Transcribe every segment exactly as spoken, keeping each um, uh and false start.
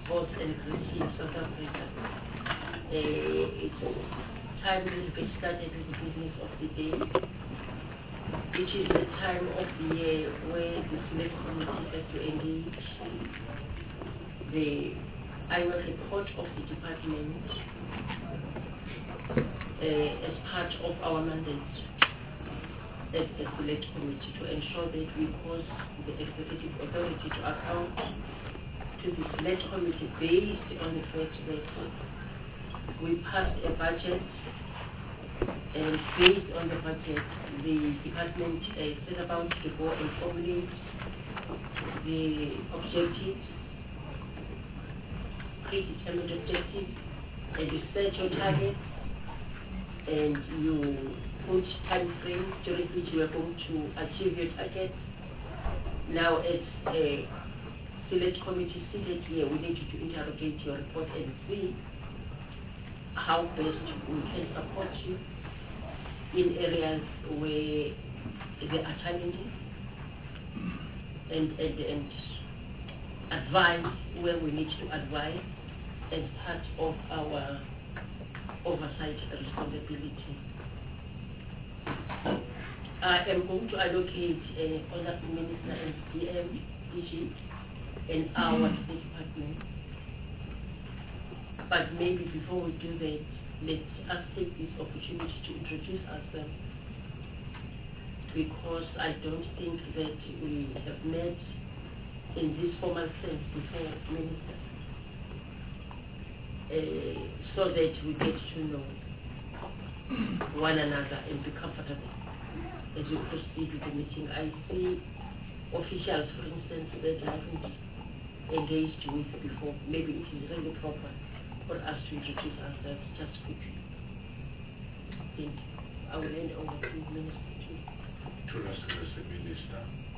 Sports and Recreation in South Africa. Uh, it's time to get started with the business of the day, which is the time of the year where the select committee has to engage the annual report of the department uh, as part of our mandate as a select committee to ensure that we cause the executive authority to account to the select committee based on the fact that we passed a budget, and based on the budget, the department uh, set about to go and formulate the objectives, predetermined objectives, and you set your targets, and you put time frames during which you are going to achieve your targets. Now, as a select committee seated here, we need you to interrogate your report and see how best we can support you in areas where there are challenges, and, and, and advise where we need to advise as part of our oversight responsibility. I am going to allocate uh, Honorable Minister and D M, D G, an hour to the department. But maybe before we do that, let us take this opportunity to introduce ourselves, because I don't think that we have met in this formal sense before, Minister, uh, so that we get to know one another and be comfortable as we proceed with the meeting. I see officials, for instance, that I haven't engaged with before. Maybe it is really proper for us to introduce ourselves just quickly. Thank you. I will hand over to the Minister too. To us, the Minister.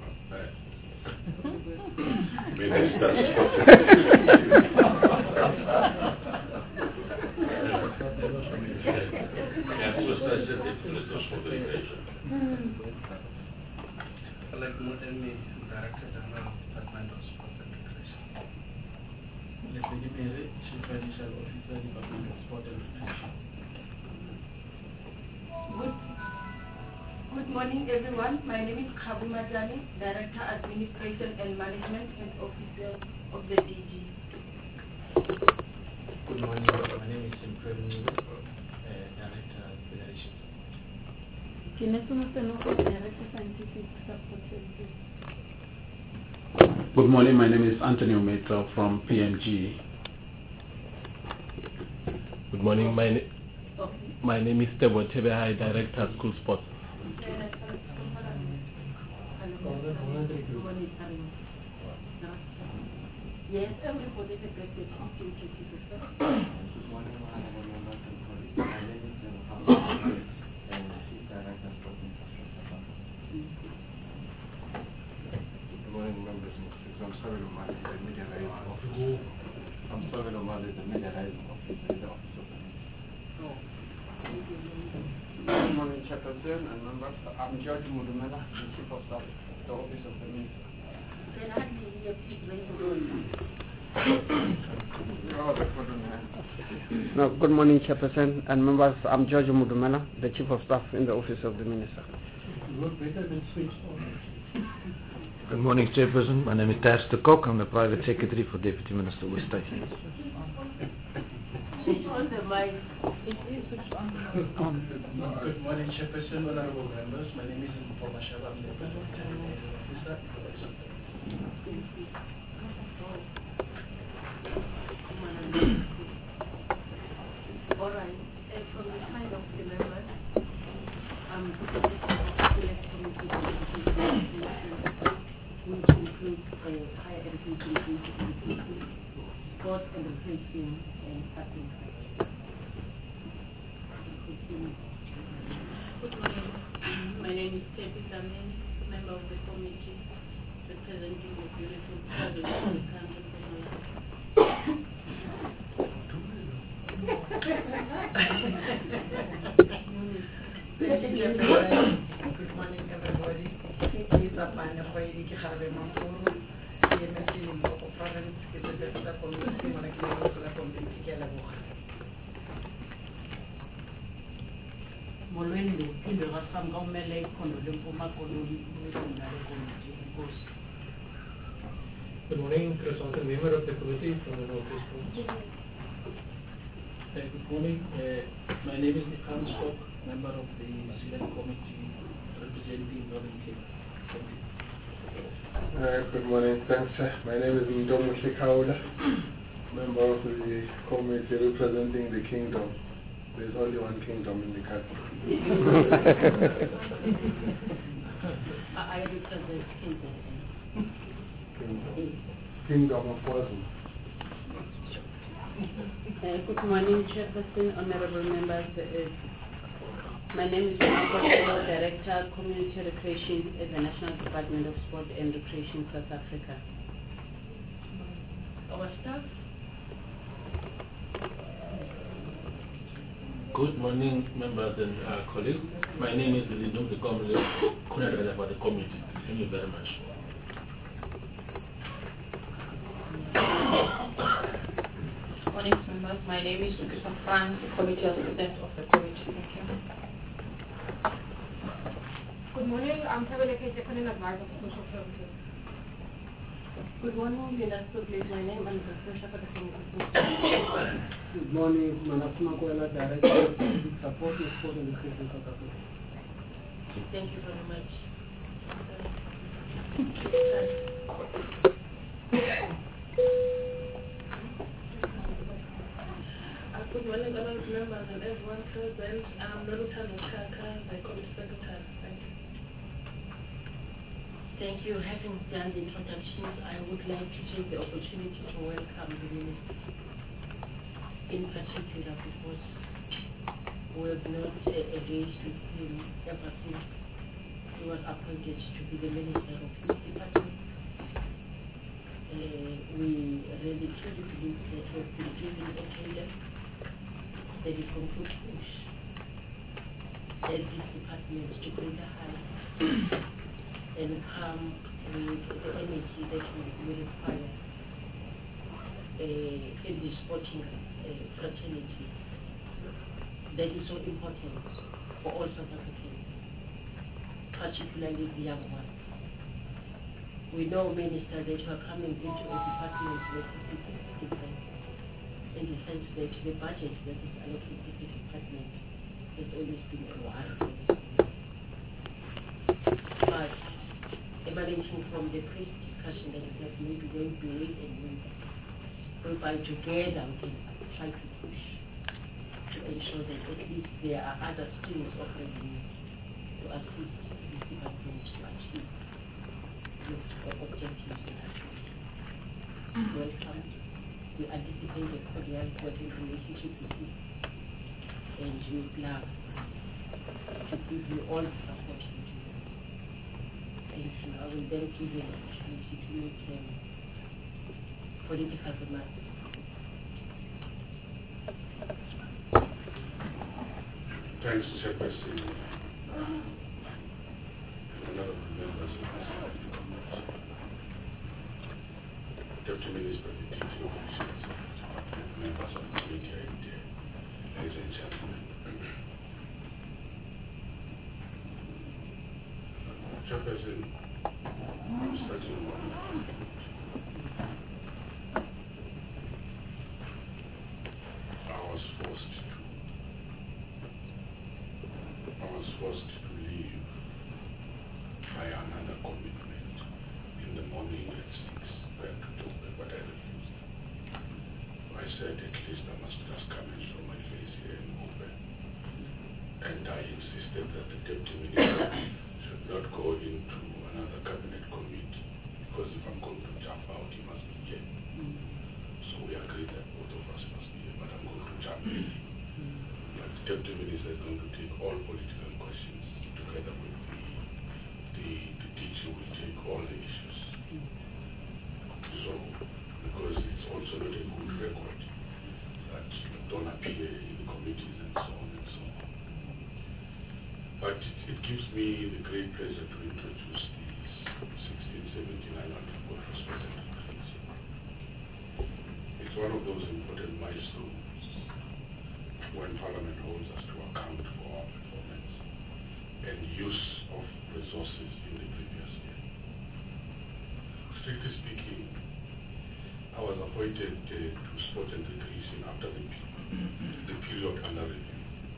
Like Mutemi, Director General, Department of Sports and Recreation. Lady Mary, Chief Financial Officer, Department of Sport and Recreation. Good, good morning, everyone. My name is Khabu Majani, Director, Administration and Management and Officer of the D G. Good morning. My name is Simprem Niwe, uh, Director, Federation. Director, Scientific Support Services. Good morning, my name is Anthony Ometa from P M G. Good morning, my, na my name is Tebo Tebehai, Director, School Sports. Yes, everybody is a good Good morning, members. I'm sorry, Omali, the media liaison officer. I'm sorry, Omali, the media liaison officer in the office of the minister. Good morning, Chairperson and members. I'm George Mudumela, the Chief of Staff, the office of the minister. No, good morning, Chairperson and members. I'm George Mudumela, the Chief of Staff in the office of the minister. Good morning, Chairperson. My name is Thijs de Kok. I'm the Private Secretary for Deputy Minister West State. Switch on the mic. Good morning, Chairperson, honorable members. My name is Mpoma Shaba. I'm the President Officer. All right. And from the side of the members, um, the select committee, which includes uh, higher education, sports and recreation, and acting. Good morning. My name is Tepi Kamen, member of the committee representing the beautiful province of the country. Good morning, everybody. It's a man of Waidi Kiharbe Mampuru, the M S C in Local Province, it's a la community, mo na kile mo la community ke la boga. Molweni phinde kasam kaumele ikhondo lempuma koloni kwilunga lekomiti enkosi. Good morning, Chris Olsen, member of the committee from the North East Province. Uh, good morning. Uh, my name is Nikan Stock, member of the Select Committee representing Northern Cape. Thank you. Uh, good morning, thanks. Uh, my name is Ndomo Shikaula, member of the committee representing the kingdom. There's only one kingdom in the country. I represent kingdom. Kingdom, kingdom of Wasm. Uh, good morning, Chairperson, honorable members. Uh, my name is Marco, Director, Community Recreation at the National Department of Sport and Recreation, South Africa. Our staff. Good morning, members and uh, colleagues. My name is Lino the Committee for the committee. Thank you very much. Morning, members. My name is Lucas Franz, the committee assistant of the committee. Thank you. Good morning. I'm Tabele Kesekon, advisor for social services. Good morning, Minister. Please, my name is Natasha for the committee. Good morning, Manasuma Koela, Director of Support and Sport and Recreation South Africa. Thank you very much. Uh, good morning, honorable members and everyone present. I'm Nolutano Kaka, the committee secretary. Thank you. Thank you. Having done the introductions, I would like to take the opportunity to welcome the minister, in particular because we have not uh, engaged with him ever since he was appointed to be the minister of his department. Uh, we really truly believe that we have been given a tailor that is going to push at this department to greater heights and come with the energy that we, we require uh, in the sporting uh, fraternity that is so important for all South Africans, particularly the young ones. We know, Minister, that you are coming into a department that is different in the sense that the budget that is allocated to the department has always been a war for this community. But emanating from the previous discussion that we have maybe going to be and maybe whereby together we can try to push to ensure that at least there are other streams of revenue to assist this department to achieve its objectives and activities. Welcome. We anticipate a cordial working relationship with you and we would love to give you all the support you do. Thank you. I will then give you an opportunity to make um, political remarks. Thanks, Chairperson. Honorable members of the committee, Deputy Minister of the Teaching Officials, members of the media, and ladies and gentlemen. Chairperson, I'm starting on I was forced to I was forced to leave by another commitment in the morning at six back to Tobe, but I refused. I said at least I must just come and show my face here in Tobe. And I insisted that the Deputy Minister should not go into another cabinet committee because if I'm going to jump out, he must be here. So we agreed that both of us must be here, but I'm going to jump in. But the Deputy Minister is going to take all political questions together with the, the, the teacher will take all the issues. So, because it's also not a good record that you don't appear in committees and so on and so on. But it, it gives me the great pleasure to introduce the sixteen seventy-nine Honorable for Sport and Recreation. It's one of those important milestones when Parliament holds us to account for our performance and use of resources in the previous year. Strictly speaking, I was appointed uh, to sport and recreation after the, the period under review.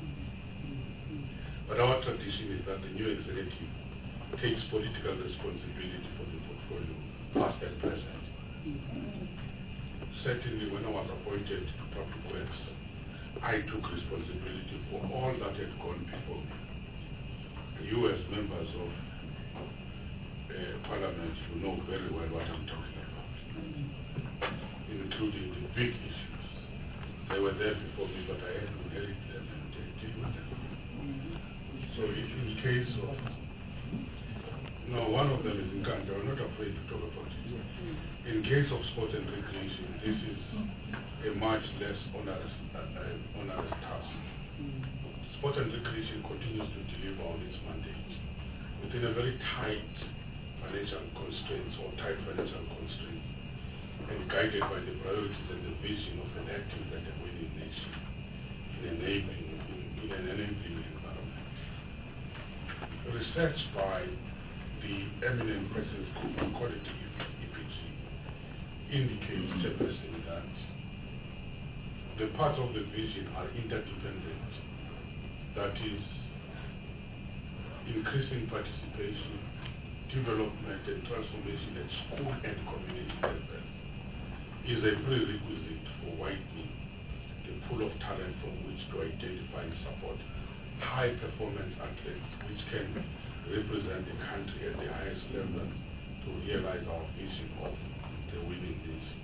But our tradition is that the new executive takes political responsibility for the portfolio, past and present. Certainly when I was appointed to public works, I took responsibility for all that had gone before me. You as members of uh, Parliament, you know very well what I'm talking about, including the big issues. They were there before me, but I had to inherit them and uh, deal with them. So if in case of, no, one of them is in Kanda, I'm not afraid to talk about it. In case of sport and recreation, this is a much less onerous, uh, onerous task. Sport and recreation continues to deliver on its mandate within a very tight financial constraints or tight financial constraints, and guided by the priorities and the vision of an active and a winning nation in enabling in, in an enabling environment. Research by the eminent President Kuba Collective E P G indicates, Chairperson, that the parts of the vision are interdependent. That is, increasing participation, development and transformation at school and community level is a prerequisite for widening the pool of talent from which to identify and support high performance athletes which can represent the country at the highest level to realize our vision of the winning nation.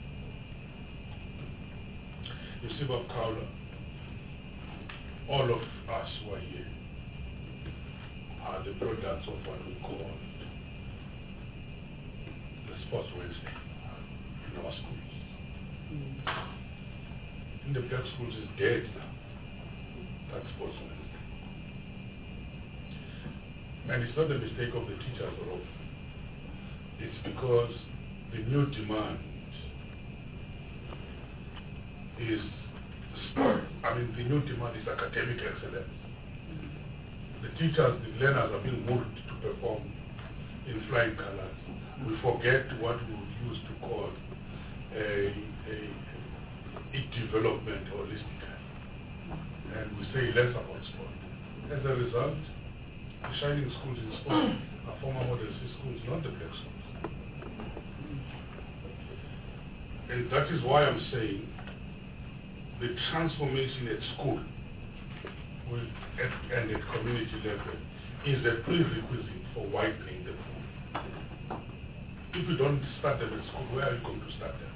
You see, Bob Kaula, all of us who are here are the products of what we call the Sports Wednesday in our schools. In the black schools is dead now, that Sports Wednesday. And it's not the mistake of the teachers or of, it's because the new demand is sport. I mean, the new demand is academic excellence. The teachers, the learners are being moved to perform in flying colors. We forget what we would use to call a, a, a development holistically. And we say less about sport. As a result, the shining schools in sport are former Model C schools, not the black schools. And that is why I'm saying the transformation at school with, at, and at community level is a prerequisite for widening the pool. If you don't start them at school, where are you going to start them?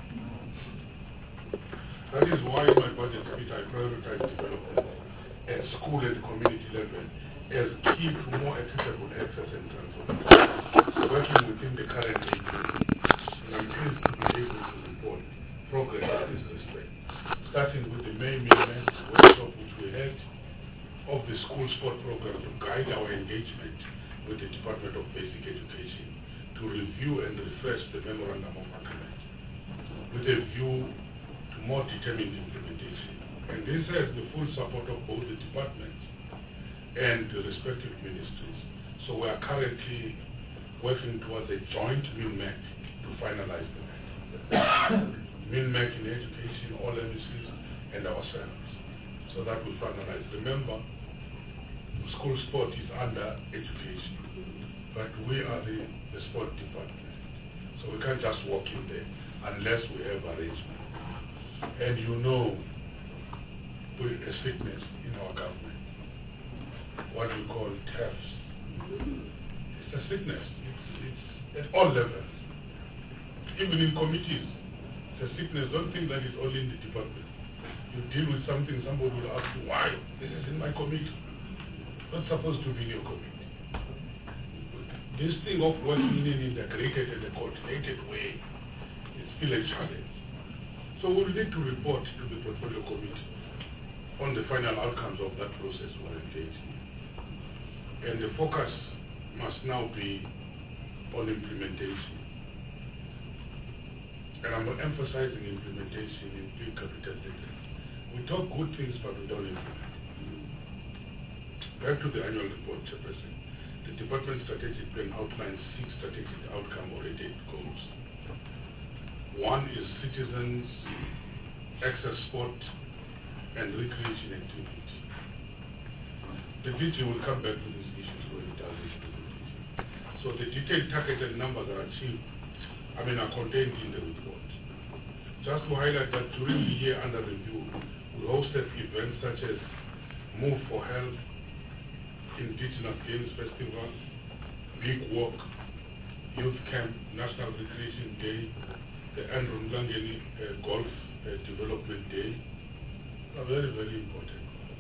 That is why in my budget speech I prioritize development at school and community level as key to more accessible access and transformation, working within the current agency. And I'm pleased to be able to report progress in this respect, starting with the May Movement workshop which we had of the school sport program to guide our engagement with the Department of Basic Education to review and refresh the Memorandum of Agreement with a view to more determined implementation. And this has the full support of both the departments and the respective ministries. So we are currently working towards a joint M I N M E C to finalize the M I N M E C in education, all M E Cs, and ourselves, so that we finalize. Remember, school sport is under education, but we are the, the sport department. So we can't just walk in there unless we have arrangement. And you know, with a sickness in our government, what we call T A F S. It's a sickness. It's, it's at all levels. Even in committees, it's a sickness. Don't think that it's only in the department. You deal with something, somebody will ask you, why? This is in my committee. Not supposed to be in your committee. This thing of working in an integrated and a coordinated way is still a challenge. So we'll need to report to the portfolio committee on the final outcomes of that process we're engaged in. And the focus must now be on implementation. and I'm emphasizing implementation in big capital letters. We talk good things, but we don't implement. Back to the annual report, Chairperson. The department strategic plan outlines six strategic outcome-oriented goals. One is citizens' access sport and recreation activity. The D G will come back to these issues when it does its presentation. So the detailed targeted numbers are achieved, I mean, are contained in the report. Just to highlight that during the year under review, we hosted events such as Move for Health, Indigenous Games Festival, Big Walk, Youth Camp, National Recreation Day, the Andrew Mlangeni uh, Golf uh, Development Day. Are very, very important.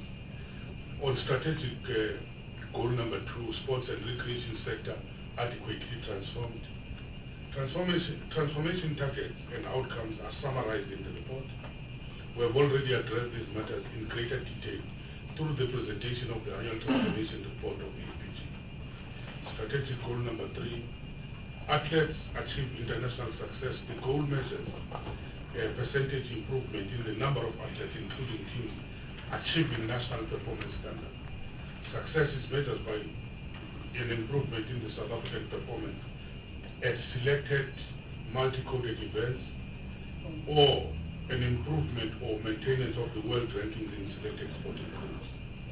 On strategic uh, goal number two, sports and recreation sector adequately transformed. Transformation, transformation targets and outcomes are summarized in the report. We have already addressed these matters in greater detail through the presentation of the annual transformation report of the A P G. Strategic goal number three, athletes achieve international success. The goal measures a percentage improvement in the number of athletes, including teams, achieving national performance standards. Success is measured by an improvement in the South African performance at selected multi-coded events, or an improvement or maintenance of the world rankings in selected sporting groups.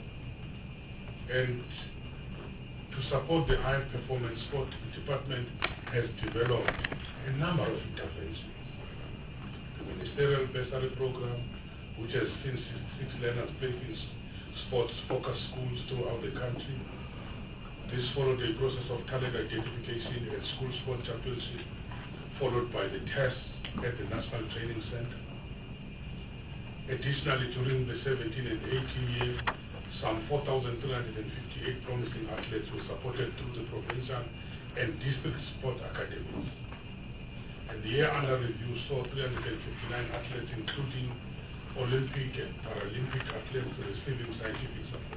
And to support the high performance sport, the department has developed a number of interventions. The ministerial bursary program, which has seen six learners placed in sports focused schools throughout the country. This followed a process of talent identification at school sport championship, followed by the tests at the National Training Center. Additionally, during the seventeen and eighteen year, some four thousand three hundred fifty-eight promising athletes were supported through the provincial and district sport academies. And the year under review saw three hundred fifty-nine athletes, including Olympic and Paralympic athletes, receiving scientific support.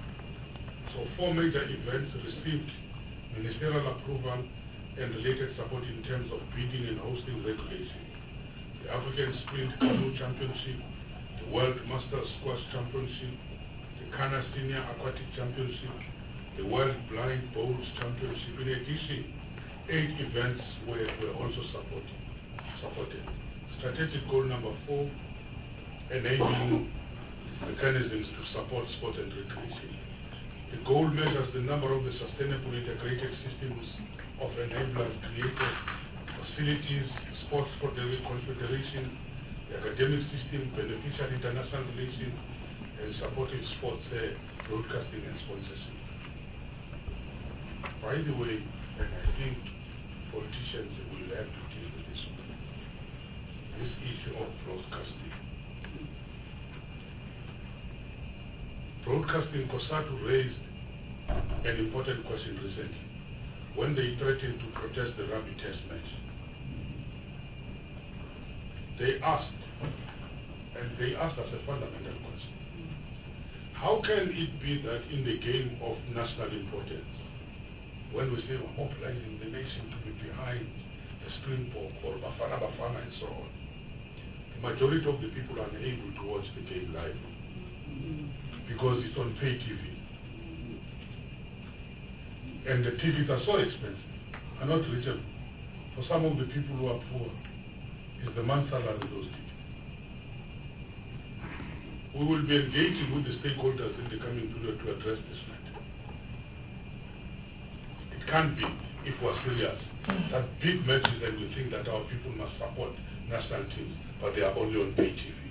So four major events received ministerial approval and related support in terms of bidding and hosting regulations. The African Sprint Canoe Championship, the World Masters Squash Championship, the Kana Senior Aquatic Championship, the World Blind Bowls Championship. In addition, eight events were, were also supported. supported. Strategic goal number four, enabling mechanisms to support sport and recreation. The goal measures the number of the sustainable integrated systems of enablers created, facilities, sports confederation, the academic system, beneficial international relations, and supporting sports uh, broadcasting and sponsorship. By the way, and I think politicians will have to deal with this one, this issue of broadcasting. Broadcasting, COSATU raised an important question recently when they threatened to protest the rugby test match. They asked, and they asked us a fundamental question. How can it be that in the game of national importance, when we say we're mobilizing the nation to be behind the Springbok or Bafana Bafana and so on, the majority of the people are unable to watch the game live because it's on pay T V. And the T Vs are so expensive, are not reachable. For some of the people who are poor, it's the month's salary those T Vs. We will be engaging with the stakeholders in the coming period to address this matter. It can't be, if we're serious, that big matches and we think that our people must support national teams, but they are only on pay T V.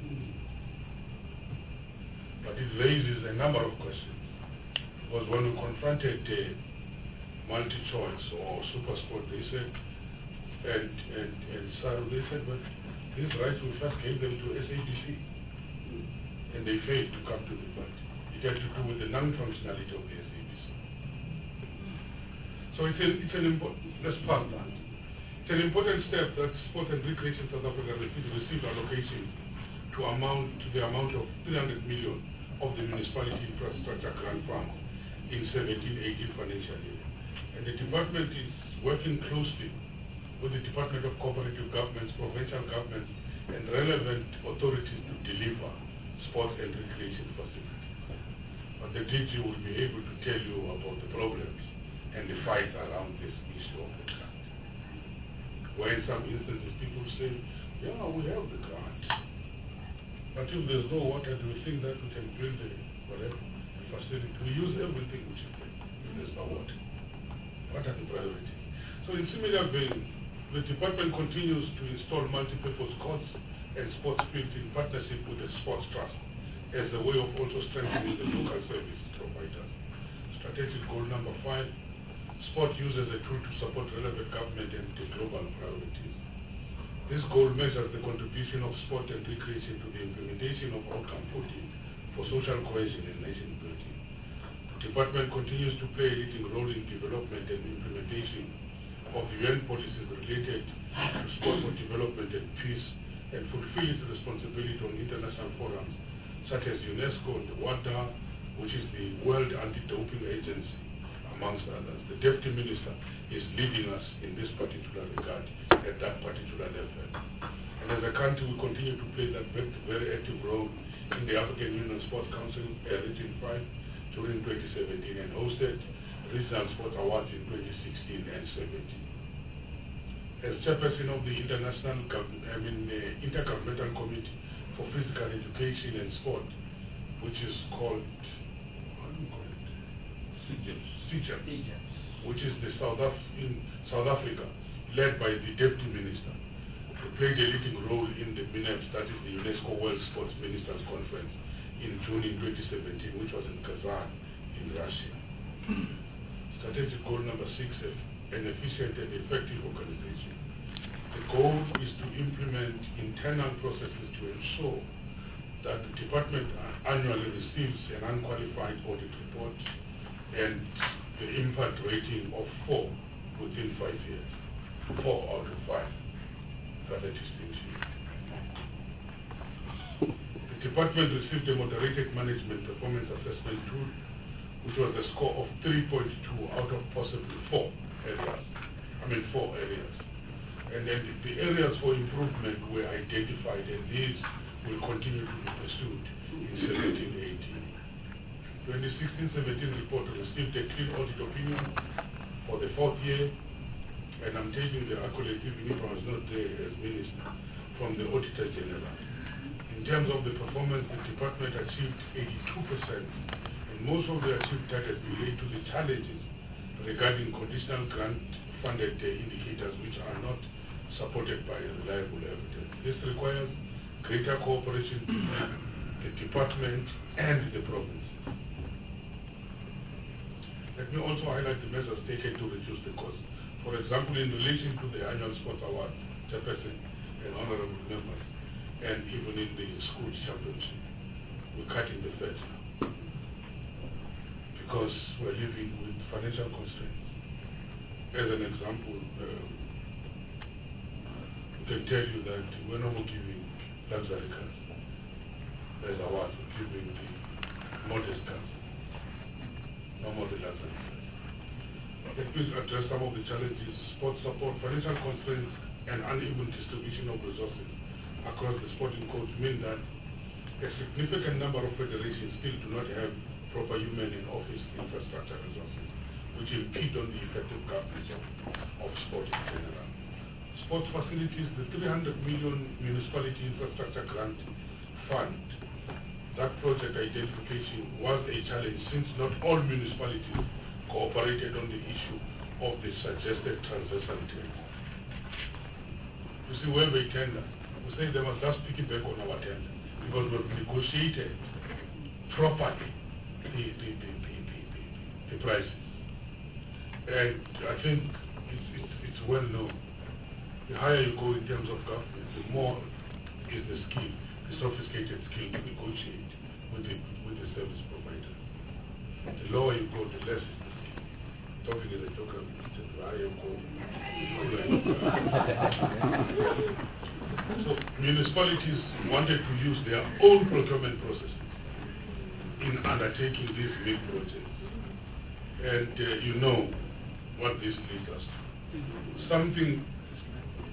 But it raises a number of questions. Because when we confronted uh, multi-choice or super sport, they said, and, and, and so they said, but these rights we first gave them to S A B C. And they failed to come to the point. It had to do with the non-functionality of the S A B C. So it's, a, it's an important, let's pass that. It's an important step that Sport and Recreation South Africa received allocation to amount to the amount of three hundred million of the municipality infrastructure grant fund in seventeen eighteen financial year. And the department is working closely with the Department of Cooperative Governments, provincial governments, and relevant authorities to deliver sports and recreation facilities. But the D G will be able to tell you about the problems and the fight around this issue of the grant. Where in some instances people say, yeah, we have the grant. But if there's no water, do you think that we can build a whatever a facility? We use everything which is there. If there's no water, what are the priorities? So in similar vein, the department continues to install multi-purpose courts and sports fields in partnership with the Sports Trust as a way of also strengthening the local service providers. Strategic goal number five, sport used as a tool to support relevant government and the global priorities. This goal measures the contribution of sport and recreation to the implementation of outcome fourteen for social cohesion and nation building. The department continues to play a leading role in development and implementation of U N policies related to sport for development and peace, and fulfill its responsibility on international forums such as UNESCO and the WADA, which is the World Anti-Doping Agency, amongst others. The Deputy Minister is leading us in this particular regard at that particular level. And as a country, we continue to play that very active role in the African Union Sports Council, uh, Region five, during twenty seventeen, and hosted Regional Sports Awards in twenty sixteen and seventeen. As chairperson of the International I mean, uh, Intergovernmental Committee for Physical Education and Sport, which is called, what do you call it? C I G E P, which is the South, Af in South Africa, led by the Deputy Minister. They played a leading role in the M I N E P, that is the UNESCO World Sports Ministers Conference in June in twenty seventeen, which was in Kazan in Russia. Strategic goal number six, an efficient and effective organization. The goal is to implement internal processes to ensure that the department annually receives an unqualified audit report and the impact rating of four within five years. Four out of five. That's a distinction. The department received a moderated management performance assessment tool, which was a score of three point two out of possibly four areas. I mean four areas. And then the, the areas for improvement were identified, and these will continue to be pursued in seventeen eighteen. twenty sixteen seventeen report received a clean audit opinion for the fourth year, and I'm taking the accolade, even if I was not there as minister, from the Auditor General. In terms of the performance, the department achieved eighty-two percent, and most of the achieved targets relate to the challenges regarding conditional grant-funded uh, indicators which are not supported by reliable evidence. This requires greater cooperation between the department and the province. Let me also highlight the measures taken to reduce the cost. For example, in relation to the annual sports award, chairperson and honorable members, and even in the school championship, we're cutting the fat now because we're living with financial constraints. As an example, uh, we can tell you that we're no more giving luxury cars as awards, we're giving the modest cars, no more the luxury cars. Let me address some of the challenges: sport support, financial constraints, and uneven distribution of resources across the sporting codes mean that a significant number of federations still do not have proper human and office infrastructure resources, which impede on the effective governance of, of sport in general. Sports facilities, the three hundred million municipality infrastructure grant fund, that project identification was a challenge since not all municipalities cooperated on the issue of the suggested transversal tender. You see, we have a tender. We say they must just piggyback on our tender because we've negotiated properly the, the, the, the, the, the, the prices. And I think it's, it's, it's well known. The higher you go in terms of government, the more is the skill, the sophisticated skill to negotiate with the, with the service provider. The lower you go, the less is the skill. Talking is a joke, the higher you go, the cooler you go. So municipalities wanted to use their own procurement processes in undertaking these big projects. And uh, you know what this leads us to. Something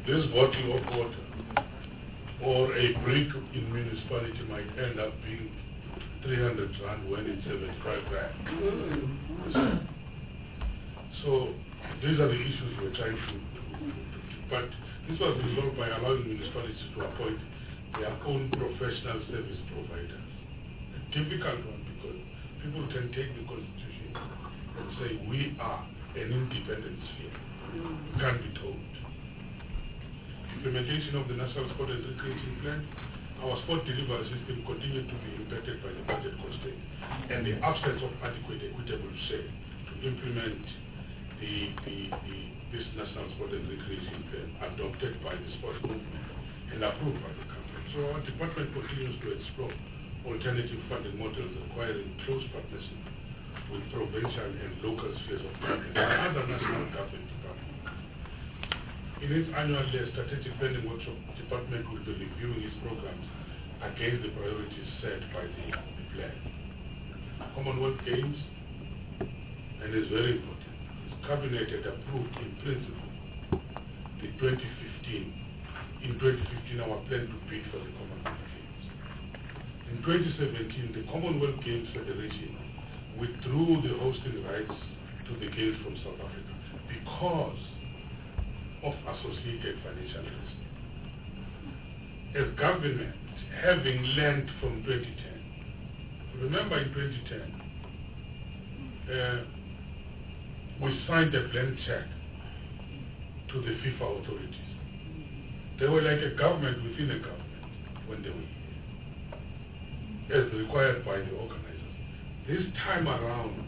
this bottle of water or a brick in municipality might end up being three hundred rand when it's seventy-five rand. So these are the issues we're trying to, to, to but this was resolved by allowing municipalities to appoint their own professional service providers. A difficult one because people can take the constitution and say we are an independent sphere. You can't be told. Implementation of the National Sport and Recreation Plan, our sport delivery system continued to be impacted by the budget constraint and the absence of adequate equitable share to implement the, the, the, this National Sport and Recreation Plan adopted by the sports movement and approved by the government. So our department continues to explore alternative funding models requiring close partnership with provincial and local spheres of government and other national government departments. In its annual strategic planning workshop, the department will be reviewing its programs against the priorities set by the, the plan. Commonwealth Games, and is very important, the Cabinet had approved in principle the twenty fifteen, in twenty fifteen our plan to bid for the Commonwealth Games. In twenty seventeen, the Commonwealth Games Federation withdrew the hosting rights to the Games from South Africa because of associated financial risk. As government, having learned from twenty ten, remember in twenty ten, uh, we signed a blank check to the FIFA authorities. They were like a government within a government when they were here, as required by the organizers. This time around,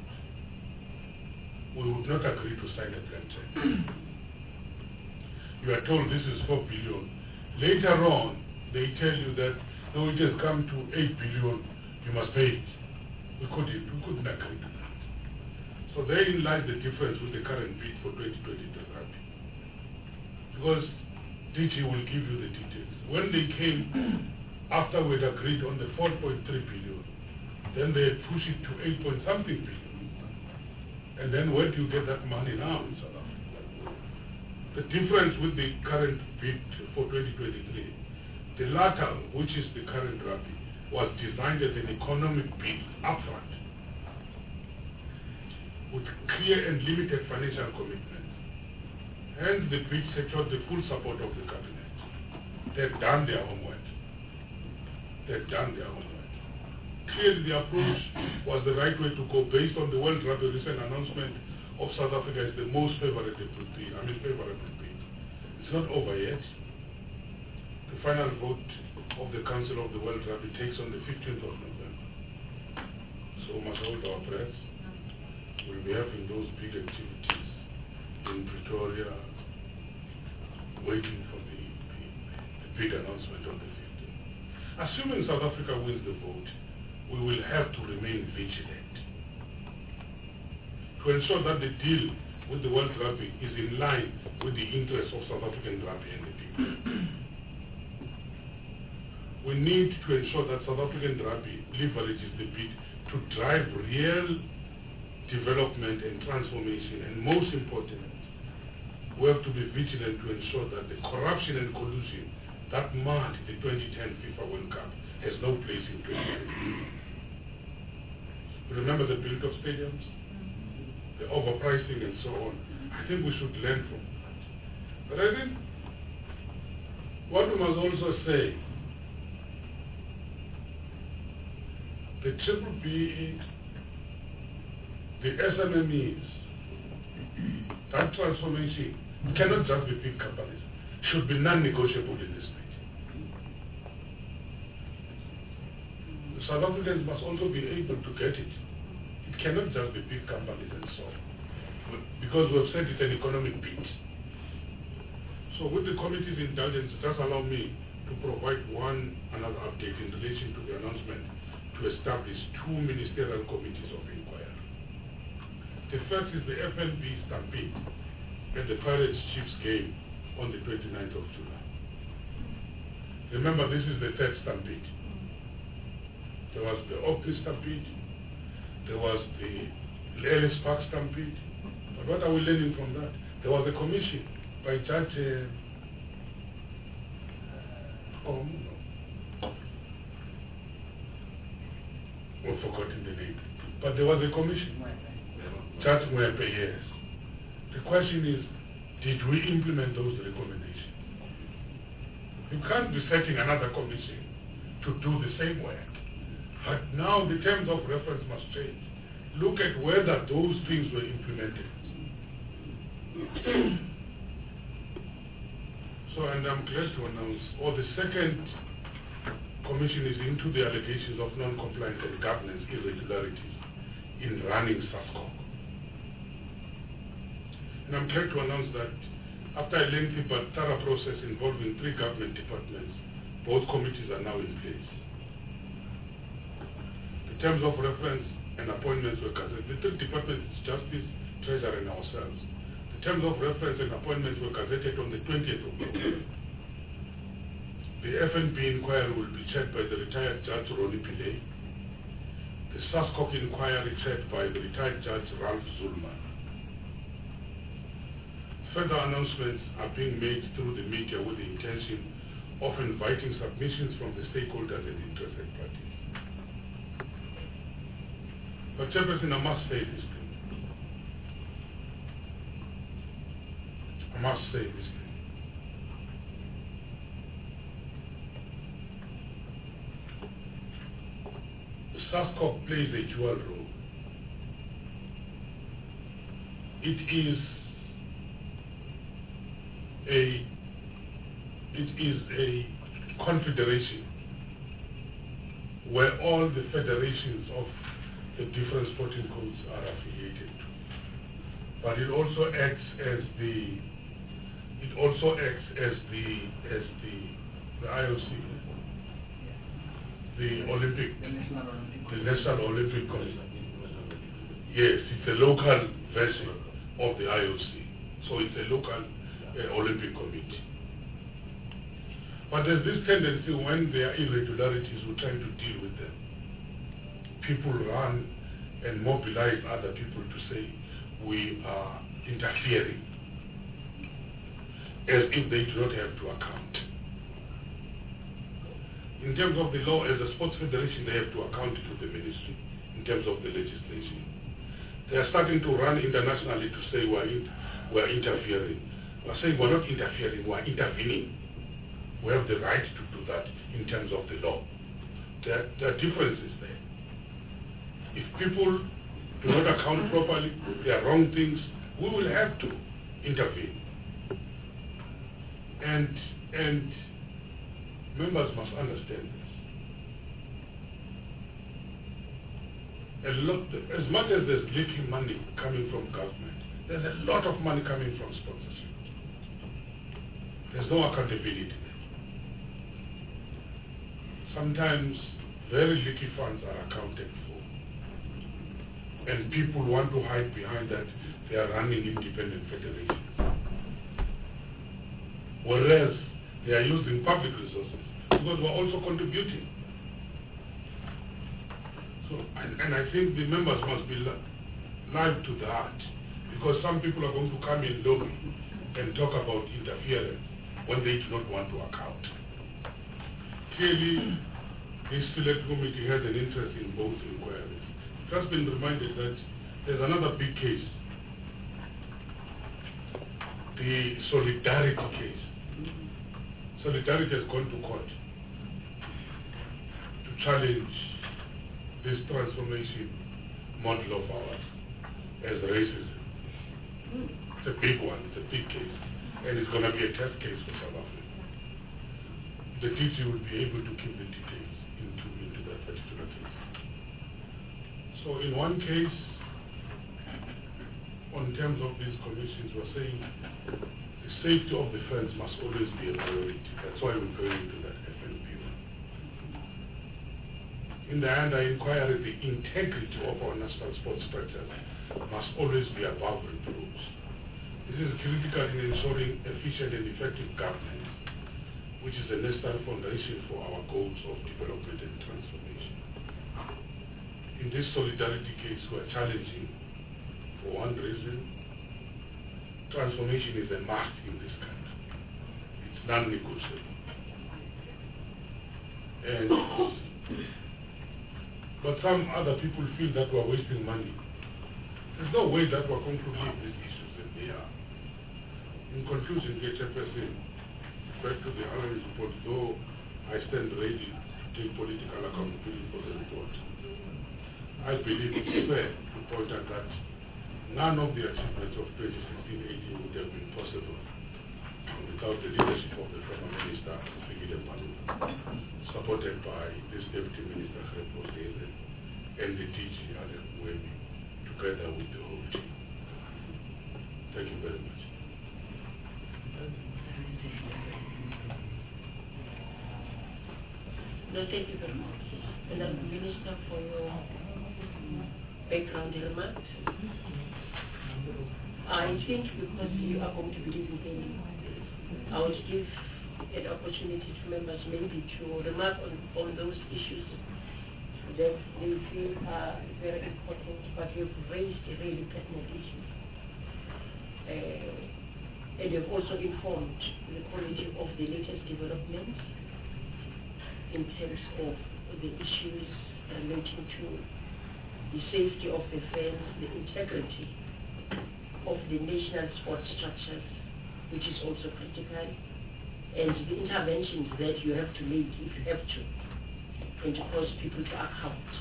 we would not agree to sign a blank check. You are told this is four billion. Later on, they tell you that no, it has come to eight billion. You must pay it. We couldn't. We couldn't agree to that. So therein lies the difference with the current bid for twenty twenty-two rugby. Because D G will give you the details. When they came after we had agreed on the four point three billion, then they push it to eight point something billion. And then where do you get that money now in South Africa? The difference with the current bid for twenty twenty-three, the latter, which is the current rugby, was designed as an economic bid upfront with clear and limited financial commitments. And the bid secured the full support of the cabinet. They've done their homework. They've done their homework. Clearly the approach was the right way to go based on the World Rugby recent announcement of South Africa is the most favorable bid. I mean favorable bid. It's not over yet. The final vote of the Council of the World Rugby takes on the fifteenth of November. So we must hold our breath. We'll be having those big activities in Pretoria, waiting for the, the, the big announcement on the fifteenth. Assuming South Africa wins the vote, we will have to remain vigilant to ensure that the deal with the World Rugby is in line with the interests of South African rugby and the people. We need to ensure that South African rugby leverages the bid to drive real development and transformation, and most important, we have to be vigilant to ensure that the corruption and collusion that marred the twenty ten FIFA World Cup has no place in twenty twenty. Remember the build of stadiums? The overpricing and so on. I think we should learn from that. But I think what we must also say, the Triple B, the S M M Es, that transformation cannot just be big companies, should be non-negotiable in this state. The South Africans must also be able to get it. It cannot just be big companies and so on. Because we have said it's an economic bid. So with the committee's indulgence, just allow me to provide one another update in relation to the announcement to establish two ministerial committees of inquiry. The first is the F N B Stampede at the Pirates Chiefs game on the twenty-ninth of July. Remember, this is the third Stampede. There was the Oakley Stampede, there was the Ellis Park Stampede. But what are we learning from that? There was a commission by Judge uh, SASCOM, no. I've forgotten the name. But there was a commission. Judge Mwepe, yes. The question is, did we implement those recommendations? You can't be setting another commission to do the same work. But now the terms of reference must change. Look at whether those things were implemented. So, and I'm glad to announce, or the second commission is into the allegations of non-compliance and governance irregularities in running SASCOM. And I'm glad to announce that after a lengthy but thorough process involving three government departments, both committees are now in place. The terms of reference and appointments were gazetted. The three departments, Justice, Treasury, and ourselves. The terms of reference and appointments were gazetted on the twentieth of October. The F N B inquiry will be chaired by the retired Judge Ronnie Pillay. The SASCOC inquiry chaired by the retired Judge Ralph Zulman. Further announcements are being made through the media with the intention of inviting submissions from the stakeholders and interested parties. But Chairperson, I must say this thing. I must say this thing. SASCOC plays a dual role. It is a it is a confederation where all the federations of the different sporting codes are affiliated to. But it also acts as the it also acts as the as the the I O C, the Olympic, the National Olympic Committee. Yes, it's a local version of the I O C. So it's a local uh, Olympic Committee. But there's this tendency when there are irregularities, we're trying to deal with them. People run and mobilize other people to say we are interfering, as if they do not have to account. In terms of the law, as a sports federation, they have to account to the ministry in terms of the legislation. They are starting to run internationally to say we're, in, we're interfering. We're saying we're not interfering, we're intervening. We have the right to do that in terms of the law. There, there are differences there. If people do not account properly, there are wrong things, we will have to intervene. And, and members must understand this. A lot, as much as there's little money coming from government, there's a lot of money coming from sponsorship. There's no accountability. Sometimes very little funds are accounted for. And people want to hide behind that they are running independent federations. Whereas they are using public resources because we're also contributing. So, and, and I think the members must be live to that, because some people are going to come in lobby and talk about interference when they do not want to account. Clearly, this select committee has an interest in both inquiries. It has been reminded that there's another big case, the Solidarity case. Solidarity has gone to court to challenge this transformation model of ours as racism. It's a big one, it's a big case, and it's going to be a test case for South Africa. The D C will be able to give the details into, into that particular case. So in one case, on terms of these commissions, we're saying the safety of the fans must always be a priority. That's why we're going into that F N B one. In the end, I inquire the integrity of our national sports structures must always be above reproach. This is critical in ensuring efficient and effective governance, which is a necessary foundation for our goals of development and transformation. In this solidarity case, we are challenging, for one reason, transformation is a must in this country. It's non-negotiable. And but some other people feel that we're wasting money. There's no way that we're going to leave these issues as they are. In conclusion, dear Chairperson, back to the analyst report, though I stand ready to take political accountability for the report, I believe it's fair to point out that none of the achievements of twenty sixteen eighteen would have been possible without the leadership of the former Minister, Fikile Mbalula, supported by this Deputy Minister, Greg Bosdele, and the D G, Alec Mwemi, together with the whole team. Thank you very much. No, thank you very much. And I'm Minister for your background remarks. I think because you are going to be leaving then, I would give an opportunity to members maybe to remark on, on those issues that they feel are very important, but you've raised really pertinent issues. Uh, and you've also informed the committee of the latest developments in terms of the issues relating to the safety of the fans, the integrity of the national sports structures, which is also critical, and the interventions that you have to make if you have to, and to cause people to account.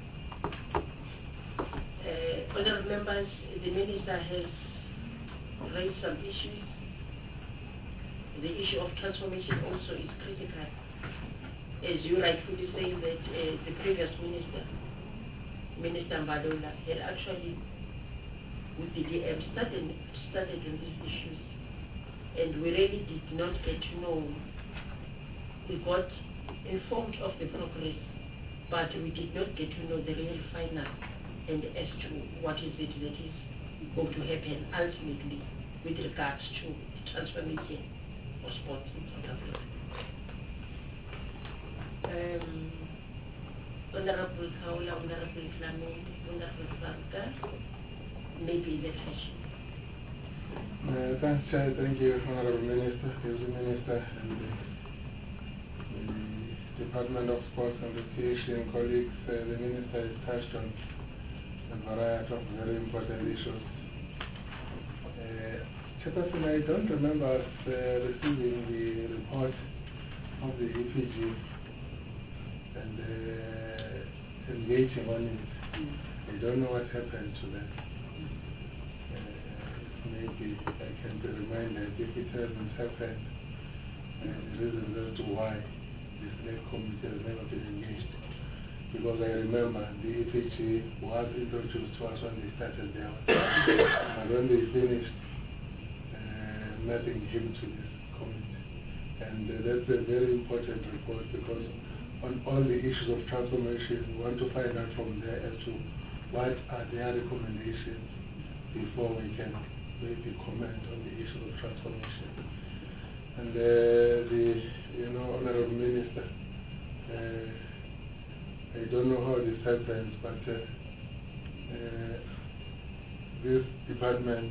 Uh, honorable members, the Minister has raised some issues. The issue of transformation also is critical. As you rightfully say that uh, the previous minister, Minister Mbalula, had actually, with the D M, started, started on these issues. And we really did not get to know. We got informed of the progress, but we did not get to know the real final and as to what is it that is going to happen ultimately with regards to the transformation of sports in South Africa. Um, Honorable Kaula, Honorable Flamini, Honorable Franka, maybe the fashion. Uh, thanks, Chair. Thank you, Honorable Minister, Deputy Minister, and the, the Department of Sports and Recreation colleagues. Uh, the Minister has touched on a variety of very important issues. Uh, Chairperson, I don't remember us uh, receiving the report of the E P G and uh, engaging on it. I don't know what happened to that. Uh, maybe I can be reminded if it hasn't happened, uh, the reasons as to why the select committee has never been engaged. Because I remember the E P G was introduced to us when they started their work. And when they finished, uh, nothing came to this committee. And uh, that's a very important report because on all the issues of transformation, we want to find out from there as to what are their recommendations before we can maybe comment on the issue of transformation. And uh, the, you know, Honorable Minister, uh, I don't know how this happens, but uh, uh, this department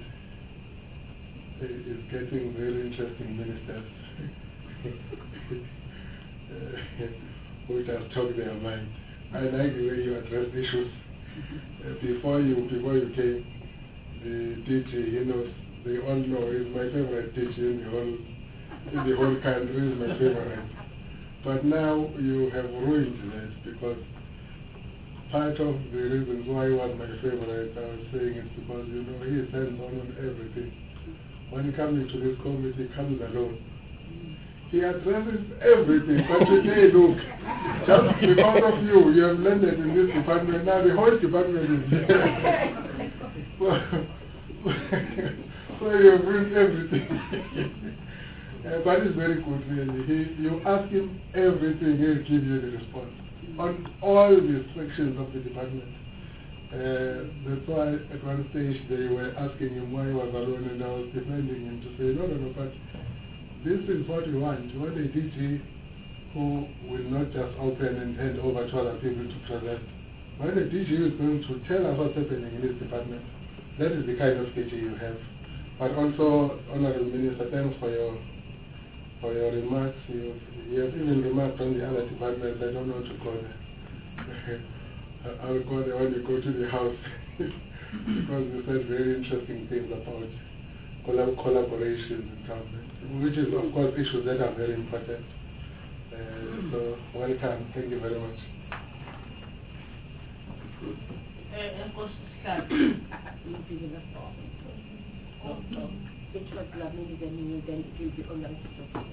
is getting very interesting ministers. uh, which have talked their mind. I like the way you address issues. Uh, before you before you came, the D G, you know, they all know is my favorite D G in the whole in the whole country, is my favorite. But now you have ruined that because part of the reasons why he was my favorite, I was saying, is because you know he is hands-on on everything. When he comes into this committee, he comes alone. He addresses everything, but today, look, just because of you, you have landed in this department, now the whole department is there. so, so you have ruined everything. uh, but it's very good, really. He, you ask him everything, he'll give you the response on all the sections of the department. Uh, that's why at one stage they were asking him why he was alone, and I was defending him to say, no, no, no, but this is what we want. We want a D G who will not just open and hand over to other people to present. We want a D G who is going to tell us what's happening in this department. That is the kind of D G you have. But also, Honorable Minister, thanks for your for your remarks. You, you have even remarked on the other departments. I don't want to go there. I'll go there when you go to the house. Because you said very interesting things about collab collaboration in government, which is of course issues that are very important. Uh, so welcome. Thank you very much. It was lovely, then then it will be on the register.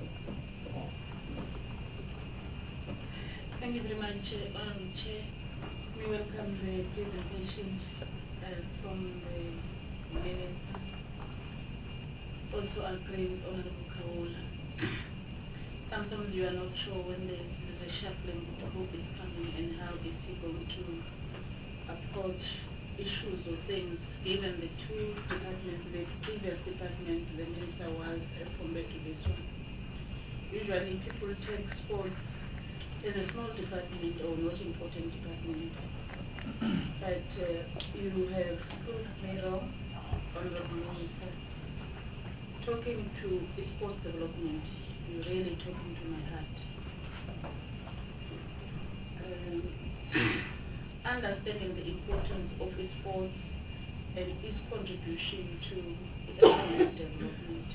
Thank you very much, Honorable Chair. We welcome the presentations uh, from the Minister. Also agree with Honorable Kaula. Sometimes you are not sure when there's, there's a shuffling of who is coming and how is he going to approach issues or things, given the two departments, the previous department, the Minister was as compared to this one. Usually people take sports as a small department or not important department. But uh, you have proved me wrong, Honorable Minister. Talking to sports development, you're really talking to my heart. Um, understanding the importance of sports and its contribution to economic development.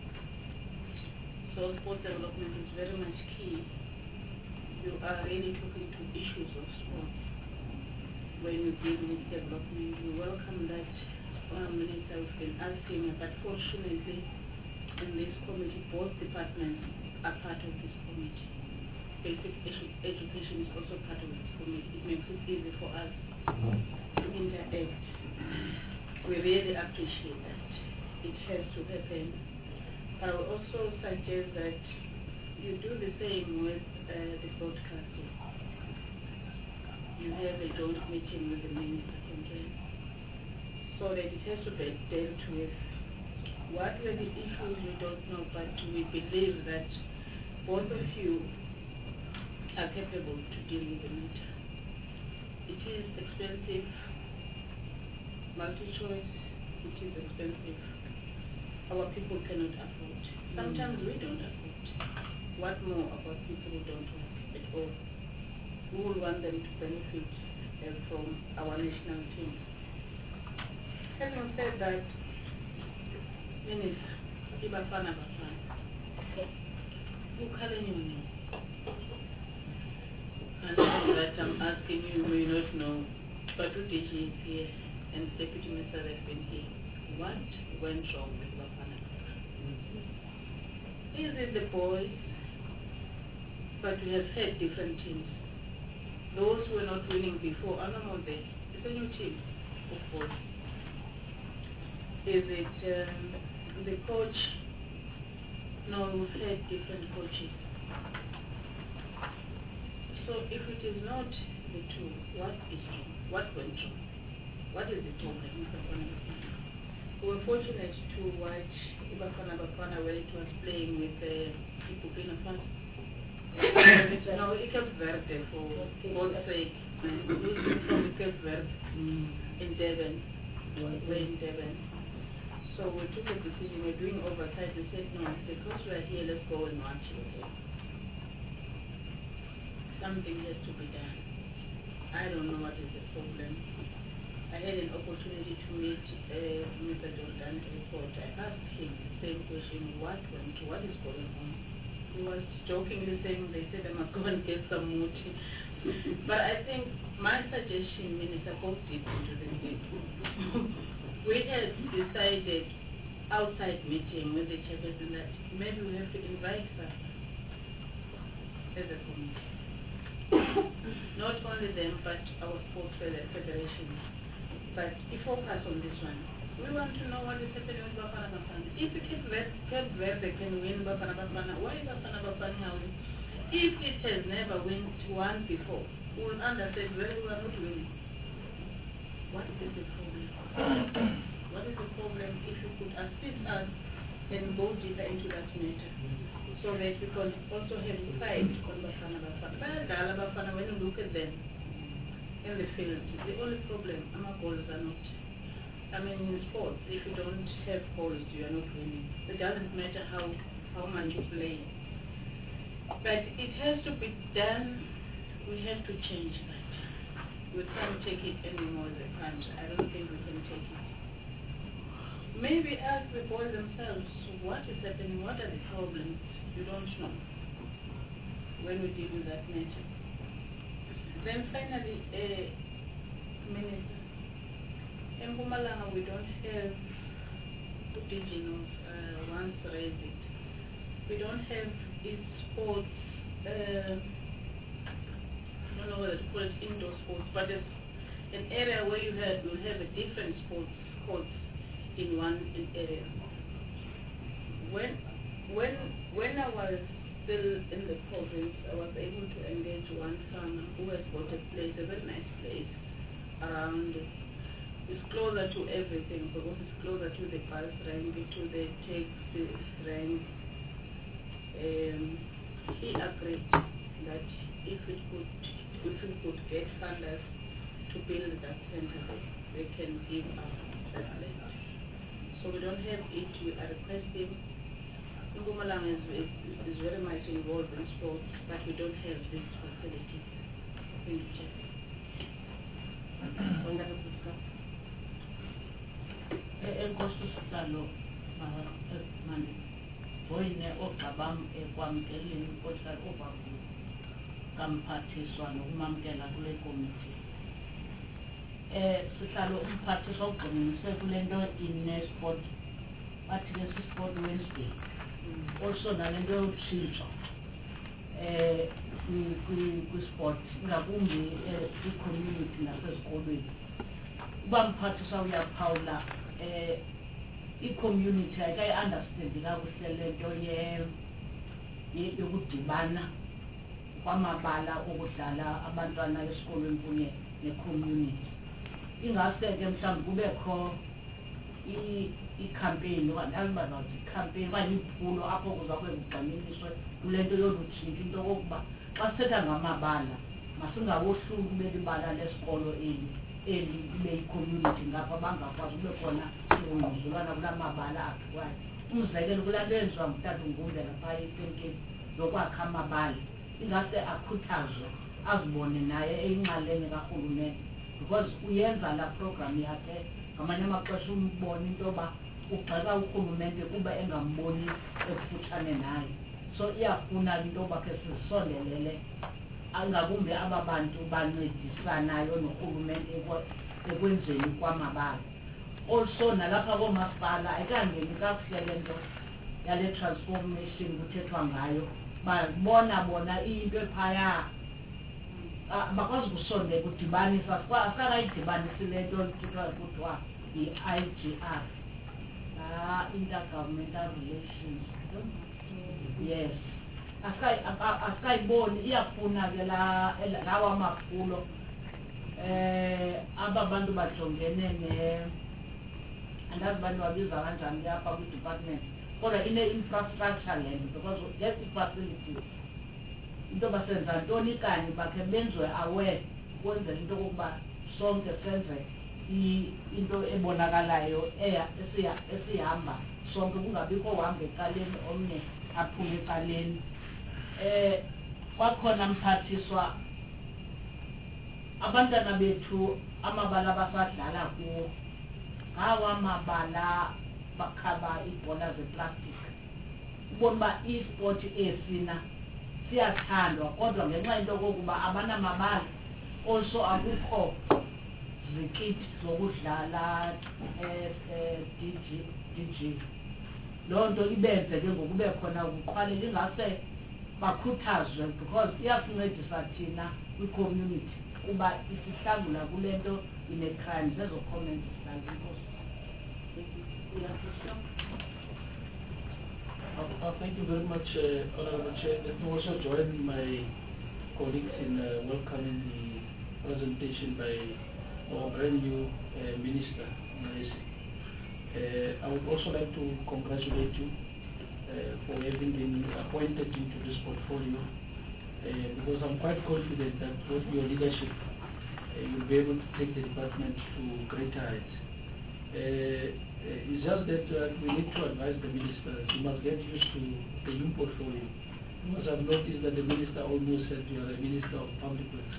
So sports development is very much key. You are really talking to issues of sports when you deal with development. We welcome that Honourable Minister has been asking, but fortunately in this committee both departments are part of this committee. Basic edu education is also part of this committee. It makes it easy for us to interact. We really appreciate that. It has to happen. But I will also suggest that you do the same with uh, the broadcasting. You have a joint meeting with the Minister Congress so that it has to be dealt with. What were the issues we don't know, but we believe that both of you are capable to deal with the matter. It is expensive, multi-choice, it is expensive. Our people cannot afford. Sometimes we don't afford. What more about people who don't work at all? We will want them to benefit uh, from our national team. Having said that, Minister, Ibafana Bafana, who calling you now? And that I'm asking you, you may not know, but U D G is here and Deputy Minister has been here. What went wrong with Bafana Bafana? Is it the boys? But we have had different teams. Those who were not winning before are no more there. It's a new team of boys. Is it um, the coach? No, we've had different coaches. So if it is not the two, what is wrong? What went wrong? What is the problem, Ibafana Bafana? We were fortunate to watch Ibafana Bafana when it was playing with the uh, Burkina Faso. No, it Cape Verde for God's sake. Losing from Cape Verde in Devon. We're in Devon. So we took a decision, we're doing oversight. We said, no, because we're here, let's go and watch it. Something has to be done. I don't know what is the problem. I had an opportunity to meet uh, Mister Jordan Report. I asked him the same question, what went, what is going on? He was jokingly saying, they said I must go and get some muti. But I think my suggestion, Minister, goes deep into the thing. We had decided outside meeting with the chairperson that maybe we have to invite her as a committee. Not only them, but our sports federation. But we focus on this one. We want to know what is happening with Bafana Bafana. If Cape Verde can win Bafana Bafana, why is Bafana Bafana win? If it has never won won before, we will understand where we are not winning. What is the problem? What is the problem if you could assist us and go deeper into that matter? So that we can also have pride on Bafana Bafana. Bafana, when you look at them in the field, the only problem, our goals are not. I mean, in sports, if you don't have goals, you are not winning. It doesn't matter how, how much you play. But it has to be done. We have to change that. We can't take it anymore as a country. I don't think we can take it. Maybe ask the boys themselves, what is happening? What are the problems? You don't know when we deal with that nature. Then finally, uh, Minister, in Mpumalanga we don't have indigenous, uh, once raised it. We don't have its sports, uh, I don't know whether to call it indoor sports, but it's an area where you have, you have a different sports courts in one area. When, when, when I was still in the province, I was able to engage one farmer who has bought a place, a very nice place around. It's closer to everything because it's closer to the bus rank, to the taxi rank. Um, he agreed that if it could, if we could get funders to build that center, they can give us that land. So we don't have it. We are requesting. Mpumalanga is, is, is very much involved in sports, but we don't have these facilities. Thank you, Chair. Enkosi sihlalo manje joyine ogqabam ekwamkeleni inkohlakalo overview kamphathiswa nokumamkela kule komiti. Eh sihlalo umphathiswa ugxininise kule nto ine-sport bathi ke si-sport Wednesday. Also nalento yotshintsho eh kwi-sport ngakumbi i-community nasezikolweni. Uba mphathiswa uyaphawula eh i-community ayikayi-understandi kakuhle le nto yokudibana kwamabala okudlala abantwana esikolweni kunye ne-community. Ingase ke mhlawumbi kubekho i-campaign andazi uba nawuthi i-campaign okanye iphulo apho kuzakube kugxininiswe kule nto yolutshintsho into yokokuba xa sithetha ngamabala masingawohluli beli bala lesikolo eli eli kube i-community ngapha bangakwazi kube khona singquzulwana kulaa mabala akhiwayo. Umzekelo kulaa nto yenziwa ngutata uNgumbela phaya esenkeni yokwakha amabala ingase akhuthazwe azibone naye eyinxalenye karhulumente because uyenza laa program yakhe ngamanye amaxesha umbone into yoba ugxeka urhulumente kuba engamboni ekufutshane naye. So iyafuna into yoba ke sizisondelele ngakumbi aba bantu bancedisanayo norhulumente ekwenzeni kwamabala. Also nalapha koomasipala ayikangeni kakuhle le nto yale transformation kuthethwa ngayo babona bona iyinto ephaya bakwazi ukusonde kudibanisa asakayidibanisi le nto kuthethwa kuthiwa yi-I G R, intergovernmental relations. Yes, asikayiboni iyafuna ke lawa maphulo eh aba bantu bajongene ne andazi bantu babiza kanjani apha kwi-department kodwa ine-infrastructure le nto because yes i-facilities into basenza ntoni kanye bakhe benziwe aware ukwenzela into yokokuba sonke senze into ebonakalayo esihamba sonke kungabikho uhamba ecaleni omnye aphume ecaleni. Eh kwakhona mphathiswa abantwana bethu amabala abasadlala kuwo ngawa mabala bakhaba ibhola zeplastic. Ubona uba i-sport esina siyathandwa kodwa ngenxa into yokokuba abanamabala also akukho zikiti zokudlala D J. Loo nto ibenze ke ngokube khona ukuqhwalela ingase bakhuthazwe because iyasincedisa thina kwi-community kuba isihlangula kule nto ine-crime zezo comments zikazikho. Uh, thank you very much, uh, Honorable Chair. Let me also join my colleagues in uh, welcoming the presentation by our brand new uh, Minister. Uh, I would also like to congratulate you uh, for having been appointed into this portfolio uh, because I'm quite confident that with your leadership uh, you'll be able to take the department to greater heights. Uh, It's just that uh, we need to advise the ministers, you must get used to the new portfolio Because I've noticed that the minister almost said you are a minister of public works.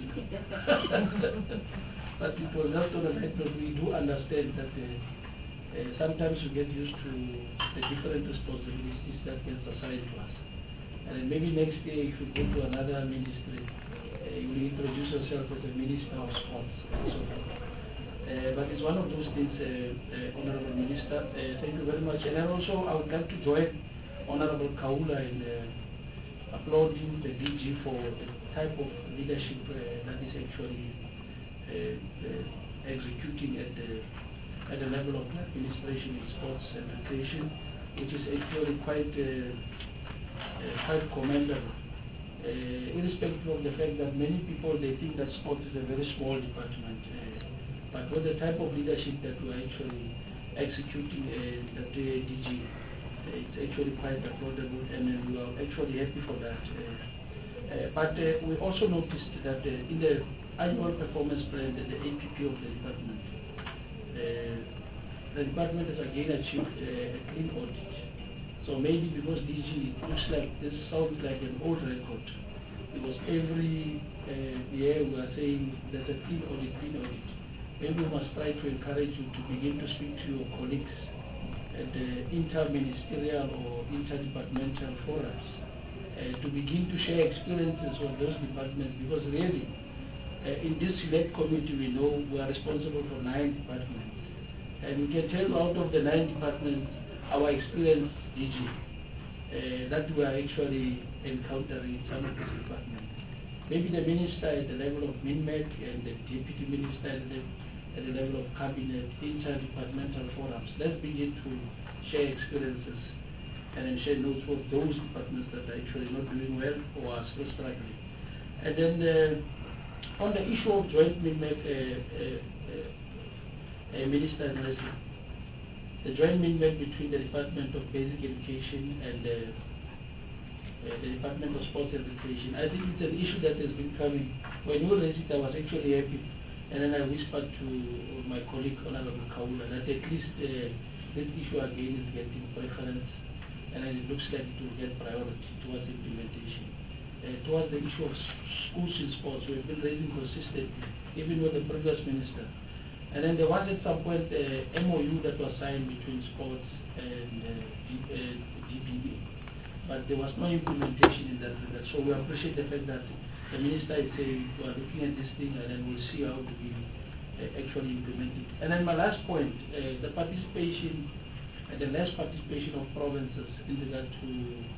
But it was just on the fact that we do understand that uh, uh, sometimes we get used to the different responsibilities that gets assigned to us. And maybe next year, if you go to another ministry, uh, you will introduce yourself as a minister of sports and so forth. Uh, but it's one of those things, uh, uh, Honorable Minister. Uh, thank you very much. And also, I would like to join Honorable Kaula in uh, applauding the D G for the type of leadership uh, that is actually uh, uh, executing at the at the level of the administration in sports and recreation, which is actually quite uh, uh, quite commendable. Uh, irrespective of the fact that many people they think that sport is a very small department. Uh, But with the type of leadership that we're actually executing uh, at the D G, uh, it's actually quite applaudable, and uh, we are actually happy for that. Uh, uh, but uh, we also noticed that uh, in the annual performance plan, that the A P P of the department, uh, the department has again achieved uh, a clean audit. So maybe because D G, it looks like this sounds like an old record, because every uh, year we are saying there's a clean audit, clean audit. Maybe we must try to encourage you to begin to speak to your colleagues at the inter-ministerial or interdepartmental forums uh, to begin to share experiences of those departments, because really uh, in this select committee we know we are responsible for nine departments, and we can tell out of the nine departments our experience D G uh, that we are actually encountering in some of these departments. Maybe the minister at the level of MINMEC and the deputy minister at the, at the level of cabinet, interdepartmental forums. Let's begin to share experiences and share notes for those departments that are actually not doing well or are still struggling. And then uh, on the issue of joint MINMEC, uh, uh, uh, uh, Minister and President, the joint MINMEC between the Department of Basic Education and uh, Uh, the Department of Sports and Recreation. I think it's an issue that has been coming. When you raised it, I was actually happy. And then I whispered to my colleague, Honorable Kaula, that at least uh, this issue again is getting preference, and then it looks like it will get priority towards implementation. Uh, towards the issue of schools in sports, we have been raising consistently, even with the previous minister. And then there was at some point uh, M O U that was signed between sports and uh, D P E. But there was no implementation in that regard. So we appreciate the fact that the minister is saying we are looking at this thing, and then we'll see how to be uh, actually implement it. And then my last point, uh, the participation and the less participation of provinces in regard to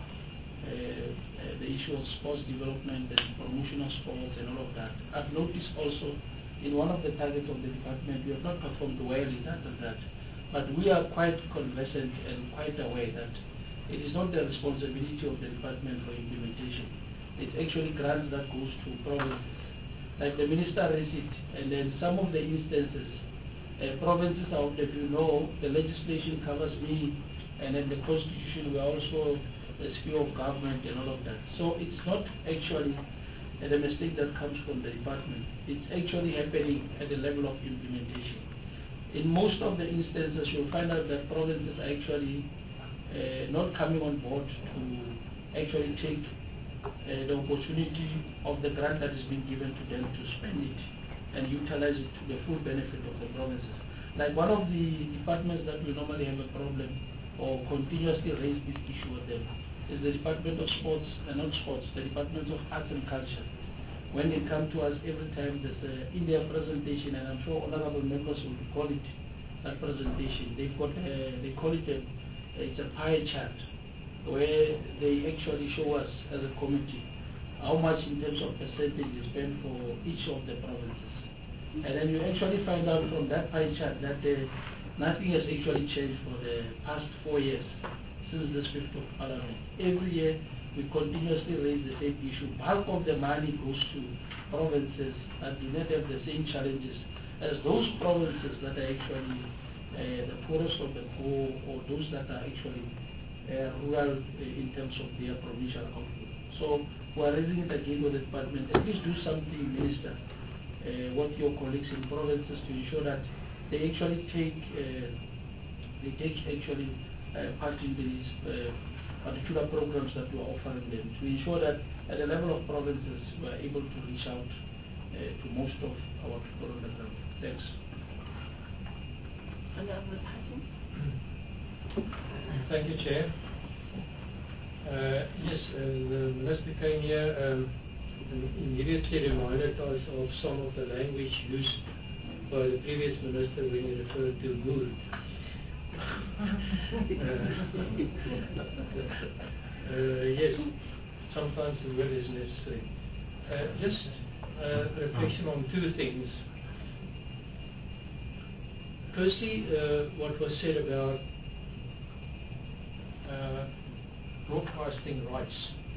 uh, uh, the issue of sports development and promotion of sports and all of that. I've noticed also in one of the targets of the department we have not performed well in that and that. But we are quite conversant and quite aware that it is not the responsibility of the department for implementation. It's actually grants that goes to provinces. Like the minister raised it, and then some of the instances, uh, provinces out there, you know, the legislation covers me, and then the constitution, we are also the sphere of government and all of that. So it's not actually uh, the mistake that comes from the department. It's actually happening at the level of implementation. In most of the instances, you'll find out that provinces are actually Uh, not coming on board to actually take uh, the opportunity of the grant that is being given to them to spend it and utilize it to the full benefit of the provinces. Like one of the departments that we normally have a problem or continuously raise this issue with them is the Department of Sports, and uh, not sports, the Department of Arts and Culture. When they come to us every time there's a, in their presentation, and I'm sure honorable members will call it that presentation, they've got a, they call it a it's a pie chart where they actually show us as a committee how much in terms of percentage is spent for each of the provinces. And then you actually find out from that pie chart that uh, nothing has actually changed for the past four years since this fifth of Parliament. Every year we continuously raise the same issue. Bulk of the money goes to provinces that do not have the same challenges as those provinces that are actually Uh, the poorest of the poor, or those that are actually uh, rural uh, in terms of their provincial output. So we are raising it again with the department. At least do something, Minister, uh, with your colleagues in provinces to ensure that they actually take uh, they take actually uh, part in this uh, particular programs that we are offering them to ensure that at the level of provinces we are able to reach out uh, to most of our people on the ground. Thanks. Thank you, Chair. Uh, yes, uh, the Minister came here um, and immediately reminded us of some of the language used by the previous Minister when he referred to mood. uh, uh, yes, sometimes the word is necessary. Uh, just uh, reflection on two things. Firstly, uh, what was said about uh, broadcasting rights,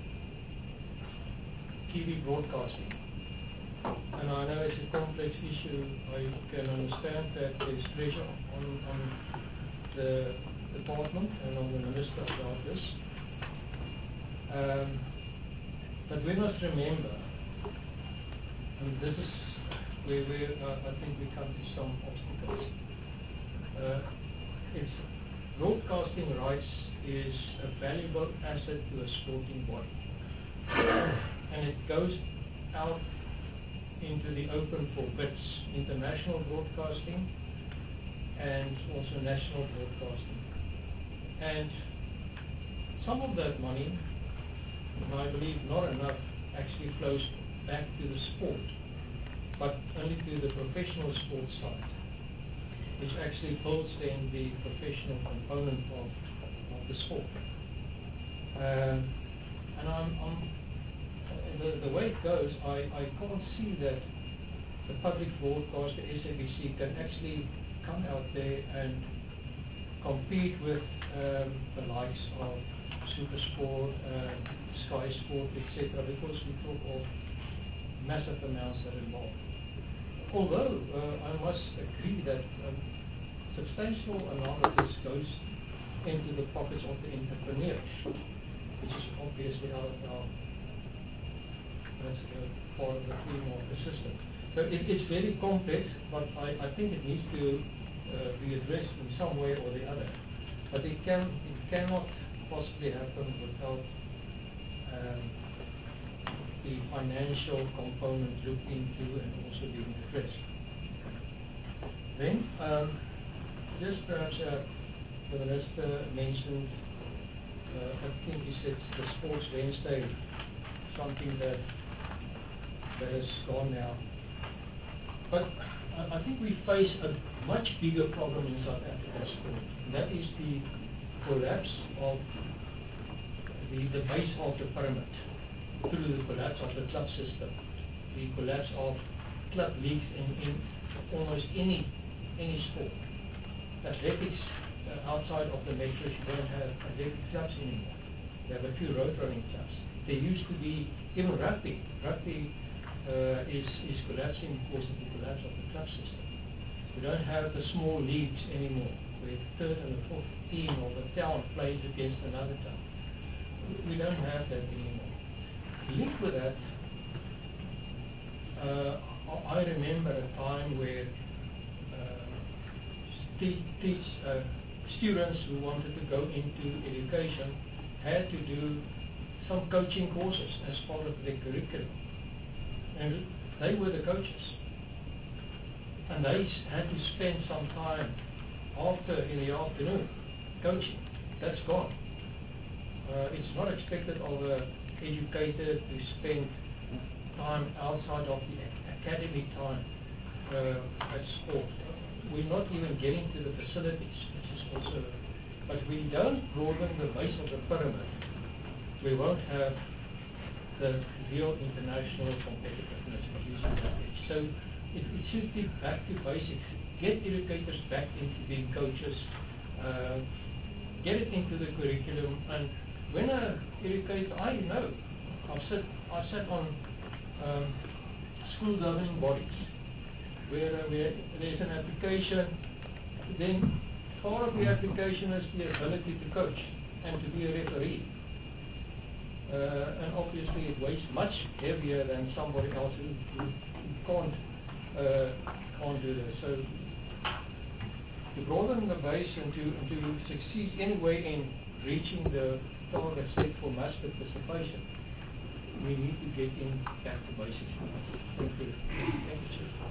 T V broadcasting. And I know it's a complex issue. I can understand that there's pressure on, on the department and on the minister about this. Um, but we must remember, and this is where, where uh, I think we come to some obstacles. Uh, it's broadcasting rights is a valuable asset to a sporting body, and it goes out into the open for bids, international broadcasting and also national broadcasting. And some of that money, and I believe not enough, actually flows back to the sport, but only to the professional sports side, which actually builds then the professional component of, of the sport. Um, and I'm, I'm the, the way it goes, I, I can't see that the public broadcaster, S A B C, can actually come out there and compete with um, the likes of Supersport, uh, Sky Sport, et cetera, because we talk of massive amounts that are involved. Although uh, I must agree that a substantial amount of this goes into the pockets of the entrepreneurs, which is obviously out of our that's uh, part of the theme of the system. So it, it's very complex, but I, I think it needs to uh, be addressed in some way or the other. But it can it cannot possibly happen without um, the financial component looked into and also being addressed. Then, um, just perhaps uh, the Minister mentioned, uh, I think he said the Sports Wednesday, something that that is gone now. But I, I think we face a much bigger problem in South African sport. And that is the collapse of the, the base of the pyramid through the collapse of the club system, the collapse of club leagues in, in almost any any sport. Athletics, uh, outside of the metros, you don't have athletic clubs anymore. You have a few road running clubs. There used to be even rugby. Rugby uh, is, is collapsing because of the collapse of the club system. We don't have the small leagues anymore, where the third and the fourth team of a town plays against another town. We don't have that anymore. Linked with that, uh, I remember a time where uh, te teach, uh, students who wanted to go into education had to do some coaching courses as part of their curriculum. And they were the coaches. And they had to spend some time after in the afternoon coaching. That's gone. Uh, it's not expected of an educator to spend time outside of the academic time uh, at sport. We're not even getting to the facilities, which is also, but we don't broaden the base of the pyramid. We won't have the real international competitiveness using that edge. So it, it should be back to basics. Get educators back into being coaches, uh, get it into the curriculum. And when an educator, I know, I've sat, I sat on um, school governing bodies where, uh, where there's an application, then part of the application is the ability to coach and to be a referee. Uh, and obviously it weighs much heavier than somebody else who, who can't, uh, can't do this. So to broaden the base and to, and to succeed anyway in reaching the total respect for mass participation, we need to get in back to basics. Thank you. Thank you, Chief.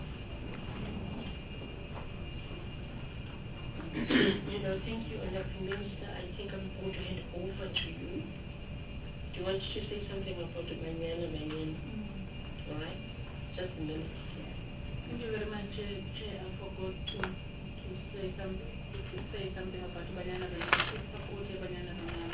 You know, thank you, Honorable Minister. I think I'm going to hand over to you. Do you want to say something about the Banyana Banyan? All right? Just a minute. Thank you very much, Chair. Chair, I forgot to, to say something to say something about Banyana Banana. To support Banyana Banana.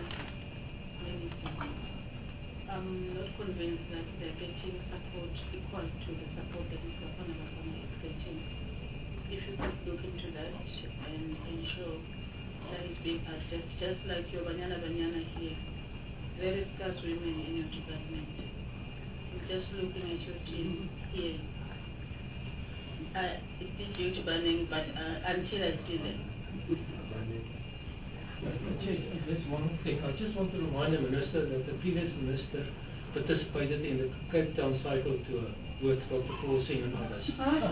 I'm not convinced that they're getting support equal to the support that is getting. If you could look into that and ensure that is being addressed, just like your Banyana Banyana here, very scarce women in your department. Just looking at your team here, uh, it's huge burning, but uh, until I see them. Just one thing. I just want to remind the Minister that the previous Minister participated in the Cape Town cycle tour with Doctor Paul Singh and others.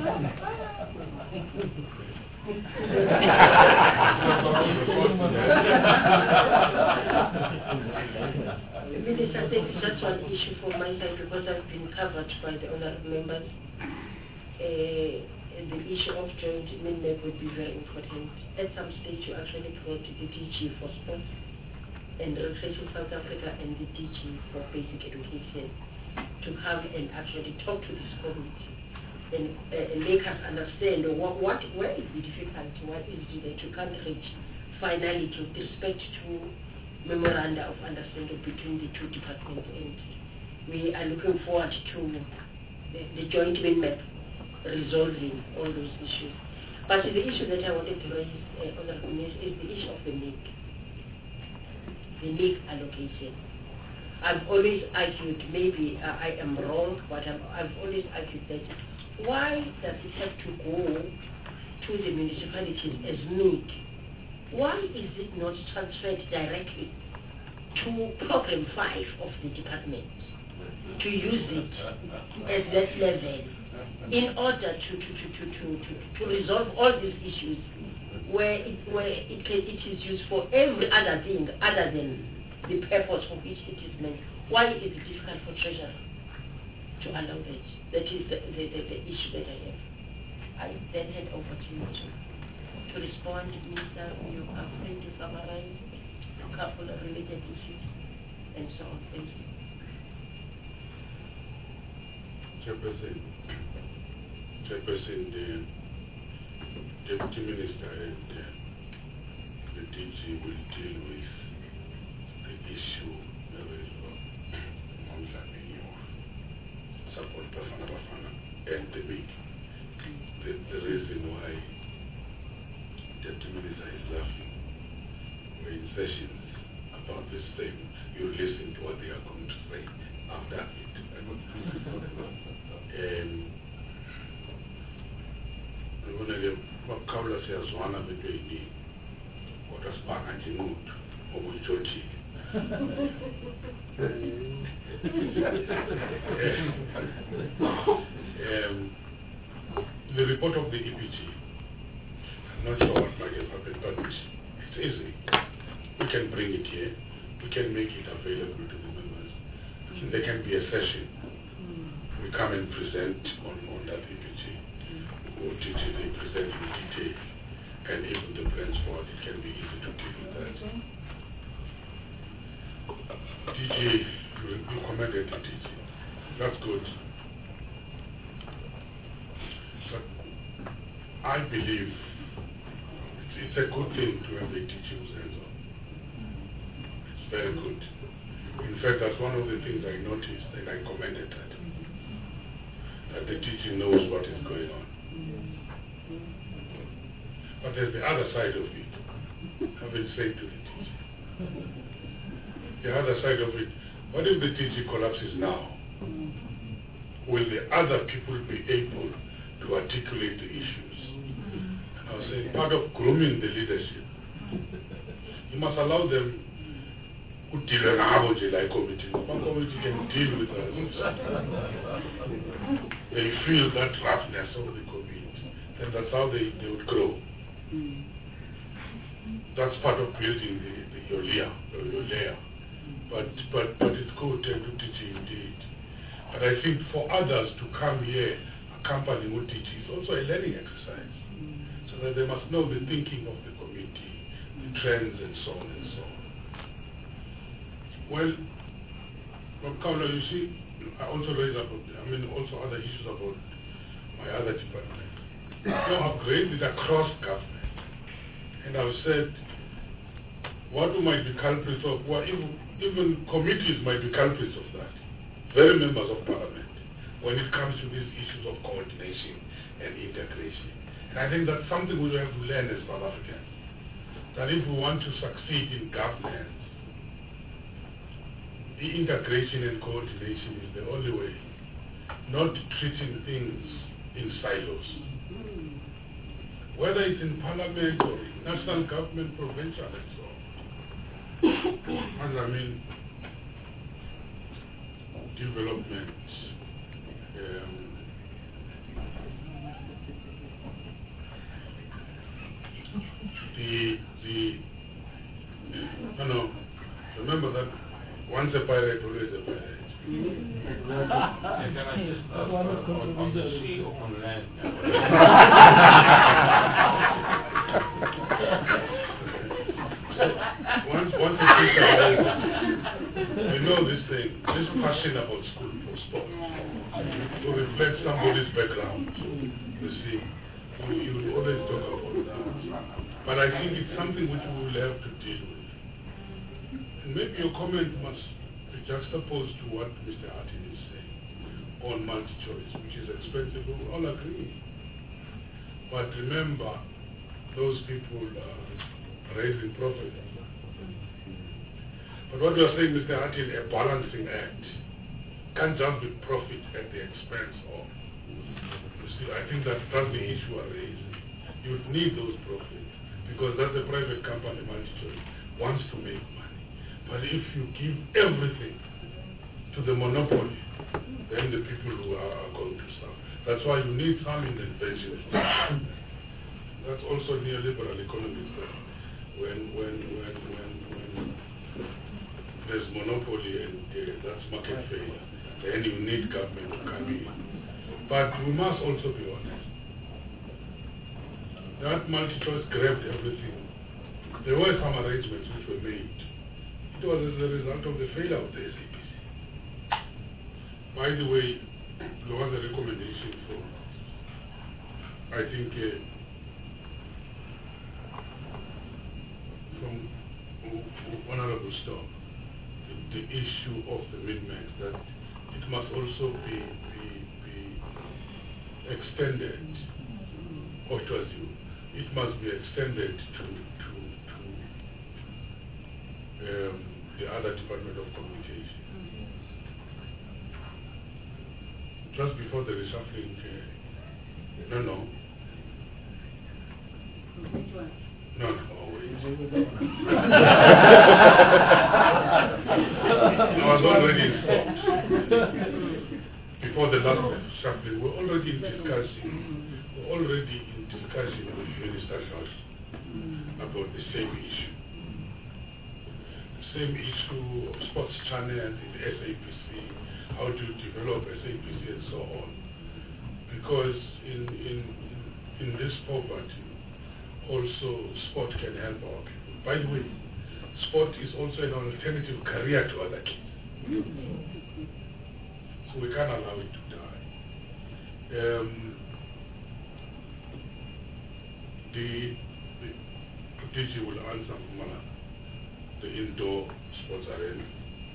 Minister, I think that's one issue for my side because I've been covered by the honourable members. Uh, the issue of joint MINMEP would be very important. At some stage, you actually brought the D G for sports and Recreation South Africa and the D G for basic education to come and actually talk to this community and uh, make us understand what, what where is the difficulty, what is it that you can't reach finally with respect to memoranda of understanding between the two departments, and we are looking forward to the, the joint MINMEP resolving all those issues. But the issue that I wanted to raise, uh, Honorable Minister, is the issue of the N I C. The N I C allocation. I've always argued, maybe uh, I am wrong, but I'm, I've always argued that why does it have to go to the municipalities as N I C? Why is it not transferred directly to Program five of the department to use it at that level in order to, to, to, to, to, to, to resolve all these issues where it, where it, can, it is used for every other thing other than the purpose for which it is meant? Why is it difficult for Treasurer to allow that? That is the, the, the, the issue that I have. I then hand over to you to, to respond, Minister. You are free to summarize a couple of related issues and so on. Thank you. Chairperson, Chairperson, the Deputy Minister and uh, the D G will deal with the issue of non-funding of support Bafana Bafana and the big. The, the reason why Deputy Minister is laughing, we're in sessions about this thing, you listen to what they are going to say after it. Um, ngibonele bakhawula siyazwana between kodwa sibanga nje umuntu obuyijojile. Um, the report of the E P G, I'm not sure what might have happened, but it's easy. We can bring it here, we can make it available to the members. There can be a session. We come and present on, on that E P G. Or D G, they present in detail. And even the plans for it, it can be easy to deal with that. D G, you, you commended the D G. That's good. But I believe it's, it's a good thing to have the D G who's hands on. It's very good. In fact, that's one of the things I noticed, and I commended that. That the D G knows what is going on. But there's the other side of it. I've been saying to the D G. The other side of it, what if the D G collapses now? Will the other people be able to articulate the issues? And I was saying, part of grooming the leadership, you must allow them to deal with nabo like committee. One committee can deal with us. They feel that roughness of the community, and that's how they, they would grow. That's part of building the, the, your layer, your layer. But, but, but it's good to do teaching indeed. But I think for others to come here, accompanying what teaching is also a learning exercise. So that they must know the thinking of the committee, the trends and so on and so on. Well, Doctor Kaula, you see, I also raise about, I mean, also other issues about my other department. Now I've raised it across government, and I've said, what might be culprits of, well, even, even committees might be culprits of that, very members of parliament, when it comes to these issues of coordination and integration. And I think that's something we have to learn as South Africans, that if we want to succeed in governance, the integration and coordination is the only way, not treating things in silos. Whether it's in parliament or in national government, provincial and so on. And I mean, development, um, the, the, no, no, remember that once a pirate, always a pirate. And then I just uh, on, on the sea or on land. once, once a teacher, you know this thing, this passion about school for sport, to reflect somebody's background. You see, you, you will always talk about that. But I think it's something which we will have to deal with. And maybe your comment must be juxtaposed to what Mister Artin is saying on multi-choice, which is expensive. We all agree. But remember, those people are raising profit. But what you are saying, Mister Artin, a balancing act. Can't just be profit at the expense of. You see, I think that that's the issue we're raising. You would need those profits because that's a private company, multi-choice, wants to make money. But if you give everything to the monopoly, then the people who are, are going to suffer. That's why you need some intervention. That's also neoliberal economics. When, when, when, when, when there's monopoly and uh, that's market failure, then you need government to come in. But we must also be honest. That multi-choice grabbed everything. There were some arrangements which were made. It was as a result of the failure of the S A P C. By the way, there was a recommendation for, I think, uh, from Honorable Storm, the, the issue of the mid-max, that it must also be, be, be extended, or it was you, it must be extended to, to, to um, the other Department of Communication. Just before the reshuffling, uh, no, no. Which one? No, no, wait. I was already informed. Before the last reshuffling, we're already in discussion, we're already in discussion with Minister Charles about the same issue. The same issue of sports channels in the S A P C, how to develop S A P C and so on. Because in, in, in this poverty, also sport can help our people. By the way, sport is also an alternative career to other kids. So we can't allow it to die. Um, the, the D G will answer for the indoor sports arena.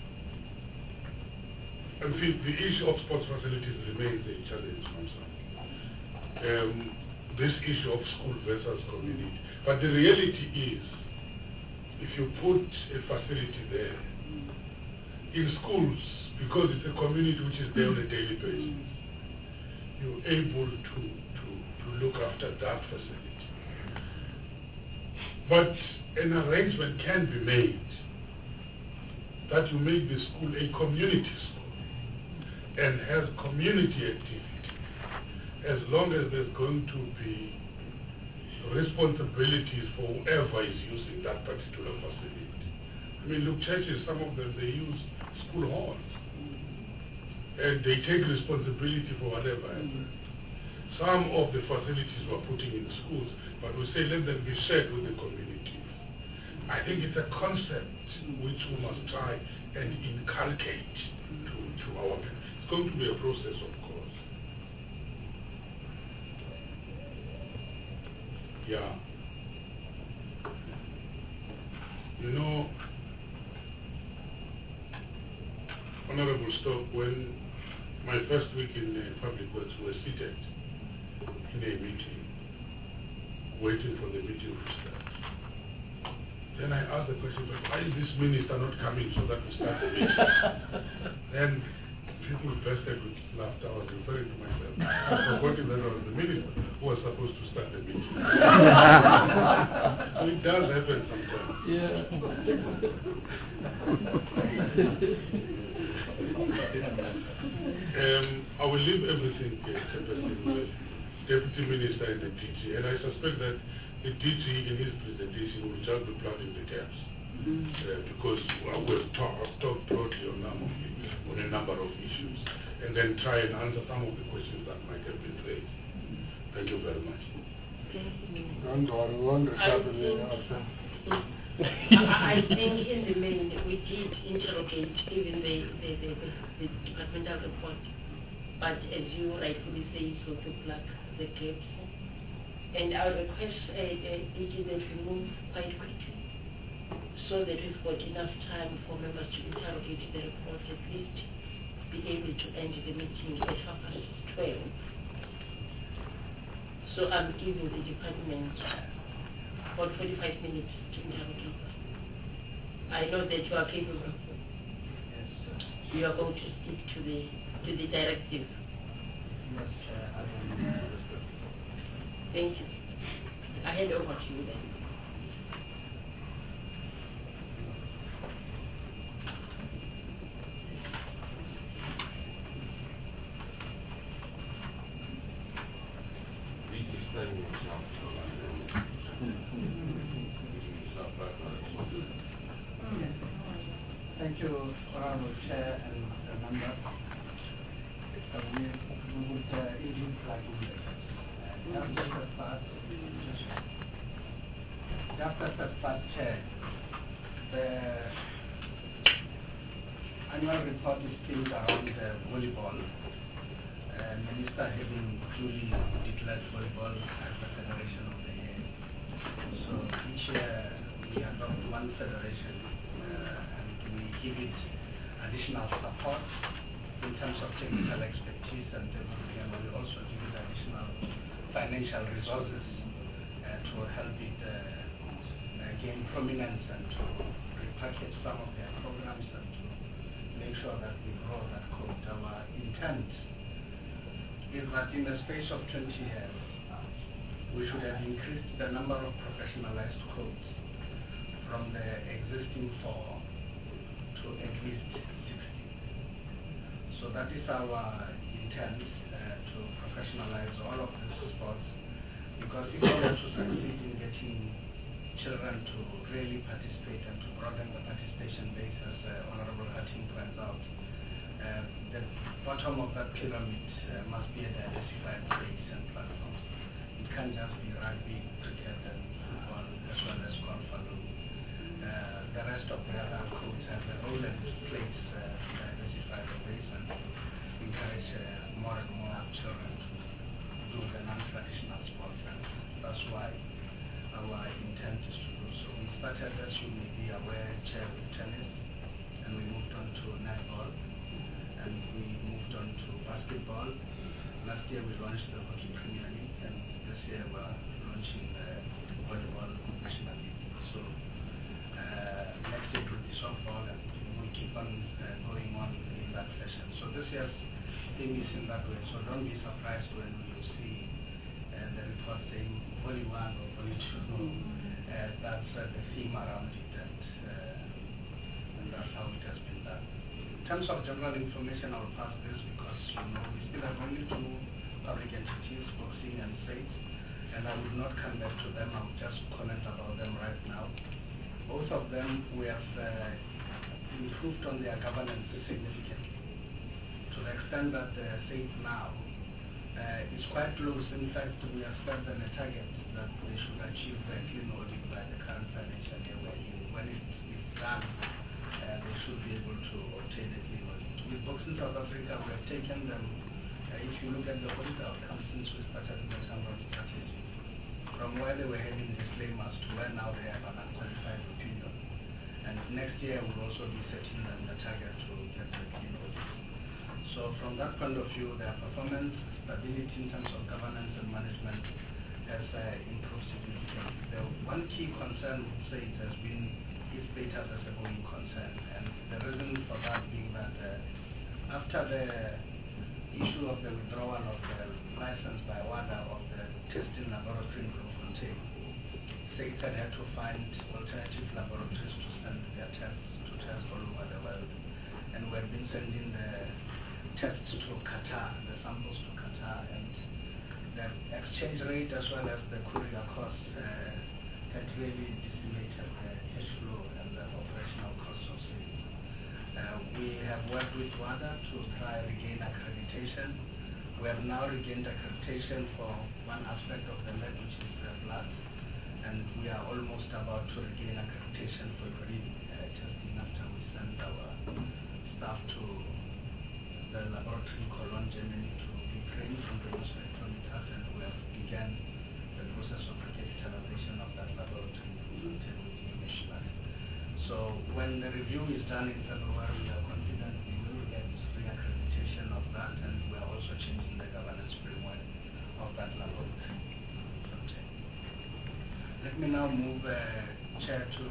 I think the issue of sports facilities remains a challenge from some. Um, this issue of school versus community. But the reality is, if you put a facility there, in schools, because it's a community which is there on a daily basis, you're able to, to, to look after that facility. But an arrangement can be made that you make the school a community school and has community activity, as long as there's going to be responsibilities for whoever is using that particular facility. I mean, look, churches, some of them, they use school halls. And they take responsibility for whatever happens. Some of the facilities we're putting in schools, but we say let them be shared with the communities. I think it's a concept which we must try and inculcate to, to our people. It's going to be a process, of course. Yeah. You know, Honorable Stock, when my first week in uh, public works, we were seated in a meeting, waiting for the meeting to start. Then I asked the question, but why is this minister not coming so that we start the meeting? Then people bursted with laughter. I was referring to myself. I forgot that I was the minister who was supposed to start the meeting. So it does happen sometimes. um, I will leave everything uh, to the Deputy Minister and the D G, and I suspect that the D G in his presentation will just be plugging the gaps. Uh, because well, we've talked talk broadly on, number, on a number of issues, and then try and answer some of the questions that might have been raised. Thank you very much. Don't worry, we won't reshuffle it also. I think in the main we did interrogate even the, the, the, the, the departmental report, but as you rightfully say, so to plug the gaps. And our request uh, uh, is that we move quite quickly, so that we've got enough time for members to interrogate the report, at least be able to end the meeting at half past twelve. So I'm giving the department about forty-five minutes to interrogate. I know that you are capable. Yes, sir. You are going to stick to the to the directive. Yes, Chair, I will. Thank you. I hand over to you then. Thank you, Honorable Chair and uh, members. Uh, we, we would uh, indeed like to just as a start, just as a start, Chair, the annual report is themed around uh, volleyball. Uh, Minister having duly declared volleyball as the Federation of the Year. So each year we adopt one federation uh, and we give it additional support in terms of technical expertise and everything, and we also give it additional financial resources uh, to help it uh, uh, gain prominence and to repackage some of their programs and to make sure that we grow that code. Our intent is that in the space of twenty years, we should have increased the number of professionalized codes from the existing four to at least sixty. So that is our intent, uh, to professionalize all of these sports, because if we are to succeed in getting children to really participate and to broaden the participation base, as uh, Honorable Hatim points out, uh, the bottom of that pyramid uh, must be a diversified space and platforms. It can't just be rugby, cricket, and football, as well as golf alone. Uh, the rest of the other codes have a role and place uh, to diversify the base and encourage uh, more and more children to do the non-traditional sports, and that's why our intent is to do so. We started, as you may be aware, Chair, with tennis, and we moved on to netball, and we moved on to basketball. Last year we launched the Hockey Premier League, and this year we're launching the Volleyball National League. So uh, next year will be softball, and we'll keep on uh, going on in that fashion. So this year's theme is in that way, so don't be surprised when you see uh, the report saying Volley one or Volley two. Uh, that's uh, the theme around it, and, uh, and that's how it has been done. In terms of general information, I'll pass this because you know we still have only two public entities, boxing and states, and I will not come back to them. I'll just comment about them right now. both of them we have uh, improved on their governance significantly, to the extent that uh, say now uh, it's quite close. In fact, we have set them a target that they should achieve a clean audit by the current financial year. When it is done, uh, they should be able to obtain a clean audit. With Boxing South Africa, we have taken them, uh, if you look at the audit outcomes since we started the turnaround strategy, from where they were having disclaimers to where now they have an unqualified opinion. And next year we'll also be setting them the target to get the clean audit. So from that point of view, their performance, stability in terms of governance and management has uh, improved significantly. The one key concern would say it has been its status as a going concern. And the reason for that being that uh, after the issue of the withdrawal of the license by WADA of the testing laboratory in Bloemfontein, SAICAD had to find alternative laboratories to send their tests to test all over the world. And we have been sending the tests to Qatar, the samples to Qatar, and the exchange rate as well as the courier costs uh, had really decimated the cash flow and the operational costs of sales. Uh, we have worked with WADA to try and regain accreditation. We have now regained accreditation for one aspect of the lab, which is uh, blood. And we are almost about to regain accreditation for urine uh, testing after we send our staff to the laboratory in Cologne, Germany, to be trained from the use of electronics, and we have begun the process of recapitalization of that laboratory with new machinery. So when the review is done in February, we are confident we will get re-accreditation of that, and we are also changing the governance framework of that laboratory. Let me now move, uh, Chair, to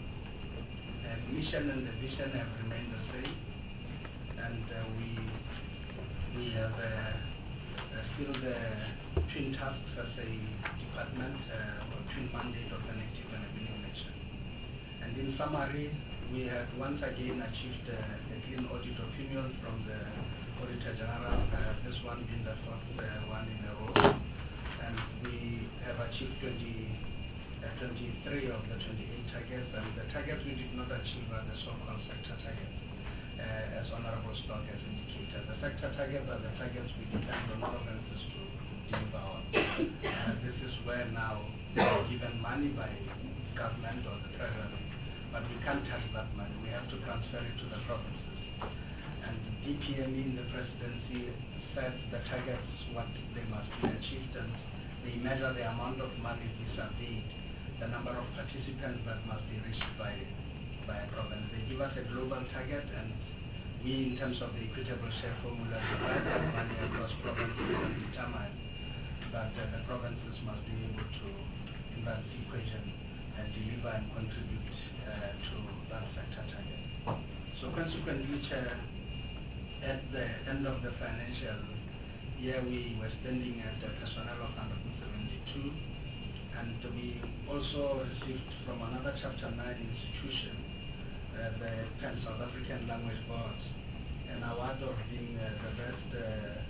the mission and the vision have remained the same, and uh, we we have uh, uh, still the twin tasks as a department, uh, or twin mandate of an active and a winning nation. And in summary, we have once again achieved uh, a clean audit opinion from the Auditor General, uh, this one being the fourth uh, one in a row, and we have achieved twenty. Uh, twenty-three of the twenty-eight targets, and the targets we did not achieve are the so-called sector targets, uh, as Honorable Stock has indicated. The sector targets are the targets we depend on provinces to deliver on. Uh, this is where now we are given money by government or the treasury, but we can't touch that money. We have to transfer it to the provinces. And D P M E in the presidency sets the targets, what they must be achieved, and they measure the amount of money vis-a-vis the number of participants that must be reached by, by a province. They give us a global target, and we, in terms of the equitable share formula, divide that money across provinces and determine that uh, the provinces must be able to, in that equation, uh, deliver and contribute uh, to that sector target. So consequently, Chair, at the end of the financial year, we were standing at a personnel of one hundred seventy-two. And we also received from another Chapter nine institution, uh, the Pan South African Language Board, an award of being uh, the best uh,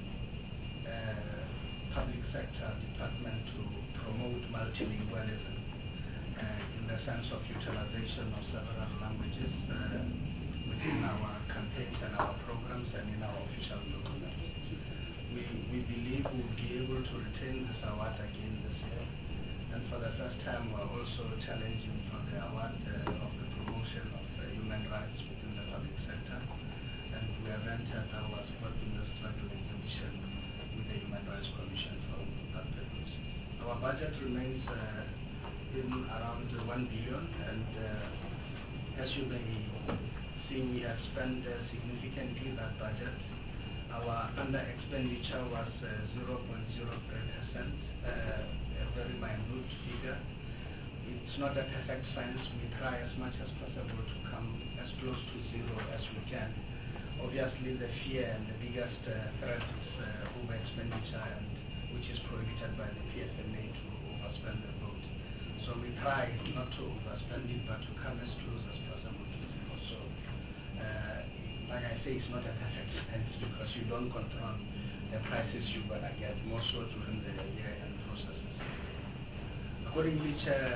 uh, public sector department to promote multilingualism uh, in the sense of utilization of several languages uh, within our campaigns and our programs and in our official documents. We, we believe we will be able to retain this award again this year. And for the first time, we're also challenging for the award uh, of the promotion of uh, human rights within the public sector. And we have entered our support in the struggle exhibition with the Human Rights Commission for that purpose. Our budget remains uh, in around one billion, and uh, as you may see, we have spent uh, significantly that budget. Our under expenditure was uh, zero point zero three percent. Uh, a very minute figure. It's not a perfect science. We try as much as possible to come as close to zero as we can. Obviously, the fear and the biggest uh, threat is uh, over expenditure, and which is prohibited by the P F M A to overspend the vote. So we try not to overspend it, but to come as close as possible to zero. So, uh, like I say, it's not a perfect science because you don't control the prices you're going to get, more so during the year-end processes. Accordingly, Chair, I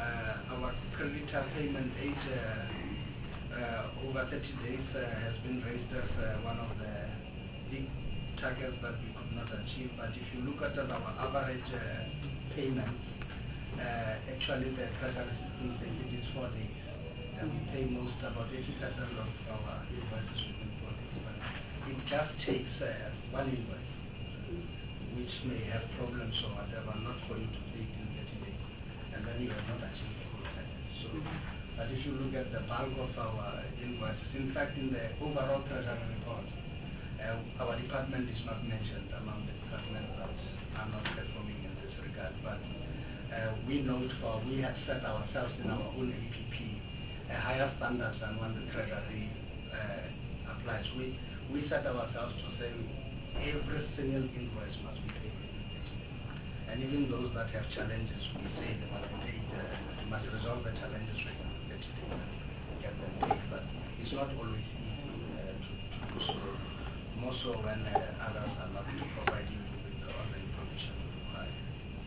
uh, our creditor payment age uh, uh, over thirty days uh, has been raised as uh, one of the big targets that we could not achieve. But if you look at our average uh, payments, uh, actually the treasury system says it is four days. And we pay most, about eighty percent of our invoices within four days. But it just takes uh, one invoice, which may have problems or whatever, not for you to pay it in thirty days. And then you have not achieved the full target. So, but if you look at the bulk of our invoices, in fact, in the overall treasury report, uh, our department is not mentioned among the departments that are not performing in this regard. But uh, we note for, we have set ourselves in our own A P P a higher standards than when the treasury uh, applies. We, we set ourselves to say every single invoice must be paid within thirty days. And even those that have challenges, we say they must be paid, uh, we must resolve the challenges within thirty days and get them paid. But it's not always easy uh, to, to do so, more so when uh, others are not providing you with all the information required.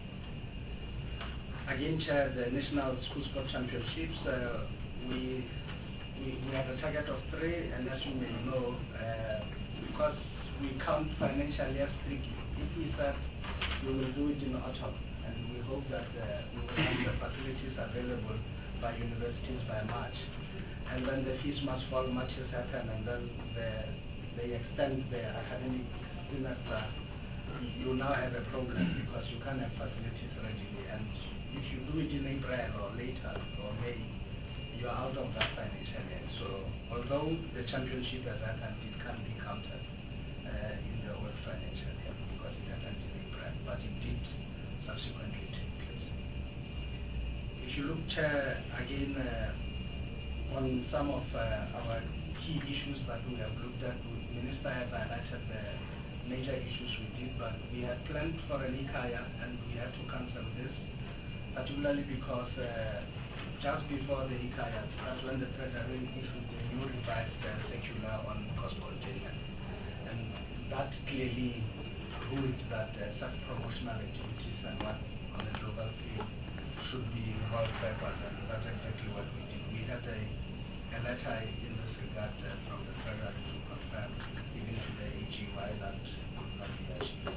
Again, Chair, the National School Sport Championships, uh, we, we we had a target of three, and as you may know, uh, because we count financially as tricky, if we said we will do it in autumn, and we hope that uh, we will have the facilities available by universities by March, and then the fees must fall, matches happen, and then the, they extend the academic semester, you now have a problem because you can't have facilities readily, and if you do it in April or later or May, you are out of that financial year. So although the championship has happened, it can't be counted uh, in the old financial year because it happened in April, but it did subsequently take place. If you look, Chair, again uh, on some of uh, our key issues that we have looked at, the Minister has highlighted the major issues we did, but we had planned for an ICAIA and we had to cancel this, particularly because uh, just before the ICAIA, that's when the Treasury issued the new revised uh, circular on cost containment. And that clearly ruled that uh, such promotional activities and what on the global field should be rolled backwards, and that's exactly what we did. We had a, a letter in this regard uh, from the Treasury to confirm, even to the A G Y, that could not be achieved.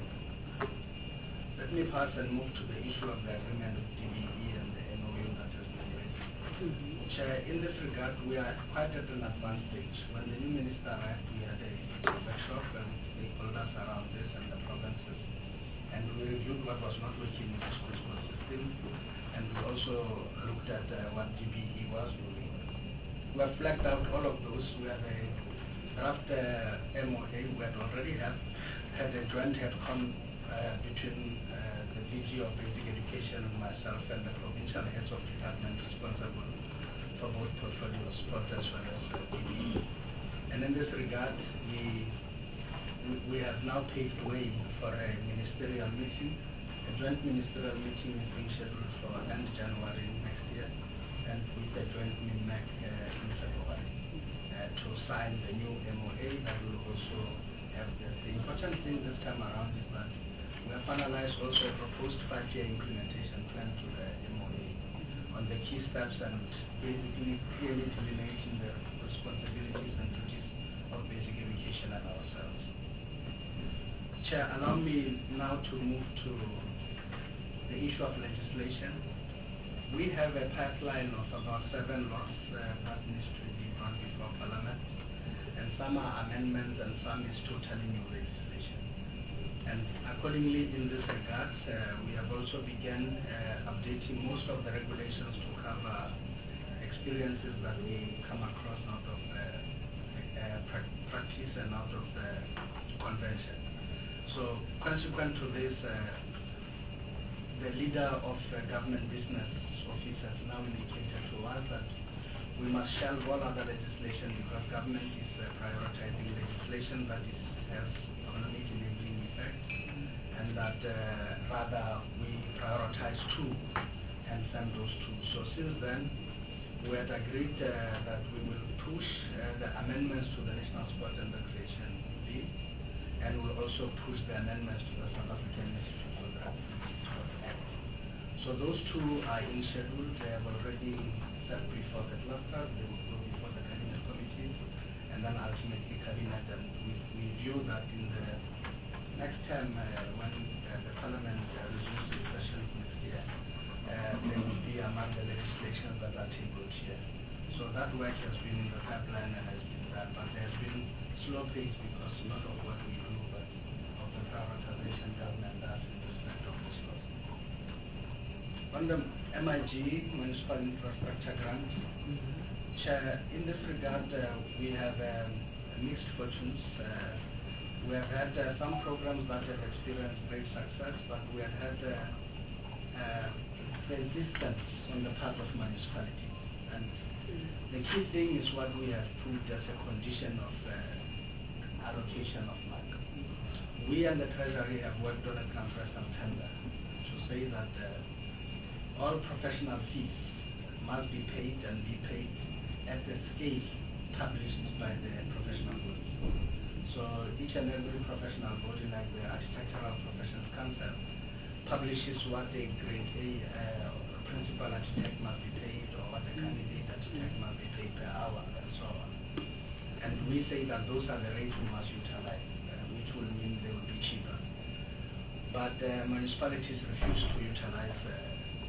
Let me pass and move to the issue of the agreement with D B E and the M O U that has been raised. Mm-hmm. Chair, in this regard, we are quite at an advanced stage. When the new minister arrived, we had a workshop with stakeholders around this and the provinces, and we reviewed what was not working in the school sport system, and we also looked at uh, what D B E was doing. We have flagged out all of those. We have a draft uh, M O A. We had already have, had a joint headcom Uh, between uh, the D G of Basic Education and myself and the provincial heads of department responsible for both portfolio sport as well as uh, D B E. And in this regard, we, we we have now paved way for a ministerial meeting. A joint ministerial meeting is being scheduled for end January next year, and with a joint MINMEC uh, in February uh, to sign the new M O A that will also have the, the important thing this time around is that we have finalized also a proposed five-year implementation plan to the M O A on the key steps and basically clearly delineating the responsibilities and duties of basic education and ourselves. Chair, allow me now to move to the issue of legislation. We have a pipeline of about seven laws uh, that needs to be brought before Parliament, and some are amendments and some is totally new legislation. And accordingly, in this regard, uh, we have also begun uh, updating most of the regulations to cover experiences that we come across out of the uh, pra practice and out of the convention. So, consequent to this, uh, the leader of the government business office has now indicated to us that we must shelve all other legislation because government is uh, prioritizing legislation that is, has economic enabling effect, and that uh, rather we prioritize two and send those two. So since then, we had agreed uh, that we will push uh, the amendments to the National Sport and Recreation Bill, and we'll also push the amendments to the South African Institute for the Sport Act. So So those two are in schedule. They have already set before the cluster. They will go before the cabinet committee, and then ultimately cabinet. And we, we view that in the next term, uh, when uh, the parliament uh, resumes its session next year, uh, there will be among the legislation that are tabled here. So that work has been in the pipeline and has been done, but there has been slow pace because not of what we do, but of the prioritization government does in respect of this law. On the M I G, Municipal Infrastructure Grant, mm-hmm. Chair, in this regard, uh, we have um, mixed fortunes. Uh, we have had uh, some programs that have experienced great success, but we have had uh, uh, resistance on the part of municipalities. And the key thing is what we have put as a condition of uh, allocation of money. We and the Treasury have worked on a transversal tender to say that uh, all professional fees must be paid and be paid at the scale published by the professional bodies. So each and every professional body, like the Architectural Professions Council, publishes what a grade A uh, principal architect must be paid, or what a candidate architect must be paid per hour, and so on. And we say that those are the rates we must utilize, uh, which will mean they will be cheaper. But uh, municipalities refuse to utilize uh,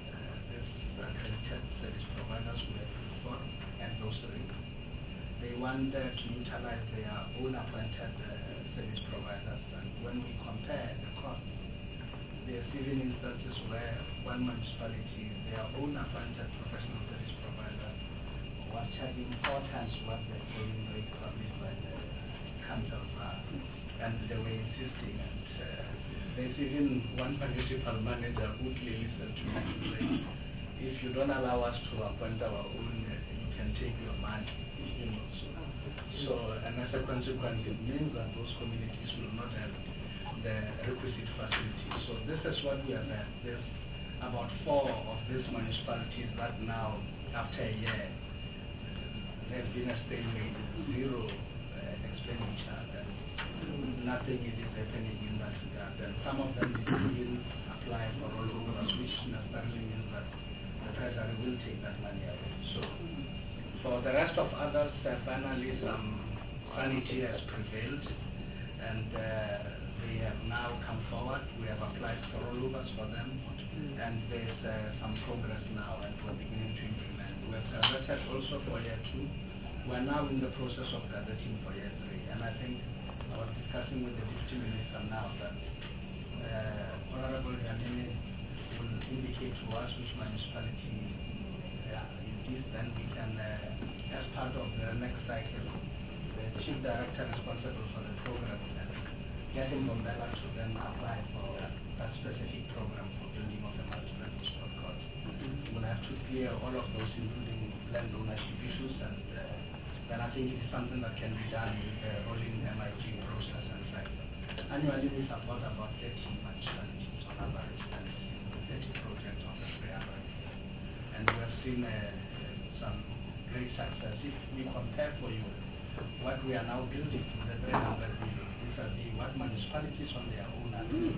accredited service providers we have before and those rates. They want uh, to utilize their own appointed uh, service providers, and when we compare the cost, there are even instances where one municipality, their own appointed professional service provider, was charging four times what the going rate published by the councils are, and they were insisting, and uh, there's even one municipal manager who clearly said to me today, if you don't allow us to appoint our own, uh, you can take your money. You know, so, so, and as a consequence, it means that those communities will not have the requisite facilities. So this is what we have had. There's about four of these municipalities that now, after a year, there's been a stalemate, zero uh, expenditure, and nothing is happening in that regard. And some of them didn't even apply for rollovers, which necessarily means that the Treasury will take that money away. So for the rest of others, uh, finally some sanity has prevailed, and uh, they have now come forward. We have applied for rollovers for them, and there's uh, some progress now, and we're beginning to implement. We have gazetted also for year two. We're now in the process of gazetting for year three, and I think I was discussing with the Deputy Minister now that uh, Honorable Yamini will indicate to us which municipality uh, it is, then we can, uh, as part of the next cycle, the Chief Director responsible for the program, and get him from Bella to then apply for that specific program for building of a multi-level sport court. We'll have to clear all of those, including land ownership issues, and uh, then I think it's something that can be done with the rolling M I G process and cycle. Annually, we support about thirty municipalities on average, and thirty projects on the free average. And we have seen uh, some great success. If we compare for you what we are now building in the three hundred million, these are the what municipalities on their own are doing.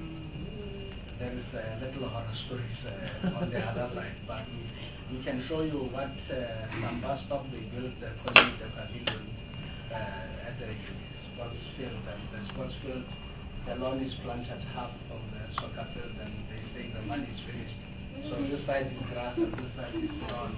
There is a uh, little horror stories uh, on the other side, but we, we can show you what uh, some bus stop they built, uh, calling the pavilion uh, at the sports field, and the sports field, the lawn is planted half of the soccer field, and they say the money is finished. So this side is grass and this side is lawn.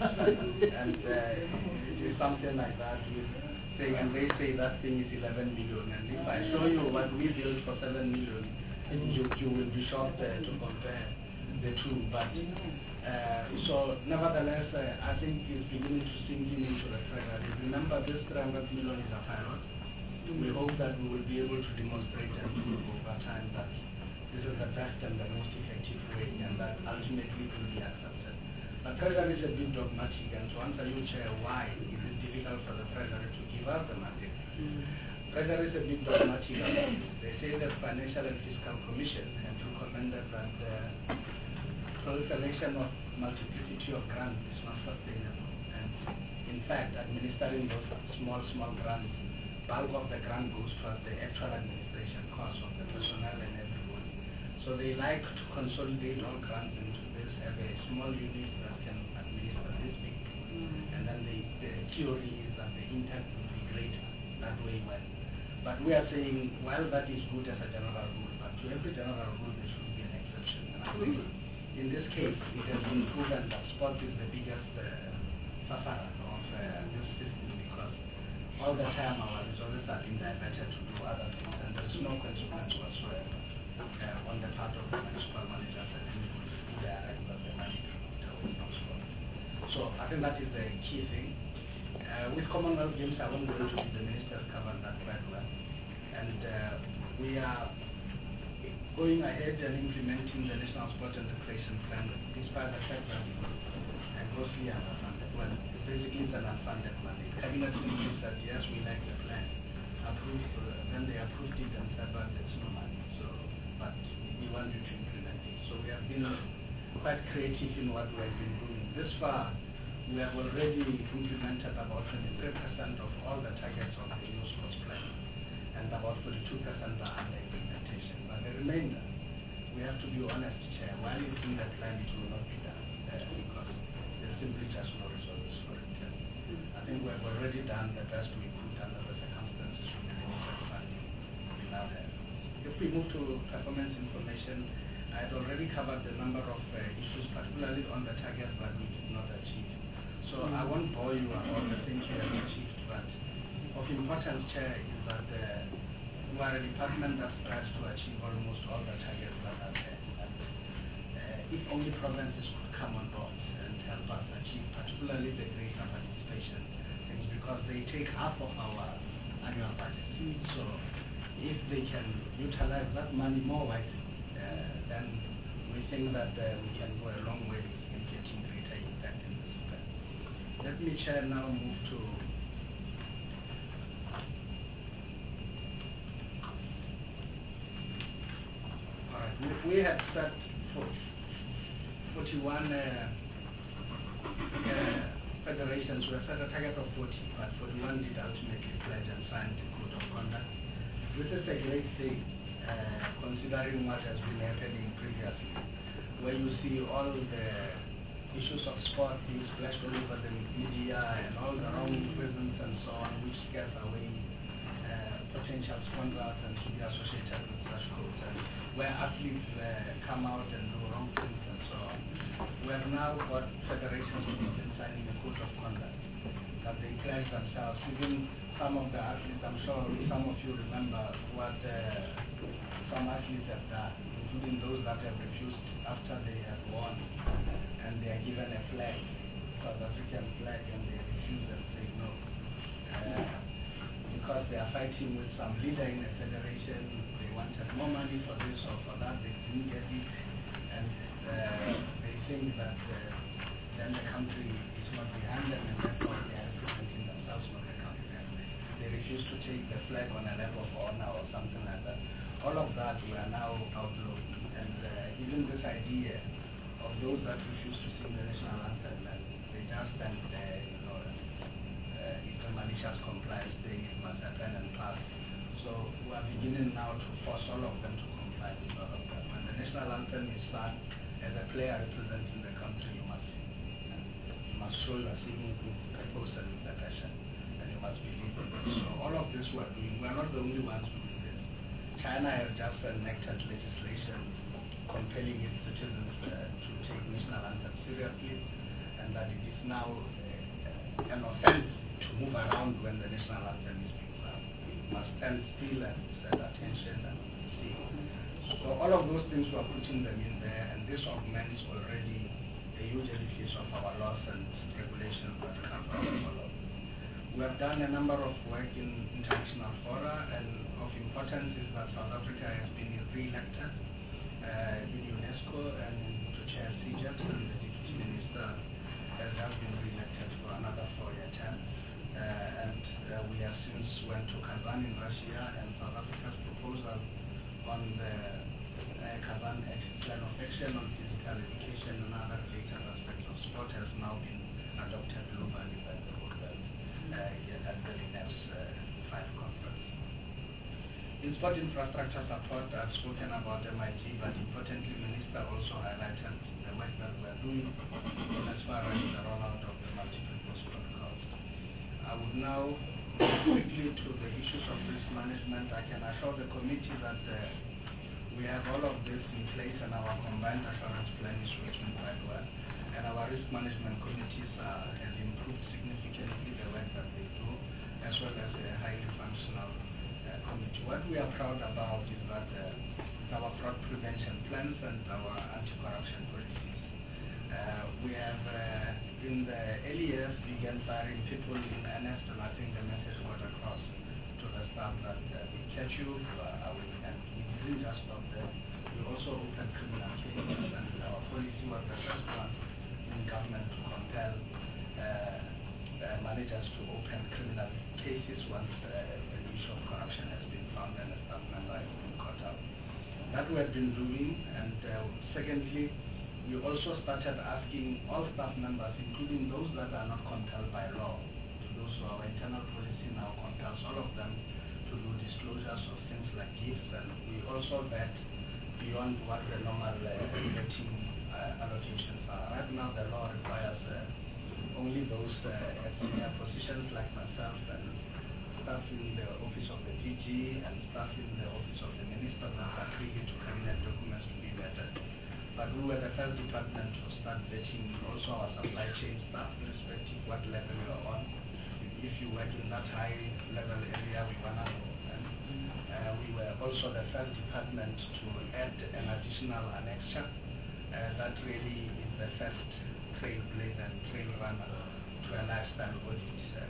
And uh, it is something like that. We say, and they say that thing is eleven million. And if I show you what we built for seven million, you, you will be shocked uh, to compare the two. But uh, so nevertheless, uh, I think it's beginning to sink in into the treasury. Remember, this three hundred million is a pilot. We hope that we will be able to demonstrate and prove over time that this is the best and the most effective way, and that ultimately will be accepted. But Treasury is a bit dogmatic, and to answer you, Chair, why is it difficult for the Treasury to give up the mandate? Mm. Treasury is a bit dogmatic about it. They say the Financial and Fiscal Commission has recommended that the proliferation of multiplicity of grants is not sustainable. And in fact, administering those small, small grants, bulk of the grant goes towards the actual administration cost of the personnel and everybody. So they like to consolidate all grants into this have a small unit that can administer this big. Mm. And then the, the theory is that the impact will be greater that way. When, but we are saying, well, that is good as a general rule, but to every general rule there should be an exception. And I think in this case, it has been proven that sport is the biggest uh, sufferer of uh, this system, because all the time our resources are being diverted to do other things, and there is no consequence whatsoever uh, on the part of the municipal managers and anybody who direct that the money towards sport. So I think that is the key thing. Uh, with Commonwealth Games, I won't go into it, the ministers covered that quite well. And uh, we are going ahead and implementing the National Sport and Recreation Plan, despite the fact that we are grossly underfunded. Well, basically it's an unfunded money. Cabinet ministry said, yes, we like the plan. Approved, uh, then they approved it and said, but there's no money. So, but we want you to implement it. So we have been quite creative in what we have been doing. This far, we have already implemented about twenty-three percent of all the targets of the new sports plan, and about forty-two percent are under implementation. But the remainder, we have to be honest, Chair, while you think that plan, it will not be done, uh, because there's simply just no resources for it. I think we have already done the best we could under the circumstances with the limited funding we now have. If we move to performance information, I had already covered the number of uh, issues, particularly on the targets that we did not achieve. So I won't bore you about the things we have achieved, but of importance, Chair, is that uh, we are a department that strives to achieve almost all the targets that are there. And uh, if only provinces could come on board and help us achieve, particularly the greater participation things, because they take half of our annual budget. Mm. So if they can utilize that money more wisely, uh, then we think that uh, we can go a long way in getting greater impact in this plan. Let me, Chair, now move to all right. We, we had set for forty-one uh, uh, federations. We have set a target of forty, but forty-one did ultimately pledge and sign the code of conduct. This is a great thing, uh, considering what has been happening previously, where you see all the issues of sport being splashed all over the media and all the wrong reasons and so on, which scares away uh, potential sponsors and to be associated with such codes, and where athletes uh, come out and do wrong things and so on. We have now got federations who have been signing a code of conduct that they pledge themselves. Even some of the athletes, I'm sure some of you remember what uh, some athletes have done, including those that have refused after they have won, and they are given a flag, South African flag, and they refuse and say no. Uh, because they are fighting with some leader in the federation, they wanted more money for this or for that, they didn't get it, and uh, they think that uh, then the country is not behind them, and therefore they are representing themselves, not the country. They refuse to take the flag on a lap of honor or something like that. All of that we are now outlawing, and uh, even this idea of those that refuse to sing the national anthem, and they just stand there, you know, uh, if a malicious compliance thing, it must happen and pass. So we are beginning now to force all of them to comply with all of that. When the national anthem is sung, as a player representing the country, you must sing. And you must show you are singing with purpose and with the passion, and you must believe in it. So all of this we are doing. We are not the only ones doing this. China has just enacted legislation compelling its citizens uh, to take national anthem seriously, and that it is now uh, an offense to move around when the national anthem is being sung. You must stand still and set attention and sing. So all of those things we are putting them in there, and this augments already a huge edifice of our laws and regulations that come from all of them. We have done a number of work in international fora, and of importance is that South Africa has been re-elected uh, in UNESCO and to chair C G E P, and the Deputy Minister has just been re-elected for another four-year term. Uh, and uh, we have since went to Kazan in Russia, and South Africa's proposal on the uh, Kazan Plan of Action on Physical Education and other related aspects of sport has now been adopted globally by the whole world uh, at the next uh, five conference. In sport infrastructure support, I've spoken about M I G, but importantly, Minister also highlighted the work that we're doing in as far as the rollout of the multi-purpose protocols. I would now move quickly to the issues of risk management. I can assure the committee that uh, we have all of this in place, and our combined assurance plan is working quite well. And our risk management committees uh, have improved significantly the work that they do, as well as a highly functional uh, committee. What we are proud about is that uh, our fraud prevention plans and our anti-corruption policies. Uh, we have, uh, in the early years, began firing people in earnest, and I think the message got across to the staff that uh, we catch you, uh, we, and we didn't just stop there. We also opened criminal cases, and our policy was the first one in government to compel uh, uh, managers to open criminal cases once uh, an issue of corruption has been found and a staff member has been caught up. That we have been doing, and uh, secondly, we also started asking all staff members, including those that are not compelled by law, to do so. Our internal policy now compels all of them to do disclosures of things like gifts, and we also vet beyond what the normal uh, vetting uh, allocations are. Right now, the law requires uh, only those uh, at senior positions like myself and staff in the office of the D G and staff in the office of the minister that are privy to cabinet documents to be vetted. But we were the first department to start vetting also our supply chain staff, irrespective what level you are on. If you work in that high level area, we want to know. And uh, we were also the first department to add an additional annexure. Uh, that really is the first trailblazer and trail runner to a lifestyle audit. Uh,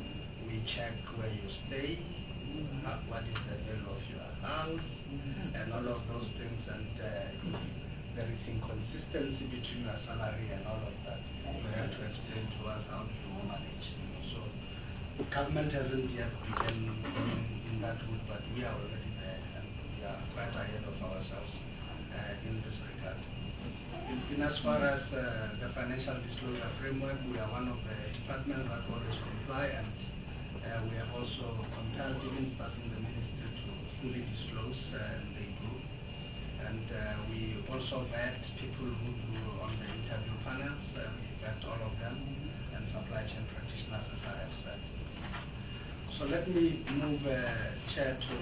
we check where you stay, uh, what is the value of your house, and all of those things. And uh, there is inconsistency between your salary and all of that. You have to explain to us how do you manage. So government hasn't yet begun going in that route, but we are already there, and we are quite ahead of ourselves uh, in this regard. In, in as far as uh, the financial disclosure framework, we are one of the departments that always comply, and uh, we have also compelled even staff in the ministry to fully disclose, uh, and they do. And uh, we also vet people who do on the interview panels. Uh, we vet all of them, and supply chain practitioners, as I have said. So let me move, uh, Chair, to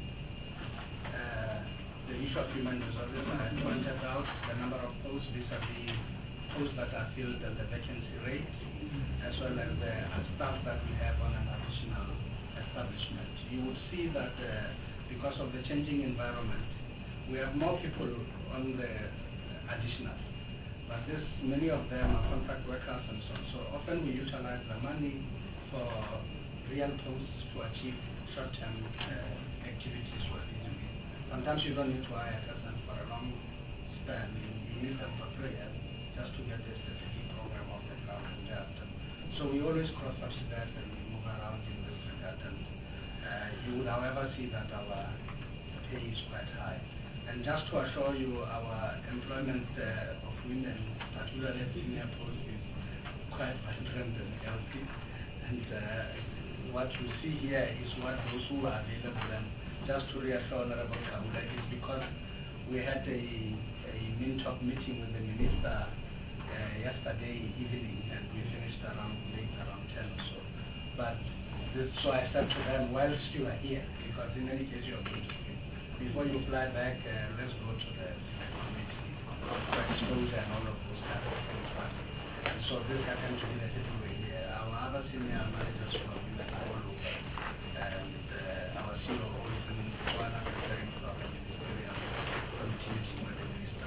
uh, the issue of human resources. I pointed out the number of posts vis-a-vis posts that are filled and the vacancy rate, as well as the staff that we have on an additional establishment. You would see that uh, because of the changing environment, we have more people on the additional, but this, many of them are contract workers and so on. So often we utilize the money for real posts to achieve short-term uh, activities for these. Sometimes you don't need to hire a person for a long span. You need them for three years just to get the specific program of the government after. So we always cross-subsidize and we move around in this regard. And uh, you would, however, see that our pay is quite high. And just to assure you, our employment uh, of women, particularly at senior posts, is quite vibrant and healthy. And uh, what you see here is what those who are available. And just to reassure Honorable Kabula, is because we had a, a min-talk meeting with the minister uh, yesterday evening, and we finished around late, around ten or so. But this, so I said to them, whilst you are here, because in any case you are going to sleep, before you fly back, uh, let's go to the committee for exposure and all of those kind of things. And so this happened to be the people here. Our other senior managers who have been all over, and uh, our C O O is in one preparing for the ministerial committee meeting with the minister.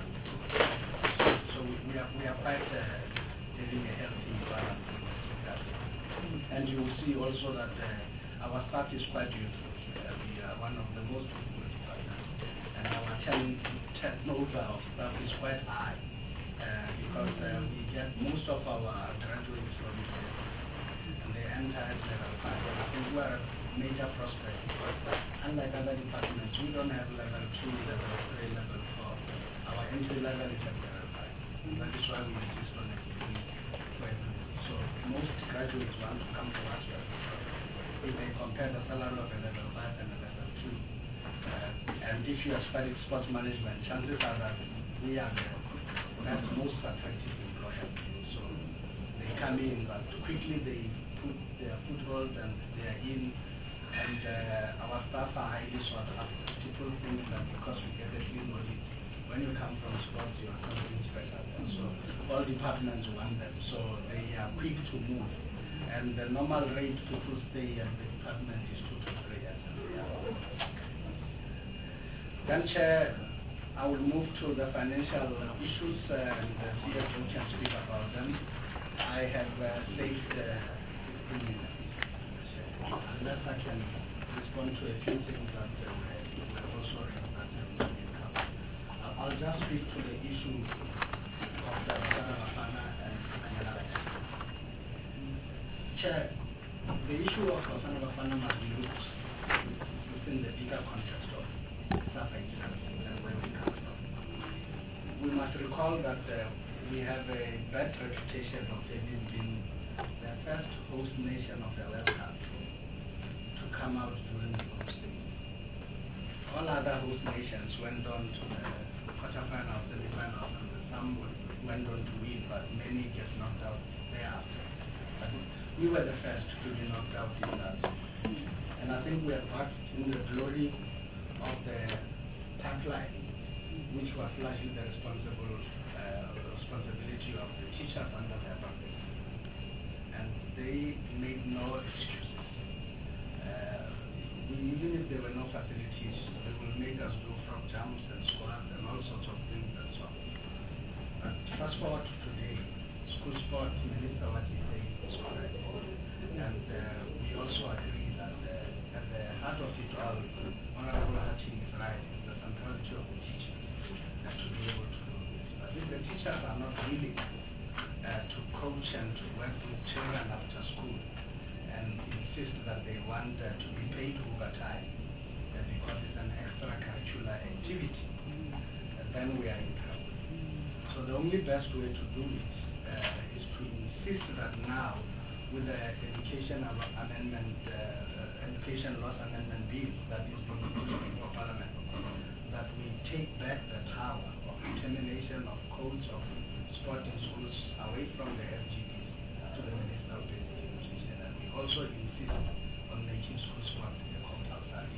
So we, we are we are quite uh, having a healthy balance in this regard. And you will see also that uh, our staff is quite youthful. Uh, we are one of the most youthful departments, and our turn, turnover of staff is quite high uh, because uh, we get most of our graduates from the, and they enter at level five. And I think we are a major prospect because unlike other departments, we don't have level two, level three, level four. Our entry level is at level five. And that is why we insist on a degree for everybody. So most graduates want to come to us because if they compare the salary of a level five and a level two, uh, and if you have studied sports management, chances are that we are the that's most attractive employer. So they come in, but quickly they put their foothold and they are in. And uh, our staff are highly sought after. People think that because we get a clean audit, when you come from sports, you are something special. And so all departments want them. So they are quick to move. And the normal rate people stay at the department is two to three years. Then, Chair, I will move to the financial issues uh, and the C F O can speak about them. I have uh, saved uh, fifteen minutes. Unless I can respond to a few things that uh, were also raised that uh, we covered. I'll just speak to the issue of the Bafana Bafana and Kanyala. Chair, the issue of Bafana Bafana must be looked within the bigger context of sub-agencies and where we come from. We must recall that uh, we have a bad reputation of having been the first host nation of the World Cup to come out during the group stage. All other host nations went on to the quarterfinals, semifinals, and some went on to win, but many get knocked out thereafter. But we were the first to be knocked out in that. And I think we have worked in the glory of the pipeline, which was largely the responsible uh, responsibility of the teachers under their bucket. And they made no excuses. Uh, we, even if there were no facilities, they will make us do frog jumps and squats and all sorts of things and so on. But fast forward to today, school sport minister what he said is correct. And uh, we also agree that uh, at the heart of it all, Honorable Hutching is right, is the centrality of the teachers uh, to be able to do this. But if the teachers are not willing uh, to coach and to work with children after school, and insist that they want uh, to be paid overtime uh, because it's an extracurricular activity, uh, then we are in trouble. So the only best way to do it uh, is to insist that now, with the Education Amendment, uh, Education Laws Amendment Bill that is being pushed before Parliament, that we take back the power of determination of codes of sport in schools away from the F G Ps to the Minister of Basic Education. And we also insist on making school sport a compulsory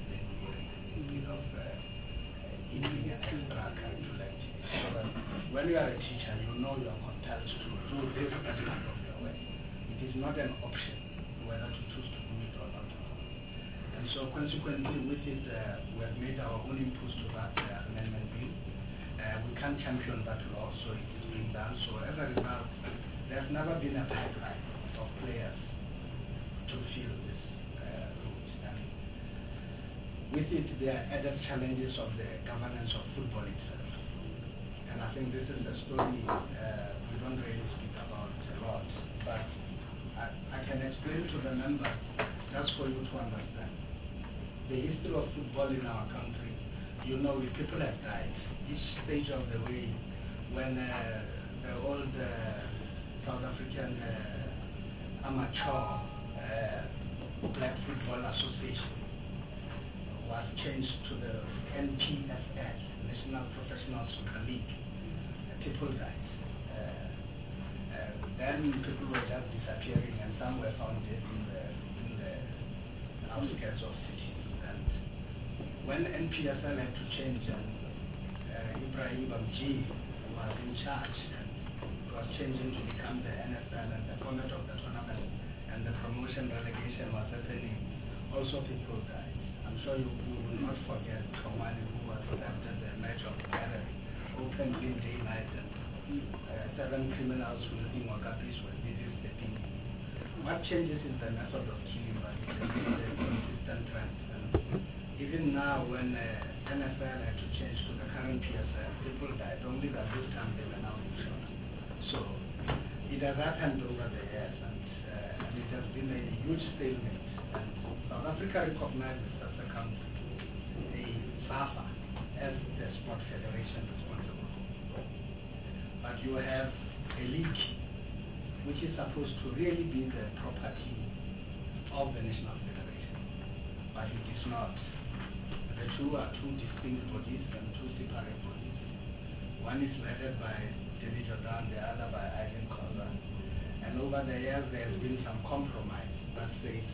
bit of uh, eating an extracurricular activity. So that when you are a teacher, you know you are compelled to do this as part of your work. It is not an option whether to choose to do it or not. And so consequently with it, uh, we have made our own inputs to that uh, amendment bill. Uh, we can't champion that law, so it is being done. So as a result, there's never been a pipeline of players to fill this uh, route. And with it, there are added challenges of the governance of football itself. And I think this is a story uh, we don't really speak about a lot, but I, I can explain to the members just for you to understand. The history of football in our country, you know, people have died. Each stage of the way, when uh, the old uh, South African uh, amateur uh, Black Football Association was changed to the N P F L, National Professional Soccer League, uh, people died. Uh, uh, then people were just disappearing, and some were found dead in the, in the outskirts of cities. And when N P F L had to change, and uh, Ibrahim Bamji was in charge, and it was changing to become the N F L, and the format of the tournament and the promotion relegation was happening, also people died. I'm sure you, you will not forget Komani, who was left at the match of the gallery, openly daylight, and uh, seven criminals wielding Ogapis were busy stepping in. What changes is the method of killing, but it is a consistent trend. And even now, when uh, N F L had to change to the current P S L, people died, only that this time they were now insured. So it has happened over the years, and, uh, and it has been a huge stalemate. And South Africa recognizes as a country a SAFA as the sport federation responsible for football. But you have a league which is supposed to really be the property of the national federation, but it is not. The two are two distinct bodies and two separate bodies. One is led by Denny Jordan, the other by Ivan Koza. And over the years, there has been some compromise that says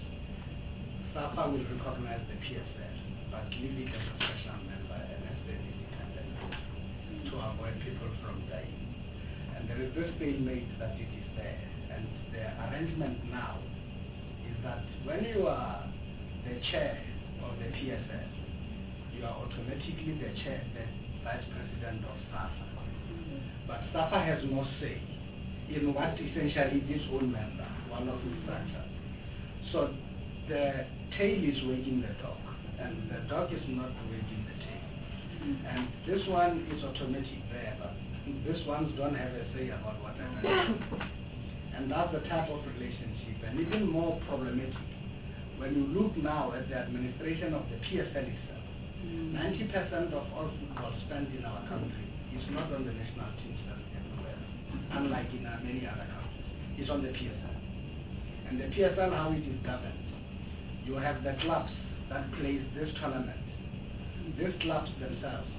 SAFA will recognize the P S L, but leave it as a special member and as an independent to avoid people from dying. And there is this stalemate that it is there. And the arrangement now is that when you are the chair of the P S L, you are automatically the chair, the vice president of SAFA. But SAFA has no say in what essentially this own member, one of its structure. So the tail is wagging the dog, and the dog is not wagging the tail. And this one is automatic there, but these ones don't have a say about what happens. And that's the type of relationship, and even more problematic. When you look now at the administration of the P S L itself, ninety percent of all football spent in our country is not on the national teams everywhere, unlike in uh, many other countries. It's on the P S L. And the P S L, how it is governed, you have the clubs that plays this tournament. These clubs themselves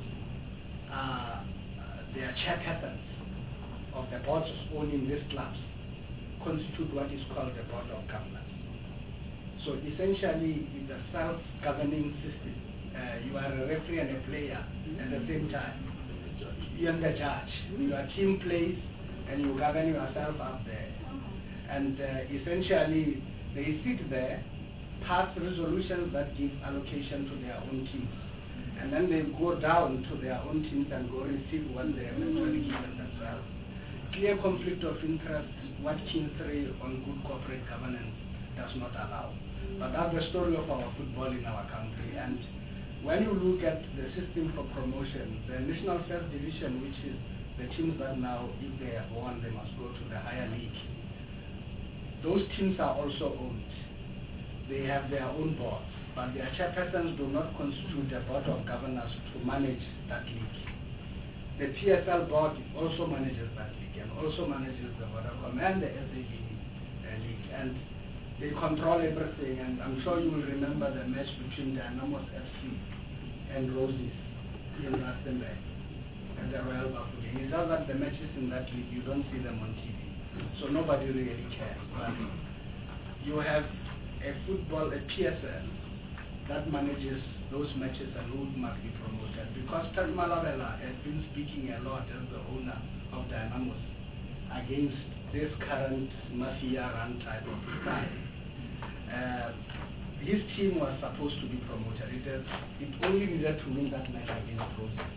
are uh, their chairpersons of the boards owning these clubs constitute what is called the board of governors. So essentially, it's a self-governing system. Uh, you are a referee and a player at the same time. You are the judge. Your team plays and you govern yourself up there. And uh, essentially, they sit there, pass resolutions that give allocation to their own teams. And then they go down to their own teams and go receive what they have actually given themselves. Clear conflict of interest, what King three on good corporate governance does not allow. But that's the story of our football in our country. And when you look at the system for promotion, the National First Division, which is the teams that now, if they have won, they must go to the higher league. Those teams are also owned. They have their own boards, but their chairpersons do not constitute a board of governors to manage that league. The P S L board also manages that league and also manages the Vodacom and the S A B uh, league. And they control everything, and I'm sure you will remember the match between Dynamos F C and Roses in Rustenburg at the Royal Bafokeng. It's just that the matches in that league, you don't see them on T V, so nobody really cares. But you have a football, a P S L, that manages those matches and who must be promoted. Because Terry Malabella has been speaking a lot as the owner of Dynamos against this current mafia-run type of style. Uh, his team was supposed to be promoted. It, has, it only needed to win that match against Roses.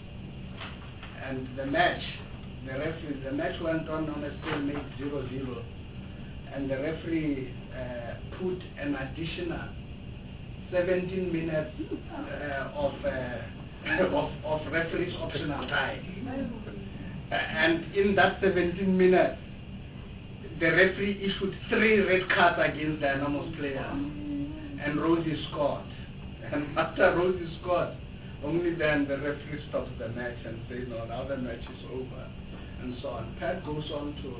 And the match, the referee, the match went on on a stalemate zero zero, and the referee uh, put an additional seventeen minutes uh, of, uh, of, of referee's optional time. Uh, and in that seventeen minutes, the referee issued three red cards against Dynamo's players, and Rosie scored. And after Rosie scored, only then the referee stops the match and says, no, now the match is over, and so on. Pat goes on to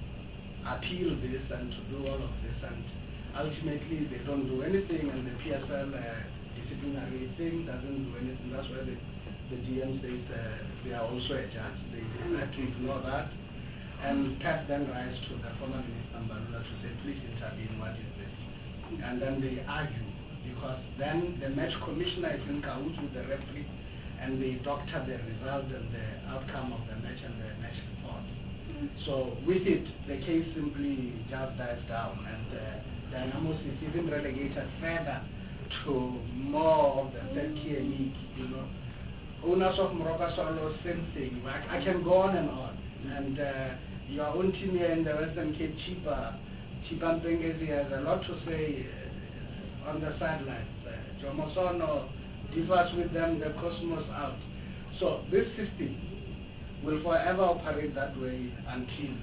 appeal this and to do all of this, and ultimately they don't do anything, and the P S L uh, disciplinary thing doesn't do anything. That's why the, the G M says uh, they are also a judge. They decide to ignore that. And Pat then writes to the former Minister Mbalula to say, please intervene, what is this? And then they argue, because then the match commissioner is in cahoots with the referee, and they doctor the result and the outcome of the match and the match report. So with it, the case simply just dies down, and uh, Dynamos is even relegated further to more of the third-tier league, you know. Owners of Moroka Swallows, same thing. I, I can go on and on. And uh, your own team here in the Western Cape, Chipa, Chipa Mpengezi, has a lot to say uh, on the sidelines. Uh, Jomosono differs with them, the Cosmos out. So this system will forever operate that way until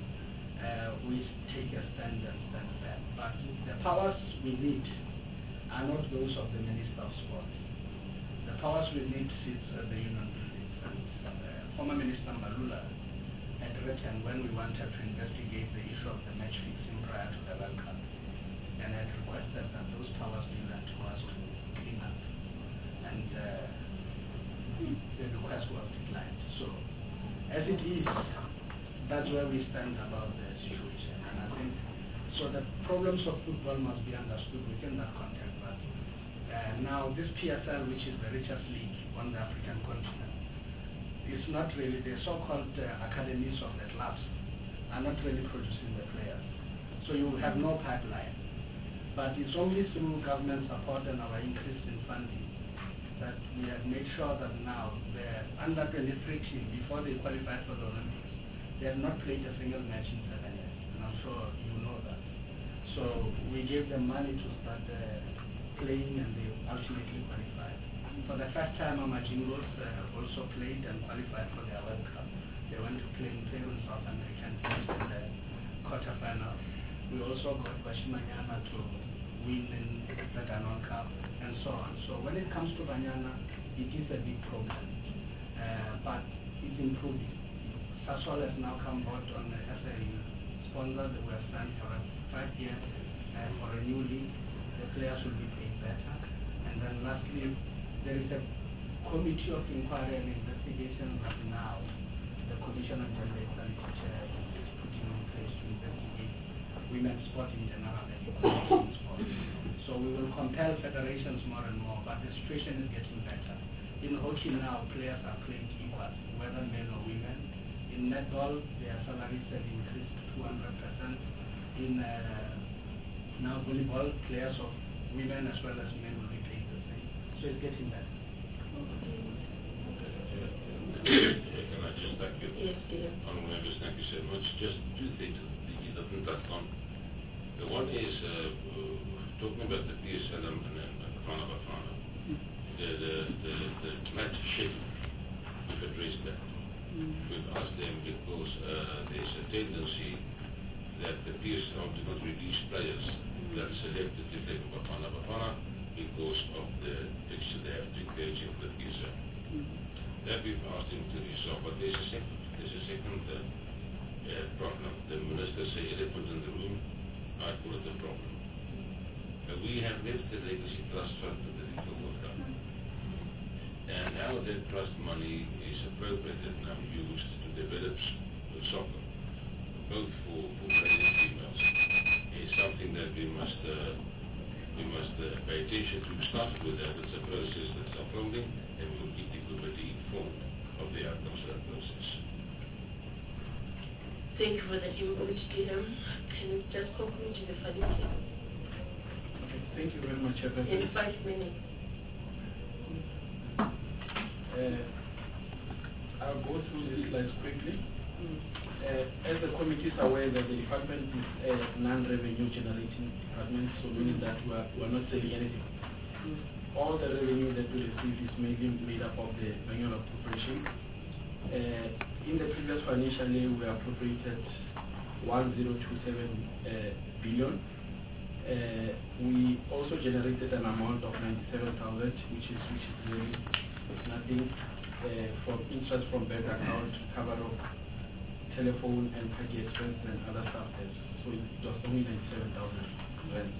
uh, we take a stand and stand firm. But the powers we need are not those of the Minister of Sport. The powers we need sits at the Union Buildings. And uh, former Minister Malula had written when we wanted to investigate the issue of the match fixing prior to the World Cup, and had requested that those powers be lent to us to clean up. And uh, the request was declined. So as it is, that's where we stand about the situation. And I think, so the problems of football must be understood within that context. But uh, now this P S L, which is the richest league on the African continent, is not really the so-called uh, academies of the clubs are not really producing the players. So you have no pipeline. But it's only through government support and our increase in funding that we have made sure that now the under twenty-three team, before they qualified for the Olympics, they have not played a single match in seven years. And I'm sure you know that. So we gave them money to start uh, playing, and they ultimately qualified. For the first time, Amajingos uh, also played and qualified for their World Cup. They went to play in Peru and South America and finished in the quarterfinal. We also got Bashimanyana to win in the Ganon Cup and so on. So when it comes to Banyana, it is a big problem, uh, but it's improving. Sasol has now come out on uh, as a sponsor that we have signed for a five years uh, for a new league. The players will be paid better. And then lastly, there is a committee of inquiry and investigation that now the Commission on Gender Equality Chair is putting in place to investigate women's sport in general and equality in sport. So we will compel federations more and more, but the situation is getting better. In hockey now, players are playing equal, whether men or women. In netball, their salaries have increased two hundred percent. In uh, now volleyball, players of women as well as men will be paid the same. So it's getting better. Can I just thank you? Yes, dear. Honourable members, thank you so much. Just two things that you touched on. The one is uh, uh, talking about the P S L and Bafana Bafana. The, the, the, the match schedule, we've addressed that. We've asked them because uh, there's a tendency that the P S L do not release players that are selected to play for Bafana Bafana because of the fixture they have to engage in the P S L. That we've asked him to resolve, but there's a second, there's a second uh, uh, problem. The minister says elephant in the room, I call it a problem. Uh, we have left the legacy trust fund for the FIFA World Cup. And how that trust money is appropriated now used to develop soccer, both for, for male and females, is something that we must uh, we must uh, pay attention to. We started with that. It's a process that's unfolding, and we will keep the committee informed of the outcomes of that process. Thank you for that input, Dylan. Can you just conclude the funding? Okay, thank you very much, Chairperson. In five minutes. Uh, I'll go through these slides quickly. Mm. Uh, as the committee is aware that the department is a non-revenue generating department, so meaning that we are, we are not selling anything. Mm. All the revenue that we receive is mainly made up of the annual appropriation. Uh, in the previous financial year, we appropriated one thousand twenty-seven uh, billion. Uh, we also generated an amount of ninety-seven thousand, which is which is really it's nothing uh, from interest from bank account to cover of telephone and package expenses and other stuff. So it was only ninety-seven thousand rents.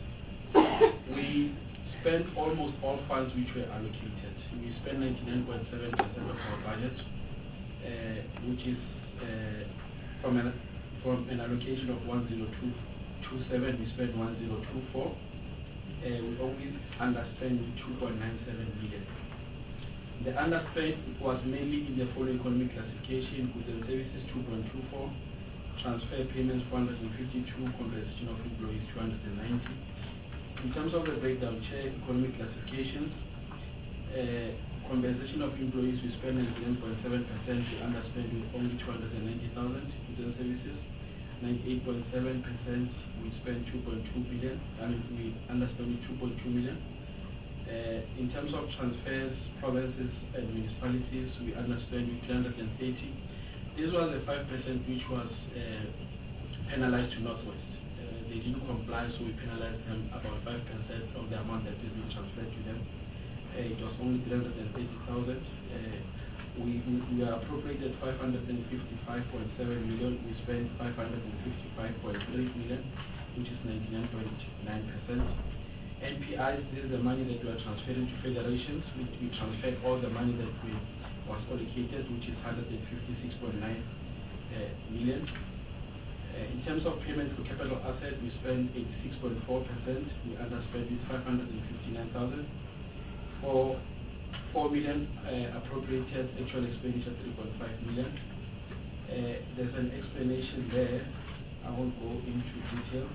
We spent almost all funds which were allocated. We spent ninety-nine point seven percent of our budget, uh, which is uh, from an from an allocation of one thousand two twenty-seven, we spent one thousand twenty-four. Uh, we only underspent two point nine seven million. The underspend was mainly in the following economic classification: goods and services two point two four, transfer payments four hundred fifty-two, compensation of employees two hundred ninety. In terms of the breakdown, share economic classifications, uh, compensation of employees we spend ninety-nine point seven percent, we underspend with only two hundred ninety thousand. Goods and services, ninety-eight point seven percent, we spend two point two billion, and we underspend with two point two million. Uh, in terms of transfers, provinces and municipalities, we underspend with three hundred thirty. This was the five percent which was uh, penalized to Northwest. Uh, they didn't comply, so we penalized them about five percent of the amount that is being transferred to them. Uh, it was only three hundred thirty thousand. Uh, we, we, we are appropriated five hundred fifty-five point seven million. We spent five hundred fifty-five point three million, which is ninety-nine point nine percent. N P Is, this is the money that we are transferring to federations. We, we transferred all the money that we was allocated, which is one hundred fifty-six point nine uh, million. Uh, in terms of payment for capital asset, we spent eighty-six point four percent. We underspent with five hundred fifty-nine thousand. For four million uh, appropriated, actual expenditure three point five million. Uh, there's an explanation there. I won't go into detail.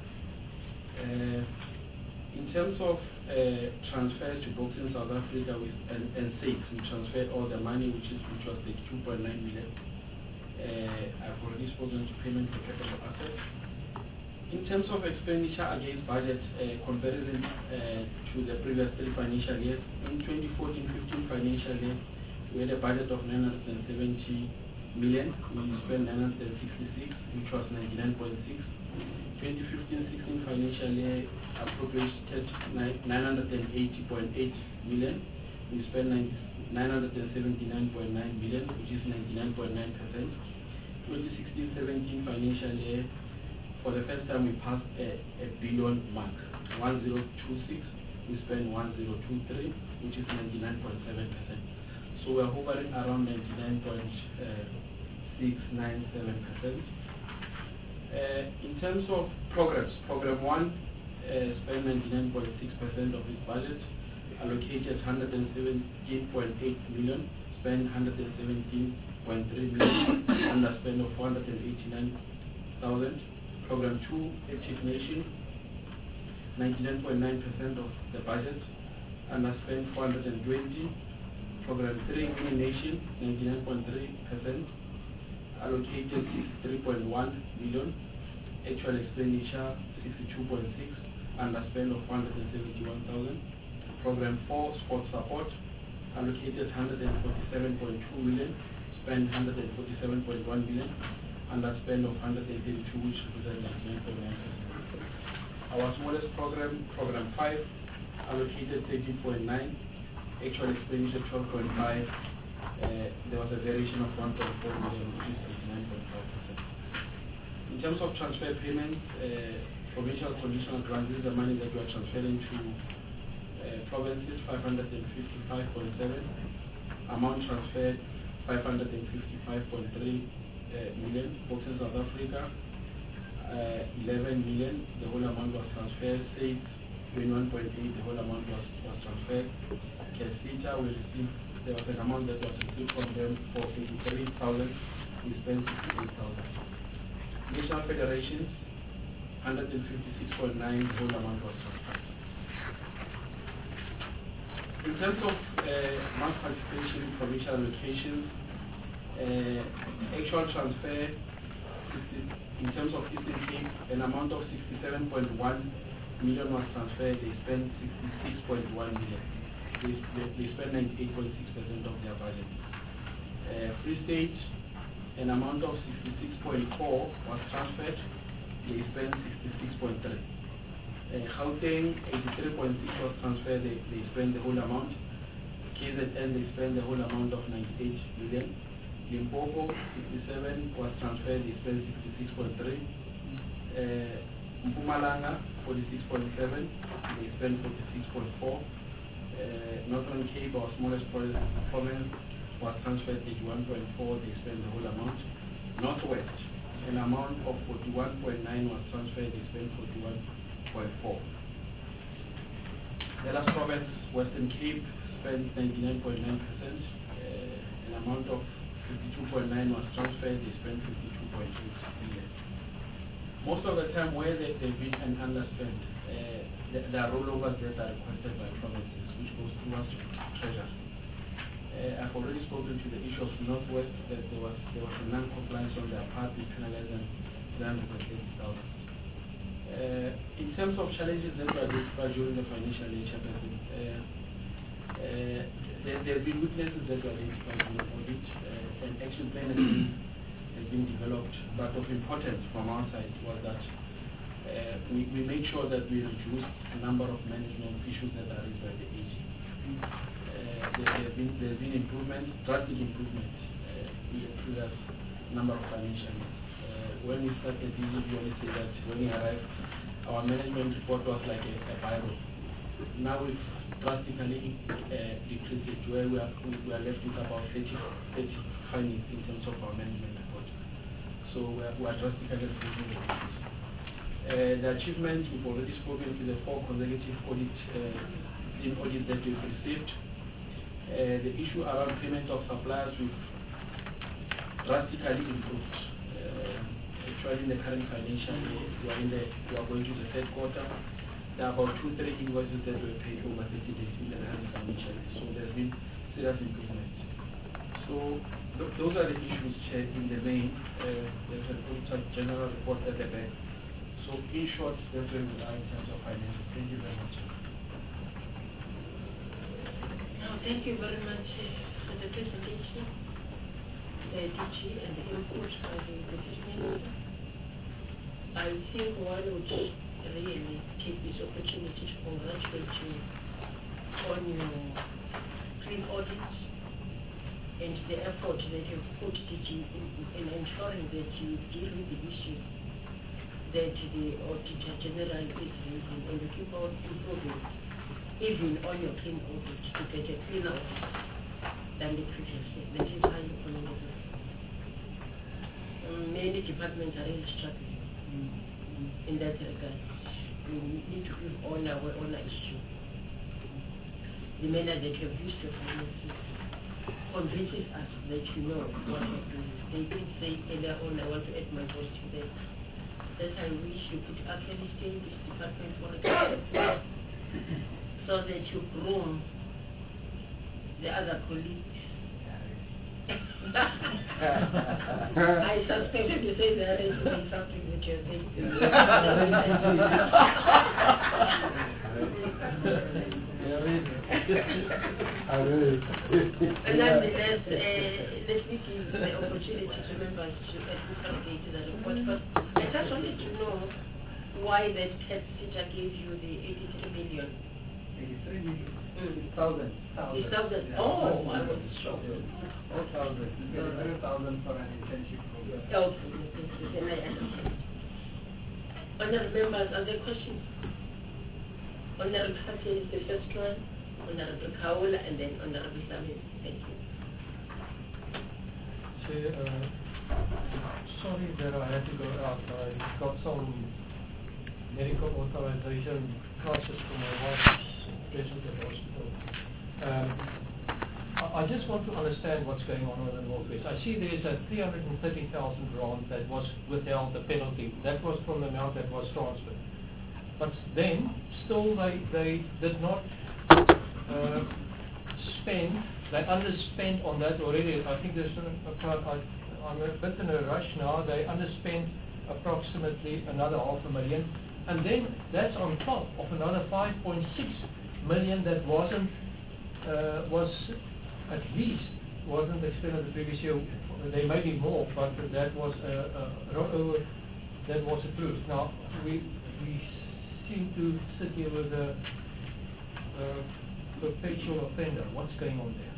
Uh, in terms of uh, transfers to Boxing South Africa with, and, and SAICS, we transferred all the money, which is which was thirty-two point nine million. Uh, I've already spoken to payment for capital assets. In terms of expenditure against budget uh, comparison uh, to the previous three financial years, in twenty fourteen fifteen financial year, we had a budget of nine hundred seventy million. We spent nine hundred sixty-six, which was ninety-nine point six. twenty fifteen sixteen financial year appropriated nine hundred eighty point eight million. We spent nine hundred seventy-nine point nine million, which is ninety-nine point nine percent. twenty sixteen seventeen financial year, for the first time we passed a, a billion mark, one thousand twenty-six. We spent one thousand twenty-three, which is ninety-nine point seven percent. So we're hovering around ninety-nine point six nine seven percent. Uh, in terms of programs, program one uh, spent ninety-nine point six percent of its budget, allocated one hundred seventeen point eight million, spent one hundred seventeen point three million, underspend of four hundred eighty-nine thousand. Program two, Active Nation, ninety-nine point nine percent of the budget, underspend four hundred twenty. Program three, Winning Nation, ninety-nine point three percent, allocated sixty-three point one million, actual expenditure sixty-two point six, underspend of one hundred seventy-one thousand. Program four, Sport Support, allocated one hundred forty-seven point two million, spent one hundred forty-seven point one million, underspend of one hundred thirty-two, which represents ninety-nine point nine percent. Our smallest program, Program five, allocated thirteen point nine, actual expenditure twelve point five. Uh, there was a variation of one point four million, which is eighty-nine point five percent. In terms of transfer payments, uh, provincial conditional grants, this is the money that we are transferring to uh, provinces, five hundred fifty-five point seven. Amount transferred, five hundred fifty-five point three uh, million. Boxing South Africa, uh, eleven million. The whole amount was transferred. SAICS, twenty-one point eight. The whole amount was, was transferred. Kesita, we received, there was an amount that was received from them for eighty-three thousand. We spent sixty-eight thousand. National Federations, one hundred fifty-six point nine. The whole amount was transferred. In terms of uh, mass participation in provincial allocations, uh, actual transfer, in terms of Eastern Cape, an amount of sixty-seven point one million was transferred. They spent sixty-six point one million. They, they, they spent ninety-eight point six percent of their budget. Uh, Free State, an amount of sixty-six point four was transferred. They spent sixty-six point three. Uh, Gauteng, eighty-three point six was transferred. They, they spent the whole amount. K Z N, they spent the whole amount of ninety-eight million. Limpopo, sixty-seven was transferred. They spent sixty-six point three. Uh, Mpumalanga, forty-six point seven. They spent forty-six point four. Uh, Northern Cape, our smallest province, was transferred eighty-one point four. They spent the whole amount. Northwest, an amount of forty-one point nine was transferred. They spent forty-one point four. The last province, Western Cape, spent ninety-nine point nine percent. Uh, an amount of fifty-two point nine was transferred. They spent fifty-two point eight million. Most of the time, where they, they've been an underspent, uh, there, there are rollovers that are requested by provinces, which goes towards treasure. Uh, I've already spoken to the issue of Northwest, that there was there was a non-compliance on their part, we penalized them three hundred eighty thousand. Uh, in terms of challenges that were identified during the financial year, uh, uh, there, there have been weaknesses that were identified in the audit. Uh, an action plan has been, has been developed, but of importance from our side was that uh, we, we made sure that we reduced the number of management issues that are raised by the A G. Uh, there have been there have been improvements, drastic improvements uh, in the previous number of financial years. When we started, we usually say that when we arrived, our management report was like a, a Bible. Now we've drastically uh, decreased it, where we are, we are left with about thirty, thirty findings in terms of our management report. So we are, we are drastically reducing the issues. Uh, the achievement, we've already spoken to the four consecutive audit, uh, team audits that we've received. Uh, the issue around payment of suppliers, we've drastically improved. Uh, actually, in the current financial year, we are, in the, we are going to the third quarter. There are about two, three invoices that were paid over thirty days in the current financial year. So there's been serious improvement. So th those are the issues, Chair, in the main. Uh, there's an auditor general report at the back. So in short, that's where we are in terms of finances. Thank you very much. No, thank you very much for the presentation, the D G and the input by the Deputy Minister. I think one would really take this opportunity to congratulate you on your clean audits and the effort that you've put D G in, in ensuring that you deal with the issues that the Auditor General is raising, and you keep on improving even on your clean audit to get a cleaner audit than the previous year. That is highly commendable. Um, many departments are really struggling mm. in that regard. We need to give honor where honor is due. The manner that you have used your finances convinces us that you know what you're doing. They did say earlier on, I want to add my voice to that. That I wish you could actually stay in this department for a couple of years so that you groom the other colleagues. I suspected you say that is doing something that you're saying. And nonetheless, uh, let me give the opportunity to members to interrogate the report. But I just wanted to know why that test teacher gave you the eighty-three million. eighty-three million? Mm. Thousand. Thousand. Thousand. Oh, I was shocked. Oh, thousand. Three thousand for an internship program. Oh, then I understand. Honourable members, are there questions? Honourable Kate is the first one, Honourable Kaula, and then Honourable Samir. Thank you. Chair, uh, sorry that I had to go out. I got some medical authorization crisis for my wife's patient at the hospital. Um, I, I just want to understand what's going on with the Northwest. I see there's a three hundred thirty thousand rand that was withheld, the penalty. That was from the amount that was transferred. But then, still they, they did not uh, spend, they underspent on that already. I think there's a, I, I'm a bit in a rush now. They underspent approximately another half a million. And then that's on top of another five point six million that wasn't, uh, was at least, wasn't expended the previous year. They may be more, but that was, uh, uh, that was approved. Now, we, we seem to sit here with a uh, perpetual offender. What's going on there?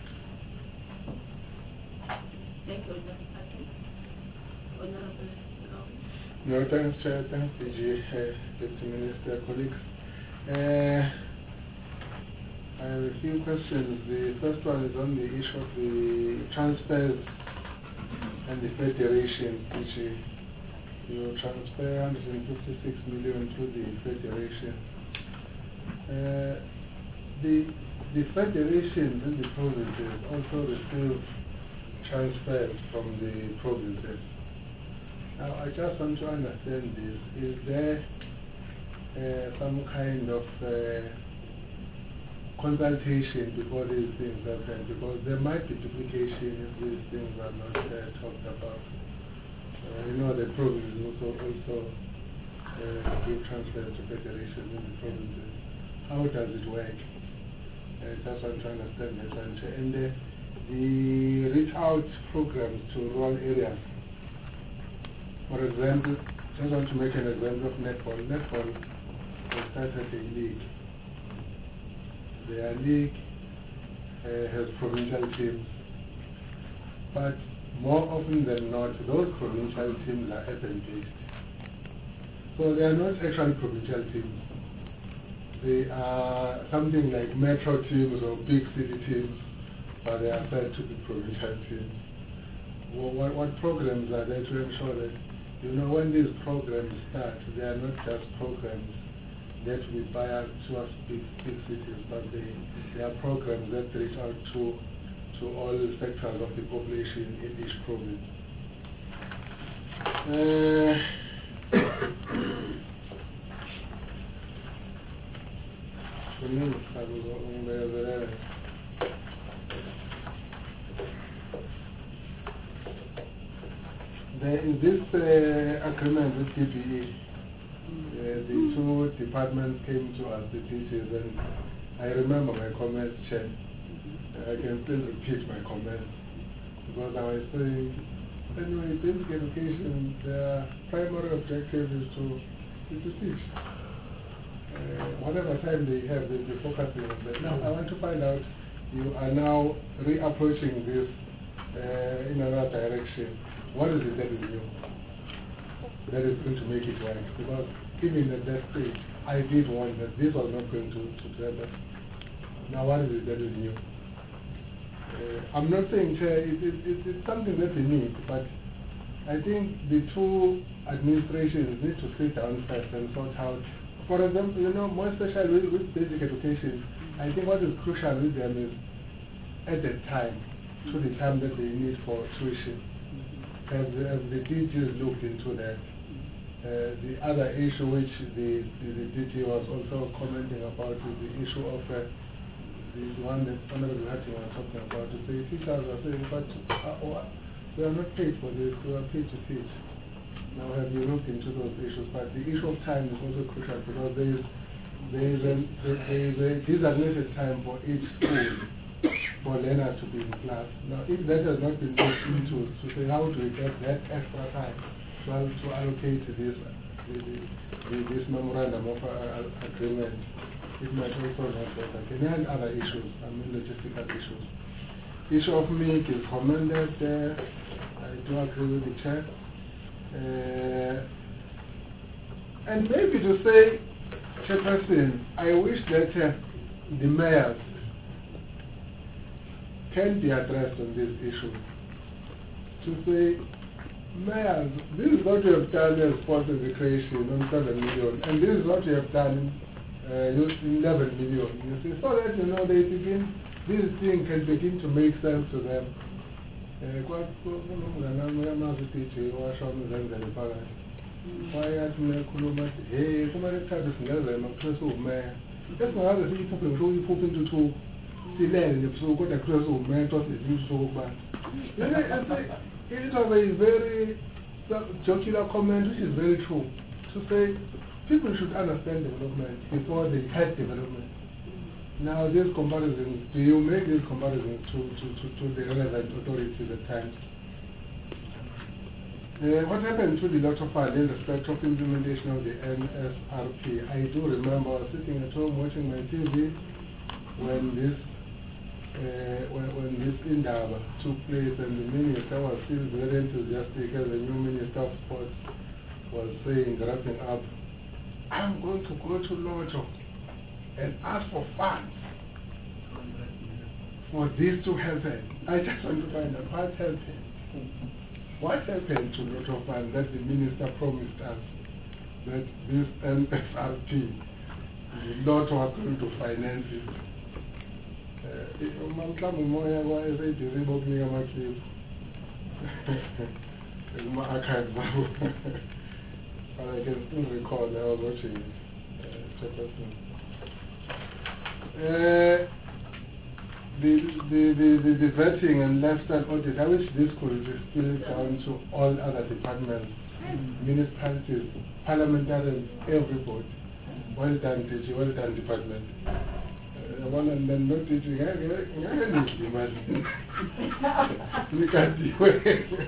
Thank you, Honourable. No, thanks, Chair. Thanks, D G, uh, Deputy Minister, colleagues. Uh, I have a few questions. The first one is on the issue of the transfers and the federation, which you transfer one hundred fifty-six million to the federation. Uh, the, the federations and the provinces also receive transfers from the provinces. Now, I just want to understand this. Is there uh, some kind of uh, consultation before these things happen? Because there might be duplication if these things are not uh, talked about. Uh, you know, the provinces also, also uh, give transfers to federations in the provinces. How does it work? I uh, just want to understand this. And uh, the reach out programs to rural areas. For example, just want to make an example of netball. Netball has started a league. Their league uh, has provincial teams, but more often than not, those provincial teams are urban-based. So they are not actually provincial teams. they are something like metro teams or big city teams, but they are said to be provincial teams. Well, what, what programs are there to ensure that, you know, when these programs start, they are not just programs that we bias towards big, big cities, but they, they are programs that reach out to, to all sectors of the population in each province. Uh, There is this uh, agreement with D P E. Uh, the two departments came to us, the teachers, and I remember my comments, Chair. I can still repeat my comments because I was saying, anyway, basic education, their primary objective is to, is to teach. Uh, whatever time they have, they'll be focusing on that. Now, I want to find out, you are now reapproaching this uh, in another direction. What is it that is new that is going to make it right? Because even at that stage, I did warn that this was not going to, to happen. Now what is it that is new? Uh, I'm not saying uh, it, it, it, it's something that we need, but I think the two administrations need to sit down first and sort out. For example, you know, more especially with, with basic education, I think what is crucial with them is at the time, to the time that they need for tuition. Have the, have the D Ts looked into that? Uh, the other issue which the, the, the D T was also commenting about is the issue of uh, the one that Honorable Hattie was talking about. To say teachers are saying, but uh, oh, we are not paid for this, we are paid to teach. Now have you looked into those issues? But the issue of time is also crucial because there is, there is, an, there is a designated time for each school for learners to be in class. Now, if that has not been looked into, to say how do we get that extra time well, to allocate this, the, the, this memorandum of uh, agreement, it might also not work again. And other issues, I mean logistical issues. Issue of milk is commended. Uh, I do agree with the chair. Uh, and maybe to say, Chairperson, I wish that uh, the mayors can be addressed on this issue. To say, mayors, this is what you have done as sports and recreation on seven million, and this is what you have done uh, eleven million. You see, so that you know they begin, this thing can begin to make sense to them. It was a very jocular comment, which is very true, to say people should understand development before they have development. Now, these comparisons, do you make these comparisons to, to, to, to the relevant authorities at times? Uh, what happened to the Lotto Fund in respect of implementation of the N S R P? I do remember sitting at home watching my T V when this Uh, when, when this Indaba took place and the minister was still very enthusiastic as the new minister of sports was saying, wrapping up, I'm going to go to Lotto and ask for funds for this to happen. I just want to find out what happened. What happened to Lotto Fund that the minister promised us that this N S R P, the Lotto was going to finance it. Mhlawumbe umoya kwayeseyidiri bokunika amakliphu kuma-archives abo. But I can still recall I was watching it. Chairperson. Uh, the, the, the, the, the vetting and lifestyle audit, I wish this could be spilled down to all other departments, municipalities, parliamentarians, everybody. Well done, D G, well done, department. One and then not teaching, I can't imagine. You can't see where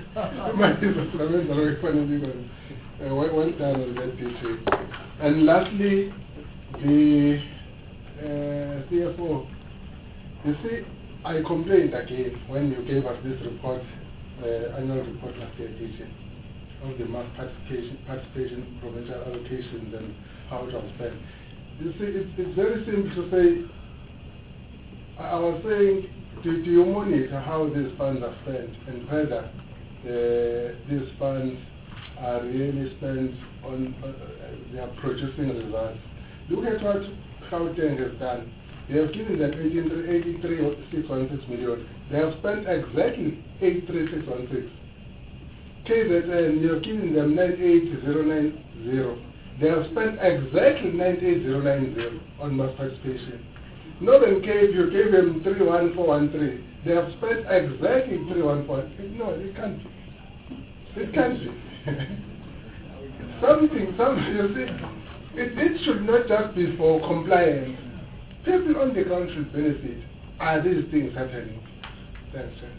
well done on that teaching. And lastly, the uh, C F O. You see, I complained again when you gave us this report, uh, annual report last year, teaching, of the mass participation, participation, provincial allocations, and how it was spent. You see, it's, it's very simple to say, I I was saying, do, do you monitor how these funds are spent and whether uh, these funds are really spent on, uh, they are producing results? Look at what Gauteng has done. They have given them eighty-three thousand six hundred sixteen million. They have spent exactly eighty-three thousand six hundred sixteen. K Z N, you have given them ninety-eight thousand ninety. They have spent exactly ninety-eight thousand ninety on mass participation. Northern Cape, you gave them three one four one three. They have spent exactly three one four. No, it can't be. It can't be. Something, something, you see, it, it should not just be for compliance. People on the ground should benefit. Are these things happening? Thanks, sir.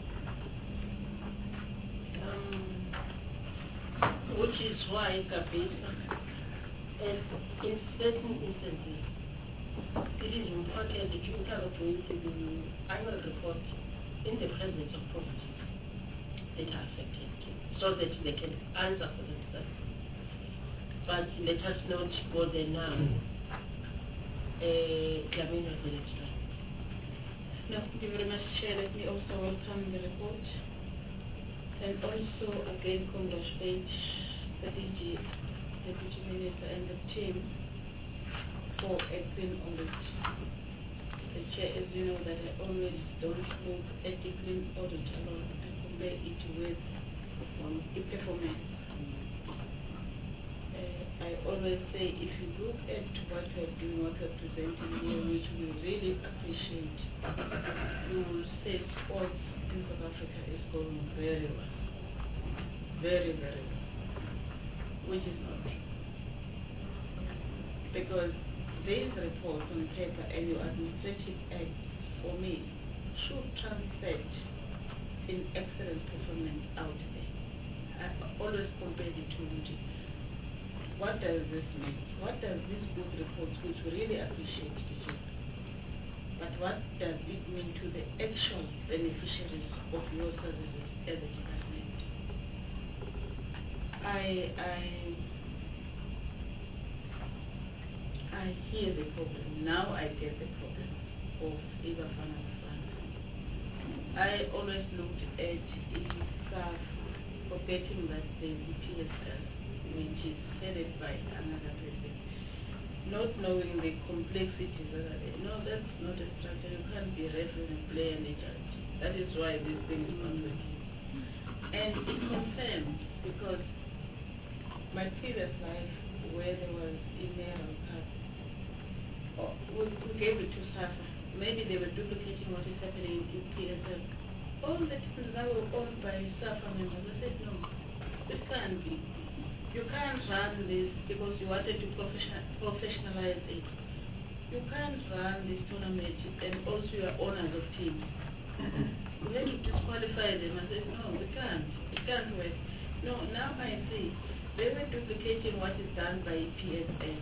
Um, which is why, Kabisa, and in certain instances, it is important that you interrogate the annual report in the presence of properties that are affected, so that they can answer for themselves. But let us not go there now. Uh, Lamina, the next one. No, thank you very much, Chair. Let me also welcome the report and also again congratulate the D G, Deputy Minister, and the team for acting on it. The Chair, as you know, that I always don't look at the clean audit alone and compare it with um, the performance. Uh, I always say if you look at what we're doing, what we're presenting here, which we really appreciate, you will say sports in South Africa is going very well. Very, very well. Which is not true. Because this report on paper and your administrative act, for me, should translate in excellent performance out there. I always compare the two. What does this mean? What does this good report, which we really appreciate, do? But what does it mean to the actual beneficiaries of your services as a department? I I I hear the problem. Now I get the problem of Ibafana Bafana. I always looked at I S A F, forgetting that the P S L, which is headed by another person, not knowing the complexities that are there. No, that's not a structure. You can't be referee and player and a judge. That is why this thing is not working. And it confirms, because my previous life, where there was a mayoral cup, oh, we, we gave it to SAFA. Maybe they were duplicating what is happening in P S L. All the teams now were owned by SAFA members. I said, no, it can't be. You can't run this because you wanted to profession, professionalize it. You can't run this tournament and also you are owners of teams. You have to disqualify them and say, no, we can't. It can't work. No, now I see. They were duplicating what is done by P S L.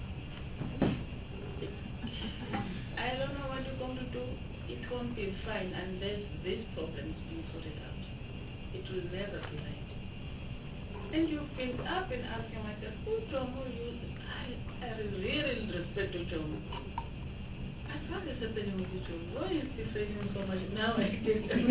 I don't know what you're going to do. It won't be fine unless this problem is being sorted out. It will never be right. And you've been up and asking myself, who Jomo uses? I, I really respect Jomo. I found this happening with Jomo. Why is he facing so much? Now I get Don't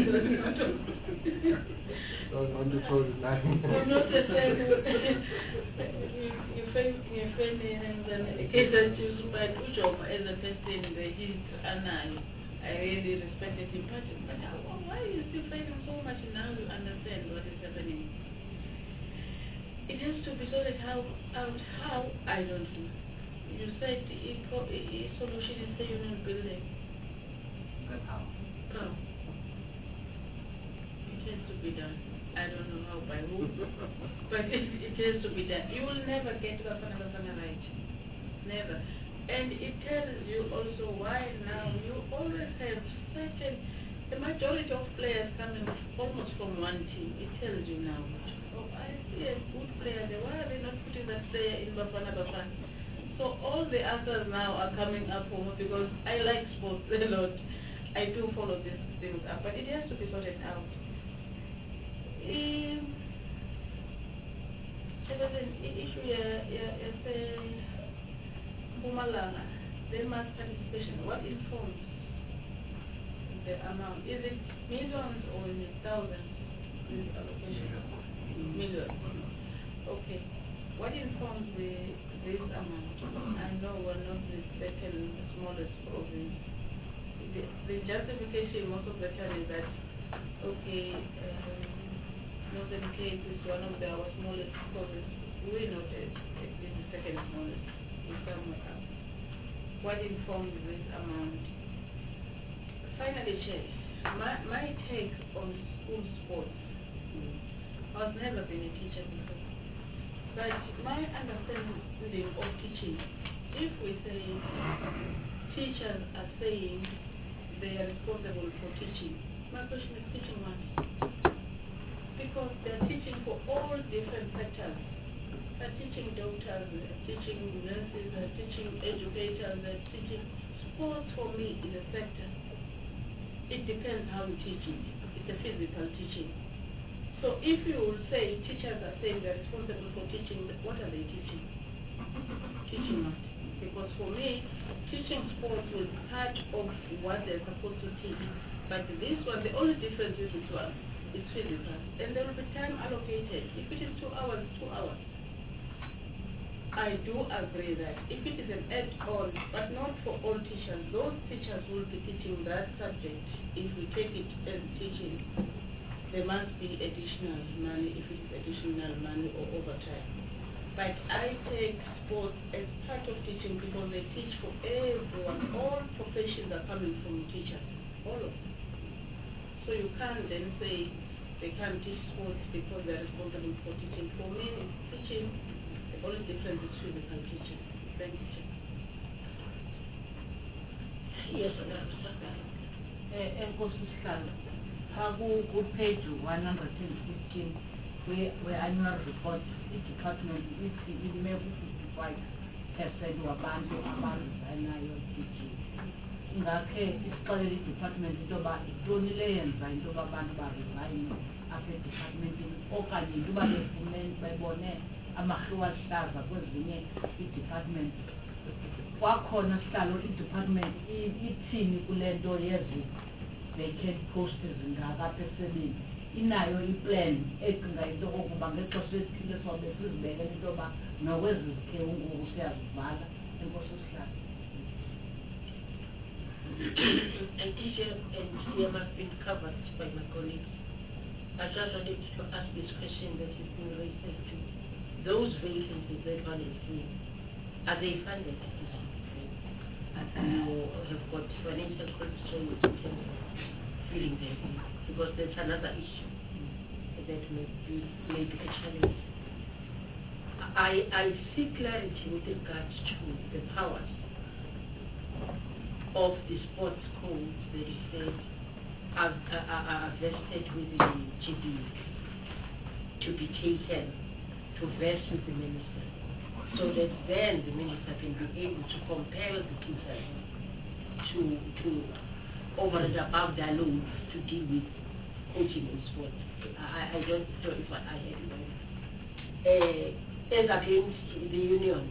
want to throw his line. I'm not a friend. You find your friend and then a case that you by Jomo as a person, the heat, and I, I really respected him. But why is he facing so much? Now you understand what is happening. It has to be sorted out, out how, I don't know. You said the eco, e solution is the union building. That's how. How? It has to be done. I don't know how, by who, but it, it has to be done. You will never get Bafana Bafana right. Never. And it tells you also why now you always have certain, the majority of players coming almost from one team. It tells you now. Oh, I see a good player there. Why are they not putting that player in Bafana Bafana? So all the others now are coming up for me because I like sports a lot. I do follow these things up, but it has to be sorted out. Um, there was an issue, yeah, yeah, Mpumalanga, they must participation. What informs the amount? Is it millions or is it thousands? This allocation? Millions. Okay. What informs the, this amount? I know we're not the second smallest province. The, the justification most of the time is that, okay, um, Northern Cape is one of the, our smallest provinces. We know that it is the second smallest in somewhere else. What informs this amount? Finally, Chair, my, my take on school sports, I've never been a teacher before. But my understanding of teaching, if we say teachers are saying they are responsible for teaching, my question is teaching what? Because they are teaching for all different sectors. They are teaching doctors, they are teaching nurses, they are teaching educators, they are teaching. Sports for me is a sector. It depends how you teach it. It's a physical teaching. So if you will say teachers are saying they're responsible for teaching, what are they teaching? Teaching what? Because for me, teaching sports was part of what they're supposed to teach. But this one, the only difference with this one is physical. And there will be time allocated. If it is two hours, two hours. I do agree that if it is an add-on, but not for all teachers, those teachers will be teaching that subject. If we take it as teaching, there must be additional money if it is additional money or overtime. But I take sports as part of teaching because they teach for everyone. All professions are coming from teachers, all of them. So you can't then say they can't teach sports because they're responsible for teaching. For me, it's teaching. The only difference is physical teaching. Thank you, Chair. Yes, Madam. Enkosi Ku page one hundred fifteen, where where annual report, the department is in fifty-five percent wabantu abaresignayo teaching. Ingakhe isixolele i-department into yoba yintoni le yenza into yoba abantu baresign apha edepartmentini okanye into yoba bebone amarhiwa ahlaza kwezinye ii-department. Kwakhona sihlalo i-department ithini kule nto yezi vacant posts zingaka apha esebeni, inayo iplan ecinga into okokuba ngexesha esithile sobe sizibekele into yoba nokwezi zikhewu ngoku siyazivala. Enkosi esihlalo. I think and C M has been covered by my colleagues. I just wanted to ask this question that has been raised to those vacancies that one is seeing. Are they funded? You have got financial constraints in terms of filling them, because there's another issue that may be, may be a challenge. I, I see clarity with regards to the powers of the sports codes that it says are, are, are vested with the G B to be taken to vest with the minister, so that then the minister can be able to compel the teachers to, to over and above their load to deal with coaching in sport. I, I don't know if I, I have it. Uh, as against the union,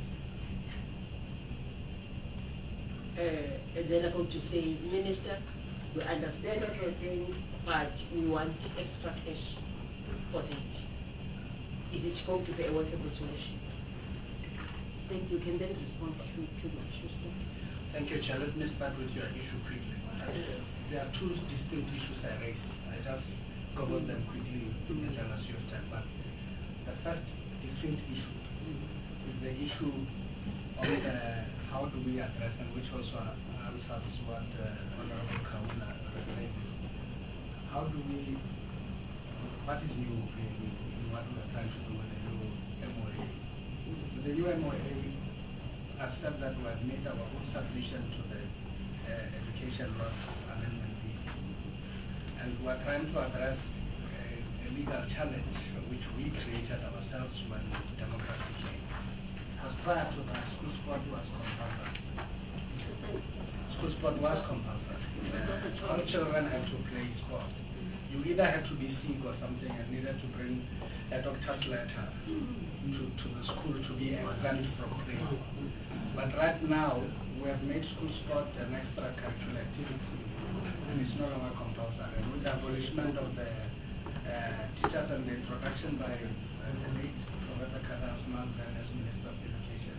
uh, and then I'm going to say, Minister, we understand what you're saying, but we want extra cash for that. Is it going to be a workable solution? Thank you. Can then respond to, to my sister. Thank you, Chair. Let me start with your issue quickly. There are two distinct issues I raised. I just covered them quickly to get an issue of time. But the first distinct issue is the issue of uh, how do we address, and which also answers what uh, Honorable Kauna raised. How do we, what is new really in what we are trying to do with the new M O A? The new M O A accept that we have made our own submission to the uh, Education Law Amendment Bill. And we are trying to address uh, a legal challenge which we created ourselves when democracy came. Because prior to that, school sport was compulsory. School sport was compulsory. Uh, all children have to play sport. you either had to be sick or something and needed to bring a doctor's letter to, to the school to be exempt from training. But right now, we have made school sport an extracurricular activity, and it's no longer compulsory. And with the abolishment of the uh, teachers and the introduction by uh, the late Professor Kadas Mazdan as Minister of Education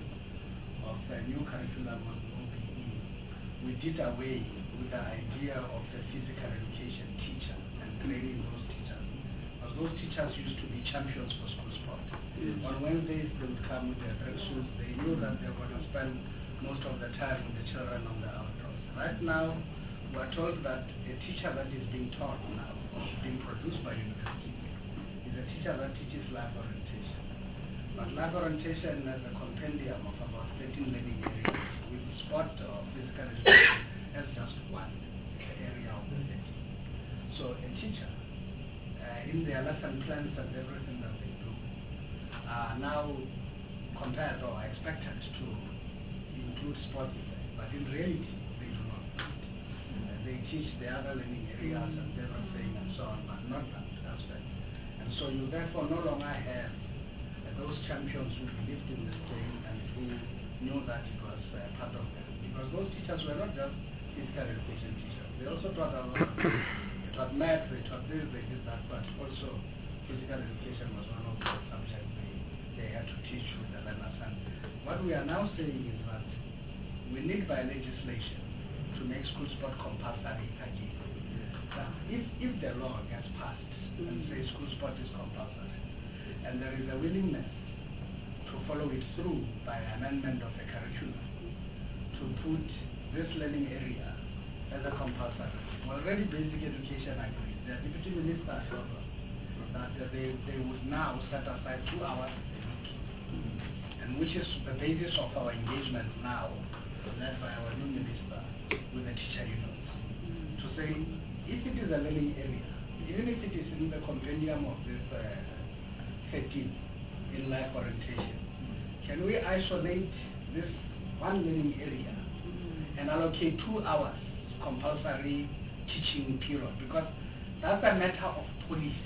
of the new curriculum on O B E, we did away with the idea of the physical education teacher and training those teachers. Because those teachers used to be champions for school sport. Yes. On Wednesdays, they would come with their dress suits. They knew that they were going to spend most of the time with the children on the outdoors. Right now, we are told that a teacher that is being taught now, being produced by universities, is a teacher that teaches life orientation. But life orientation has a compendium of about thirteen learning areas, with sport or physical education as just one area of the thirteen. So a teacher, uh, in their lesson plans and everything that they do, are now compared or expected to include sport effect, but in reality, they do not. Uh, they teach the other learning areas and everything and so on, but not that aspect. And so you therefore no longer have uh, those champions who believed in this thing and who knew that it was uh, part of them. Because those teachers were not just physical education teachers. They also taught a lot. They taught math, they taught this, they did that, but also physical education was one of the subjects they, they had to teach with the learners. And what we are now saying is that we need by legislation to make school sport compulsory again. That if, if the law gets passed and says school sport is compulsory, and there is a willingness to follow it through by amendment of the curriculum to put this learning area as a compulsory. Already basic education agrees. The deputy minister told us that they, they would now set aside two hours a week, and which is the basis of our engagement now, led by our new minister with the teacher unions, to say if it is a learning area, even if it is in the compendium of this uh, thirteen in life orientation, can we isolate this one learning area and allocate two hours compulsory teaching period? Because that's a matter of policy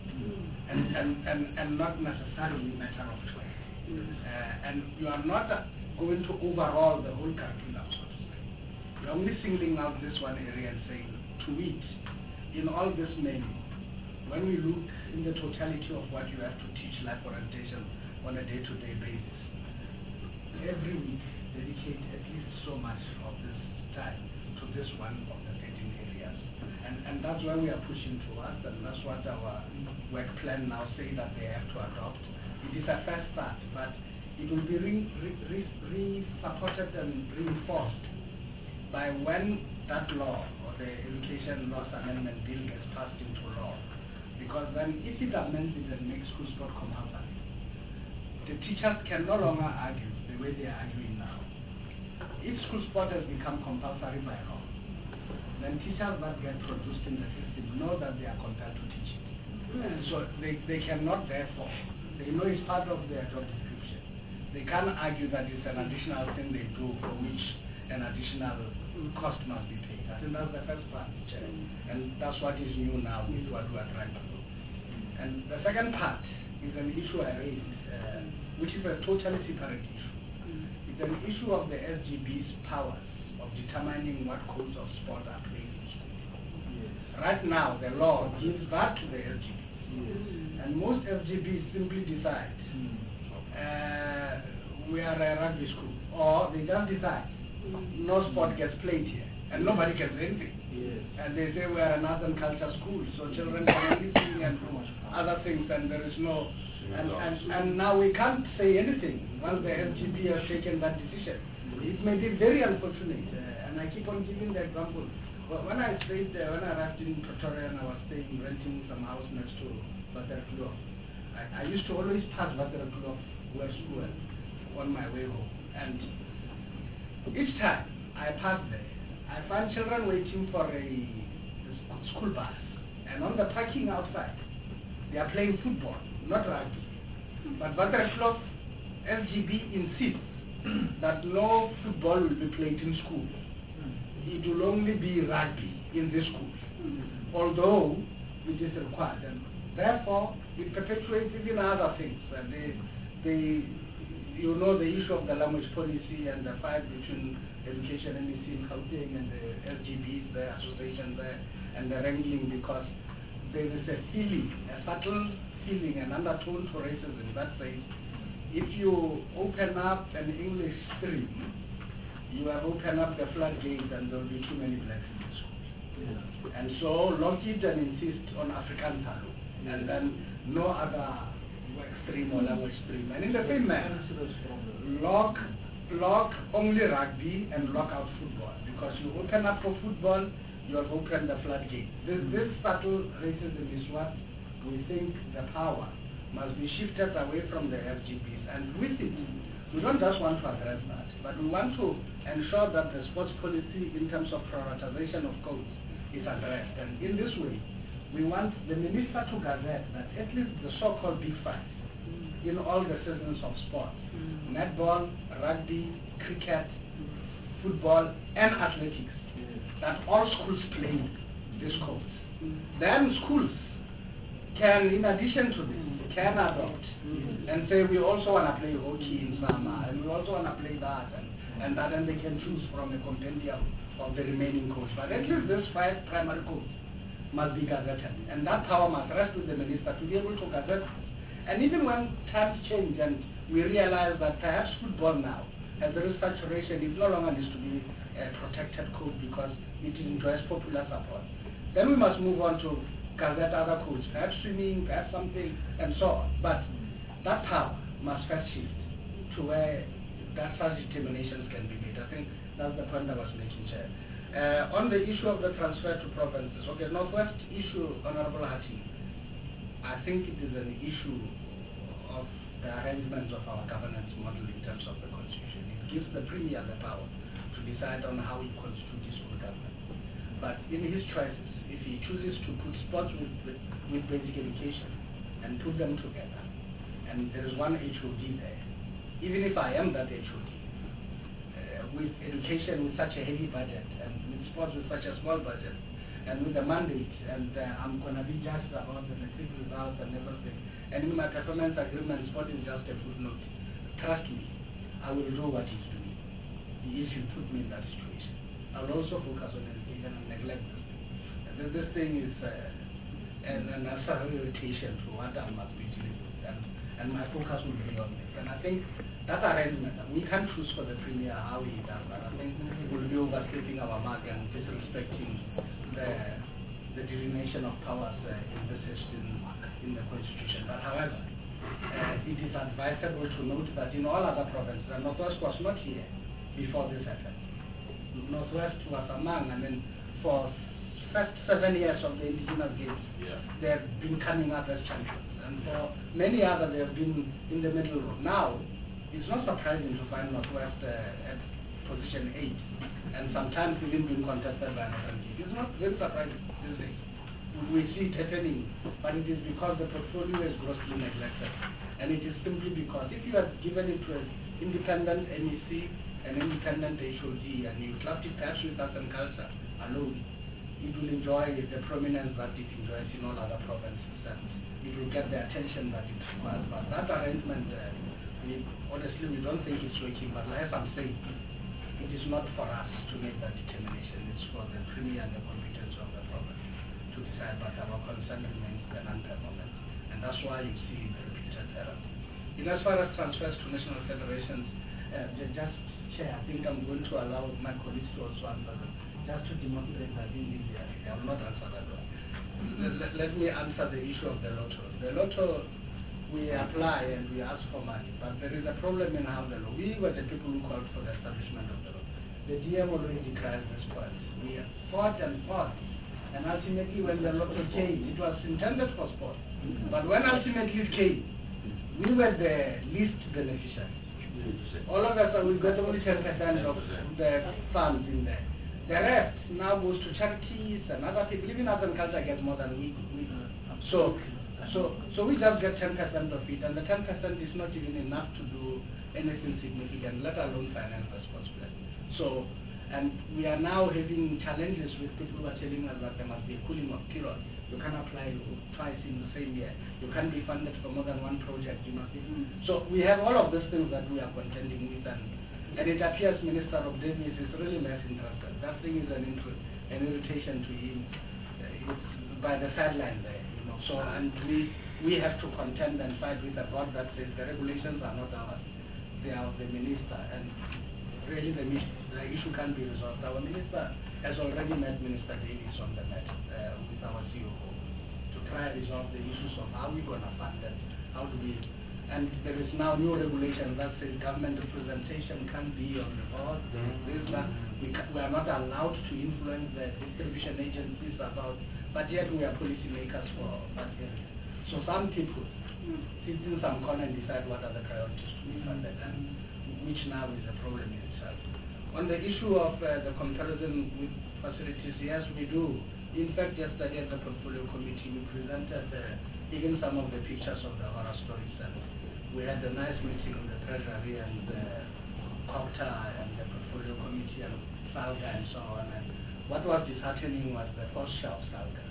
and, and, and, and not necessarily a matter of choice. Uh, and you are not uh, going to overhaul the whole curriculum, so to say. You're only singling out this one area and saying, to it, in all this menu, when we look in the totality of what you have to teach life orientation on a day-to-day basis, every week dedicate at least so much of this time to this one of the thirteen areas. And, and that's why we are pushing towards, and that's what our work plan now say that they have to adopt. It is a first start, but it will be re, re, re, re supported and reinforced by when that law or the Education Laws Amendment Bill gets passed into law. Because then if it amends it and makes school sport compulsory, the teachers can no longer argue the way they are arguing now. If school sport has become compulsory by law, then teachers that get produced in the system know that they are compelled to teach it. And so they, they cannot therefore, they know it's part of their job description. They can't argue that it's an additional thing they do for which an additional cost must be paid. I think that's the first part, Chair. And that's what is new now with what we are trying to do. And the second part is an issue I raised, uh, which is a totally separate issue. It's an issue of the S G B's powers of determining what codes of sport are played in school. Yes. Right now, the law gives that to the S G Bs. Yes. And most S G Bs simply decide, mm. uh, we are a rugby school, or they just decide, mm. no sport gets played here, and nobody can say anything. Yes. And they say we are an arts and culture school, so children can only sing and do other things, and there is no... And, and, and now we can't say anything once the S G B has taken that decision. It may be very unfortunate, uh, and I keep on giving the example. When I stayed, uh, when I arrived in Pretoria and I was staying, renting some house next to Waterkloof, I, I used to always pass Waterkloof West School on my way home. And each time I passed there, I found children waiting for a, a school bus. And on the parking outside, they are playing football, not rugby. But Waterkloof S G B insists that no football will be played in school. It will only be rugby in this school. Although which is required. And therefore, it perpetuates even other things. Uh, the, the, you know the issue of the language policy and the fight between Education M E C in Gauteng and the L G Bs, the association there, and the wrangling, because there is a feeling, a subtle feeling, an undertone to racism that says, if you open up an English stream, you have opened up the floodgates and there will be too many blacks in the school. Yeah. And so lock it and insist on Afrikaans alone, yeah. And then no other work stream or language stream. And in the same manner, lock, lock only rugby and lock out football, because you open up for football, you have opened the floodgate. This, this subtle racism is what we think the power must be shifted away from the F G Bs. And with it, we don't just want to address that, but we want to ensure that the sports policy in terms of prioritization of codes is addressed. And in this way, we want the minister to gazette that at least the so-called big five mm. in all the seasons of sport, mm. netball, rugby, cricket, mm. football, and athletics, mm. that all schools play these codes. Mm. Then schools can, in addition to this, can adopt mm. and say we also want to play hockey in summer, and we also want to play that, and, and that, and they can choose from a compendium of the remaining codes. But at least these five primary codes must be gazetted, and that power must rest with the minister to be able to gazette. And even when times change and we realize that perhaps football now, as there is saturation, it no longer needs to be a protected code because it enjoys popular support, then we must move on to gazette other codes, perhaps swimming, perhaps something, and so on. But that power must first shift to where that such determinations can be made. I think that's the point I was making, Chair. Uh, on the issue of the transfer to provinces, okay, Northwest issue, Honorable Hati, I think it is an issue of the arrangements of our governance model in terms of the Constitution. It gives the Premier the power to decide on how he constitutes his own government. But in his choices, if he chooses to put sports with, with, with basic education and put them together, and there is one H O D there, even if I am that H O D, uh, with education with such a heavy budget, and with sports with such a small budget, and with a mandate, and uh, I'm going to be judged about the metric results and everything, and in my performance agreement, sport is just a footnote. Trust me, I will do what he's doing if you put me in that situation. I will also focus on education and neglect this. This thing is uh, an, an unnecessary irritation to what I must be dealing with, and, and my focus will be on this. And I think that arrangement, we can't choose for the Premier how he does that. I think we'll be overstepping our mark and disrespecting the, the delineation of powers uh, envisaged in, in the Constitution. But however, uh, it is advisable to note that in all other provinces, and Northwest was not here before this happened. Northwest was among, I mean, for first seven years of the indigenous games, yeah. they have been coming up as champions. And for many others, they have been in the middle row. Now, it's not surprising to find Northwest uh, at position eight, and sometimes even being contested by another team. It's not very surprising these days. We see it happening, but it is because the portfolio is grossly neglected. And it is simply because if you had given it to an independent M E C, an independent H O D, and you clapped it perhaps with arts and culture alone, it will enjoy the prominence that it enjoys in all other provinces, and it will get the attention that it requires. But that arrangement, uh, we, honestly, we don't think it's working. But as I'm saying, it is not for us to make that determination. It's for the Premier and the competence of the province to decide. But our concern remains the non-performance, and that's why you see the repeated errors. In as far as transfers to national federations, uh, just Chair, I think I'm going to allow my colleagues to also answer them. Just to demonstrate that in India, I will not answer that one. Let, let me answer the issue of the lotto. The lotto, we apply and we ask for money, but there is a problem in how the law. We were the people who called for the establishment of the law. The D M already declared this point. We fought and fought, and ultimately when the lotto came, it was intended for sport. But when ultimately it came, we were the least beneficiaries. All of us, we got only ten percent of the funds in there. The rest now goes to charities and other people. Even arts and culture gets more than we we do. So, so, so we just get ten percent of it, and the ten percent is not even enough to do anything significant, let alone finance the sports plan. So, And we are now having challenges with people who are telling us that there must be a cooling off period. You can't apply twice in the same year. You can't be funded for more than one project. You must be. So we have all of those things that we are contending with, and, and it appears Minister of Davies is really less interested. That thing is an, an irritation to him. Uh, it's by the sideline there, you know. So and we we have to contend and fight with a board that says the regulations are not ours; they are of the minister, and really the, the issue can't be resolved. Our minister has already met Minister Davies on the net uh, with our C O O to try and resolve the issues of how we're going to fund it, how do we, and there is now new regulation that says government representation can't be on the board. This, that, we, we are not allowed to influence the distribution agencies about, but yet we are policy makers for that area. So some people sit in some corner and decide what are the priorities to be funded, and which now is a problem in itself. On the issue of uh, the comparison with facilities, yes, we do. In fact, yesterday at the portfolio committee, we presented uh, even some of the pictures of the horror stories, and we had a nice meeting with the Treasury and the COPTA and the portfolio committee and SALGA and so on. And what was disheartening was the posture of SALGA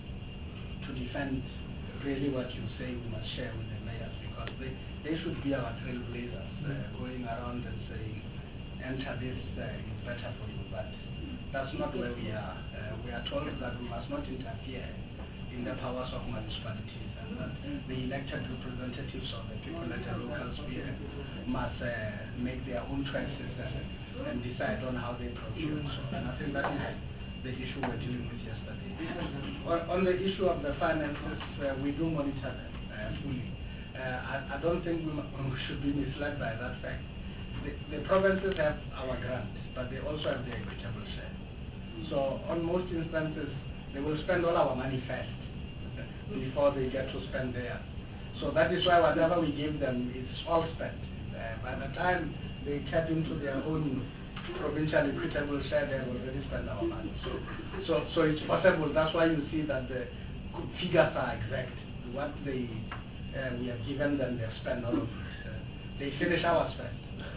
to defend really what you say we must share with the mayors, because they, they should be our trailblazers, uh, going around and saying, enter this, uh, it's better for you. But that's not where we are. Uh, we are told that we must not interfere in the powers of municipalities, and that the elected representatives of the people at the local sphere must uh, make their own choices and, and decide on how they procure. So, and I think that is the issue we're dealing with yesterday. On, on the issue of the finances, uh, we do monitor them uh, fully. Uh, I, I don't think we, we should be misled by that fact. The, the provinces have our grant, but they also have their equitable share. So on most instances, they will spend all our money first before they get to spend theirs. So that is why whatever we give them is all spent. Uh, by the time they tap into their own provincial equitable share, they have already spent our money. So, so, so it's possible. That's why you see that the figures are exact. What they uh, we have given them, they've spent all of it. Uh, they finish our spend.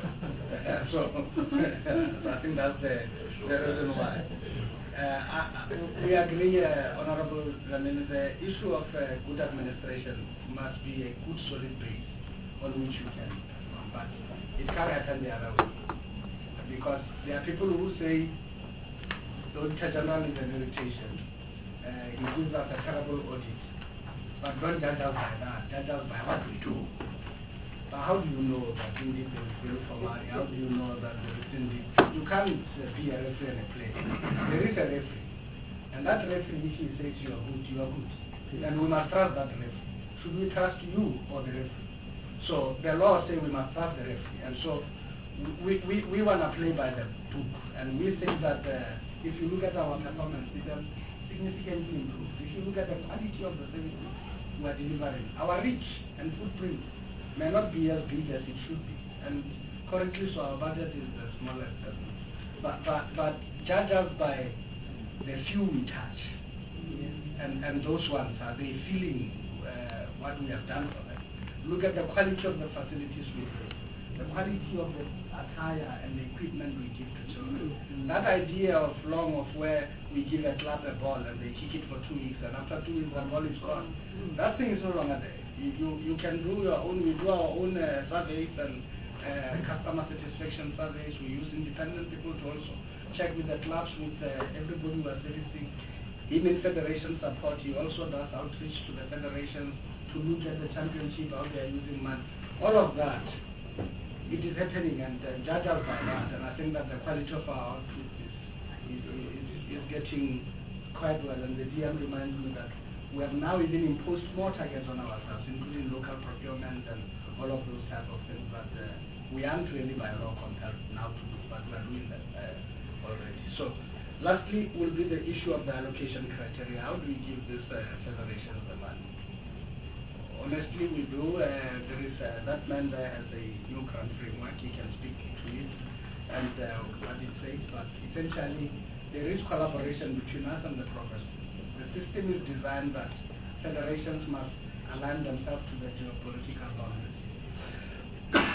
uh, so, so I think that's the, the reason why. Uh, I, I, we agree, uh, Honorable, I mean, the issue of uh, good administration must be a good solid base on which you can, but it can't happen the other way. Because there are people who say, the Auditor General is an irritation, uh, he gives us a terrible audit, but don't judge us by that, judge us by what we do. But how do you know that indeed there is bill for money? How do you know that there is indeed? You can't uh, be a referee and a player. There is a referee. And that referee, if he says you are good, you are good. And we must trust that referee. Should we trust you or the referee? So the law says we must trust the referee. And so we, we, we want to play by the book. And we think that uh, if you look at our performance, it has significantly improved. If you look at the quality of the services we are delivering, our reach and footprint may not be as big as it should be, and currently so our budget is the smallest. But but but judge us by the few we touch, and and those ones, are they feeling uh, what we have done for them? Look at the quality of the facilities we give, the quality of the attire and the equipment we give to children. That idea of long of where we give a club a ball and they kick it for two weeks, and after two weeks the ball is gone. That thing is no longer there. You, you, you can do your own, we do our own uh, surveys and uh, customer satisfaction surveys. We use independent people to also check with the clubs, with uh, everybody who are servicing. Even federation support, he also does outreach to the federations to look at the championship, how they are using money. All of that, it is happening, and uh, judge us by that. And I think that the quality of our output is, is, is, is getting quite well. And the D M reminds me that we have now even imposed more targets on ourselves, including local procurement and all of those type of things that uh, we aren't really by law compelled now to do, but we are doing that uh, already. So, lastly will be the issue of the allocation criteria. How do we give this uh, federation the money? Honestly, we do. Uh, there is uh, that man there has a new grant framework. He can speak to it and uh, what it says, but essentially there is collaboration between us and the profession. The system is designed that federations must align themselves to the geopolitical boundaries.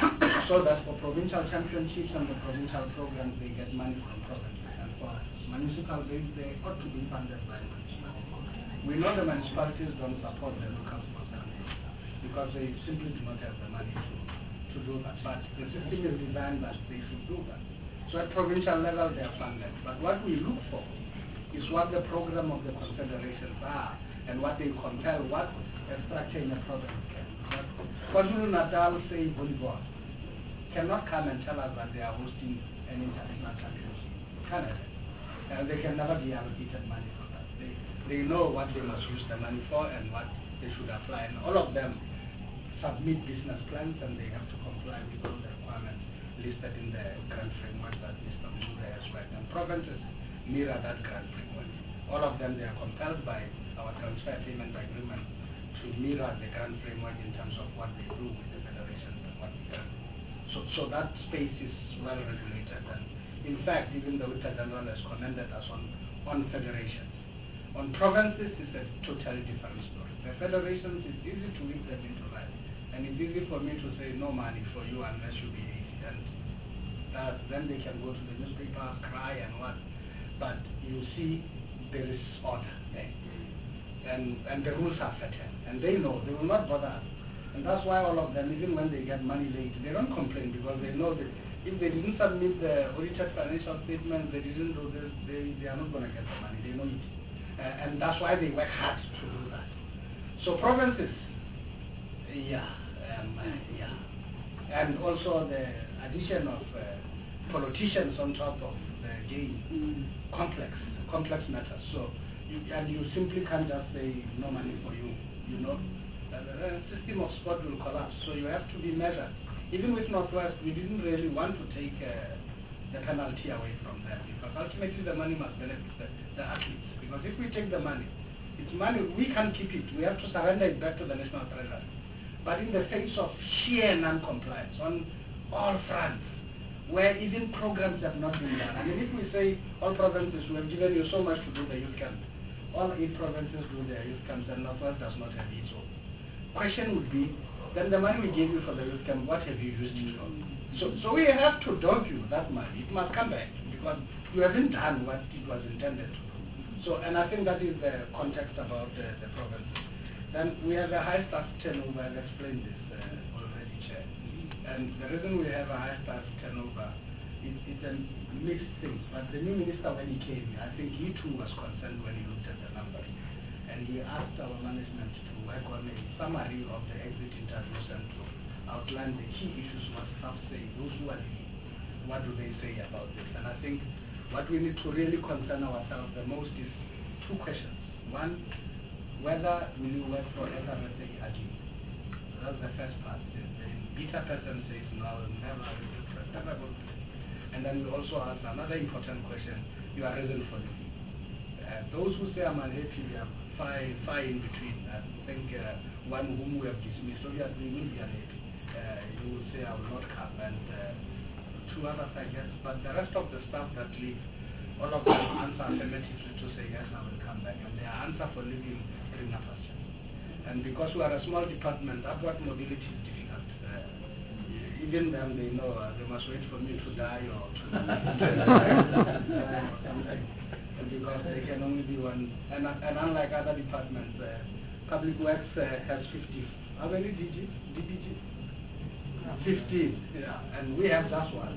so that for provincial championships and the provincial programs, they get money from provinces. And for municipal games, they ought to be funded by municipalities. We know the municipalities don't support the local sports councils because they simply do not have the money to, to do that. But the system is designed that they should do that. So at provincial level, they are funded. But what we look for is what the program of the confederations are and what they compel, what a structure in a province can. KwaZulu-Natal, say volleyball, cannot come and tell us that they are hosting an international championship. Canada. And they can never be allocated money for that. They, they know what they must use the money for and what they should apply. And all of them submit business plans and they have to comply with all the requirements listed in the grant framework that Mister Mura has read. And provinces mirror that grant framework. All of them, they are compelled by our transfer payment agreement to mirror the grant framework in terms of what they do with the federations and what we can. So, so that space is well regulated. And in fact, even the Auditor General has commended us on, on federations. On provinces, it's a totally different story. The federations, it's easy to whip them into life. And it's easy for me to say no money for you unless you behave. And that, then they can go to the newspapers, cry and what. But you see, there is order there. And, and the rules are certain. And they know, they will not bother. And that's why all of them, even when they get money late, they don't complain because they know that if they didn't submit the audited financial statement, they didn't do this, they, they are not going to get the money. They know it. Uh, and that's why they work hard to do that. So provinces, yeah, um, uh, yeah. And also the addition of uh, politicians on top of the game, mm. complex, complex matters. So, you, and you simply can't just say no money for you, you know. The, the system of sport will collapse. So you have to be measured. Even with Northwest, we didn't really want to take uh, the penalty away from them because ultimately the money must benefit the, the athletes. Because if we take the money, it's money, we can't keep it. We have to surrender it back to the national treasury. But in the face of sheer non-compliance on all fronts, where even programs have not been done. I mean, if we say all provinces, we have given you so much to do the youth camp, all eight provinces do their youth camps and Northwest does not have it. So, question would be, then the money we gave you for the youth camp, what have you used it for? So, so we have to dump you that money. It must come back because you haven't done what it was intended to do. So, and I think that is the context about uh, the provinces. Then we have a high staff turnover. I've explained this uh, already, Chair. And the reason we have a high staff turnover is it's a mixed thing. But the new minister, when he came, I think he too was concerned when he looked at the numbers. And he asked our management to work on a summary of the exit interviews and to outline the key issues what staff say, those who are leaving, what do they say about this. And I think what we need to really concern ourselves the most is two questions. One, whether will you work for F R S A again? That's the first part. The, the beta person says no, never, never go to it. And then we also ask another important question, your reason for leaving. Uh, those who say I'm unhappy, we are far, far in between. I think uh, one whom we have dismissed, obviously will be unhappy. Uh, you will say I will not come, and uh, two others I guess, but the rest of the staff that leave, all of them answer affirmatively to say yes, I will come back, and their answer for leaving prima facie. And because we are a small department, upward mobility is difficult. Uh, even them, they know uh, they must wait for me to die or to die or something, because they can only be one. And, and unlike other departments, uh, Public Works uh, has fifty. How many D Gs? D P G? fifteen. Yeah, and we have just one.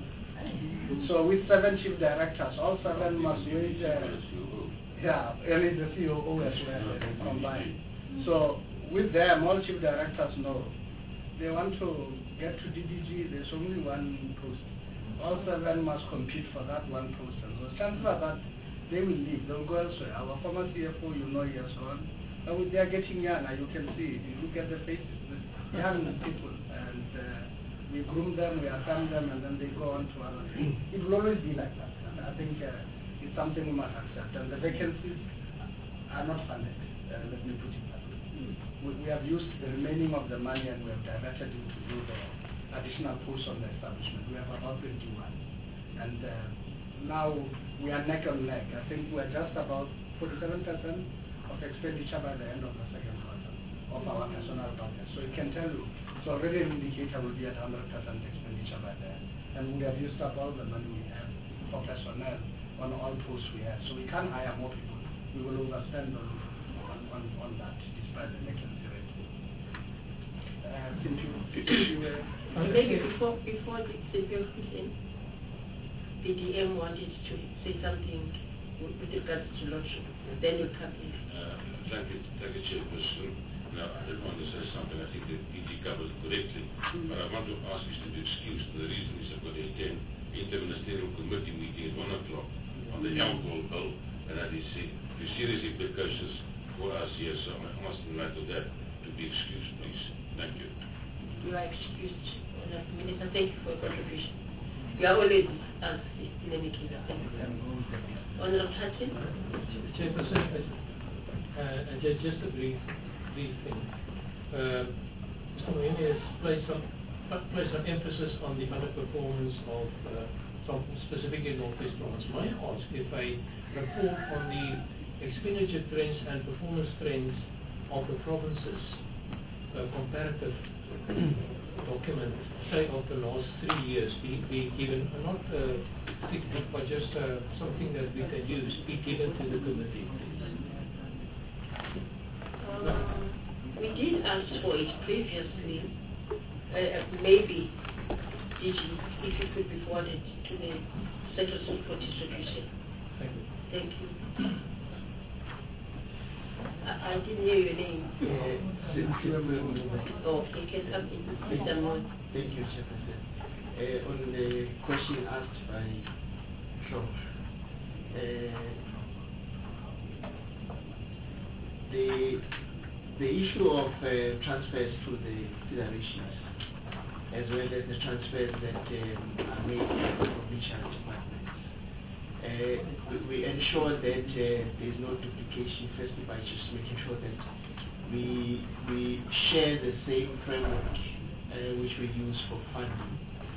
So with seven chief directors, all seven must use, uh, yeah, only the C O O as well uh, combined. So with them, all chief directors know they want to get to D D G. There's only one post. All seven must compete for that one post. And so chances are that they will leave. They'll go elsewhere. Our former C F O, you know, he has gone. Now they are getting younger. You can see. You look at the faces, the young people, and. Uh, We groom them, we affirm them, and then they go on to other things. It will always be like that. And I think uh, it's something we must accept. And the vacancies are not funded. Uh, let me put it that way. We, we have used the remaining of the money and we have diverted it to do the additional posts on the establishment. We have about twenty-one. And uh, now we are neck on neck. I think we are just about forty-seven percent of expenditure by the end of the second quarter of our personal budget. So it can tell you it's So already an indicator will be at one hundred percent expenditure by then. And we have used up all the money we have for personnel on all posts we have. So we can't hire more people. We will overspend on, on, on, on that despite the vacancy rate. Uh, since you, since you were... Maybe before, before the Sylvia comes in, the D M wanted to say something with with regards to lordship. Then you come in. Uh, thank you, thank you, Chairperson. Now, I don't want to say something, I think the P G covered it correctly, but I want to ask you to be excused. The reason is I've got to attend interministerial committee meeting at one o'clock on the alcohol bill, and that is uh, serious implications for us here, so I ask in light of that to be excused, please. Thank you. You are excused, Honourable Minister. Thank you for your contribution. You are always us in any case. Thank you. Honourable Hudson. Chairperson, uh, uh, just, just a brief, brief thing. Uh, Mister Mohini has placed some, placed some emphasis on the underperformance of uh, some specifically North West Province. May I ask if a report on the expenditure trends and performance trends of the provinces, a comparative document, say of the last three years, be, be given, uh, not a uh, thick book, but just uh, something that we can use, be given to the committee, please. Um, we did ask for it previously. Uh, maybe, D G, if it could be forwarded to the Central School for Distribution. Thank you. Thank you. I, I didn't hear your name. Uh, oh, you can come in. Mister Moore. Thank you, Chairperson. Uh, on the question asked by Shaw, uh, the the issue of uh, transfers to the federations, as well as the transfers that um, are made to the provincial departments, uh, we, we ensure that uh, there is no duplication. Firstly, by just making sure that we we share the same framework uh, which we use for funding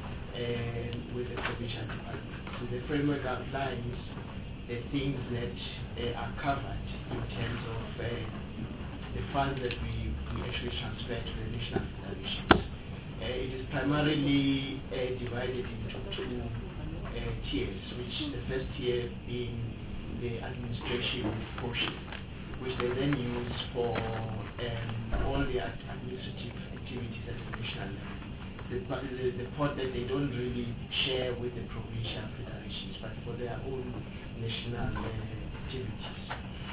uh, with the provincial department. So the framework outlines the things that uh, are covered in terms of uh, the funds that we, we actually transfer to the national federations. Uh, it is primarily uh, divided into two uh, tiers, which the first tier being the administration portion, which they then use for um, all the ad administrative activities at the national level. The, the, the part that they don't really share with the provincial federations, but for their own national uh, activities.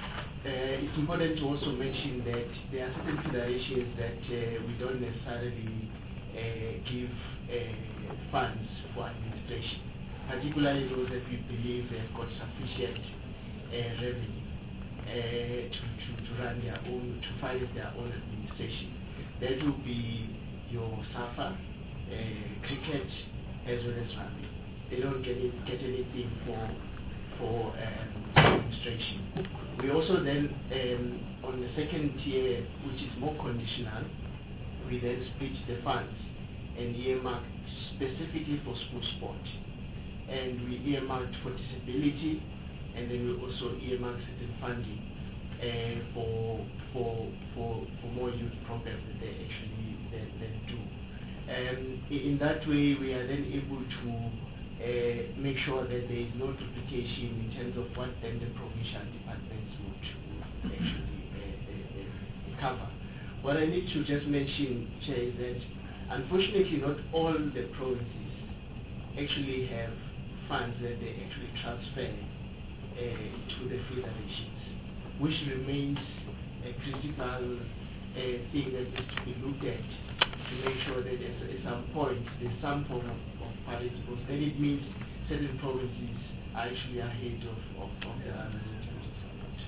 Uh, it's important to also mention that there are certain federations that uh, we don't necessarily uh, give uh, funds for administration, particularly those that we believe have got sufficient uh, revenue uh, to, to, to run their own, to finance their own administration. That will be your SAFA, uh, cricket, as well as rugby. They don't get, it, get anything for for um, administration. We also then, um, on the second tier, which is more conditional, we then split the funds and earmark specifically for school sport. And we earmarked for disability, and then we also earmarked certain funding uh, for, for, for, for more youth programs that they actually then, then do. Um, in that way, we are then able to Uh, make sure that there is no duplication in terms of what then the provincial departments would, would actually uh, uh, uh, cover. What I need to just mention, Chair, is that unfortunately not all the provinces actually have funds that they actually transfer uh, to the federations, which remains a critical uh, thing that needs to be looked at to make sure that at, at some point there's some form of parity, because then it means certain provinces are actually ahead of, of, of the others in terms of support.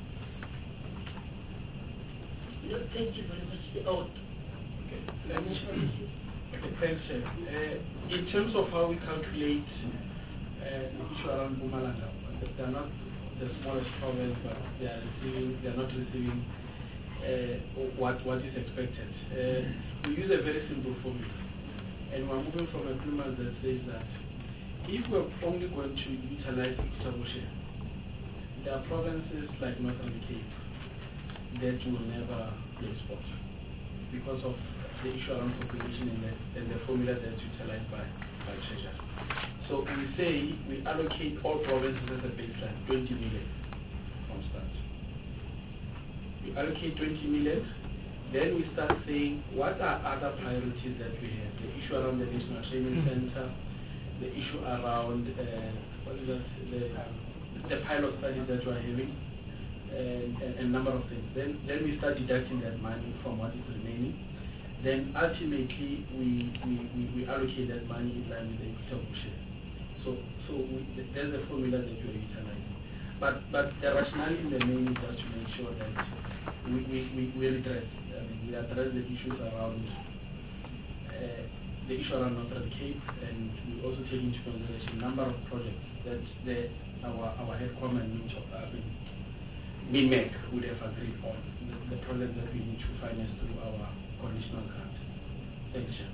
No, thank you very much. Oh, okay. Okay, thanks, Chair. Uh, in terms of how we calculate uh, the issue around Mpumalanga, they are not the smallest province, but they are receiving, they are not receiving uh, what what is expected. Uh, we use a very simple formula. And we're moving from a premise that says that if we're only going to utilize equitable share, there are provinces like Northern Cape that will never play sport because of the issue around population and the, and the formula that's utilized by, by Treasury. So we say we allocate all provinces as a baseline, twenty million from start. We allocate twenty million, then we start saying what are other priorities that we have. The issue around the National Training Center, the issue around uh, what is that, the, the pilot studies that we are having, and, and a number of things. Then, then we start deducting that money from what is remaining. Then ultimately we, we, we, we allocate that money in line with the equitable share. So, so we, there's a formula that we are utilizing. But, but the rationale in the main is just to make sure that we, we, we, we address, I mean, we address the issues around uh, the issue around Northern Cape, and we also take into consideration a number of projects that the, our our head command uh, MINMEC would have agreed on, the, the project that we need to finance through our conditional grant. Thanks, Chair.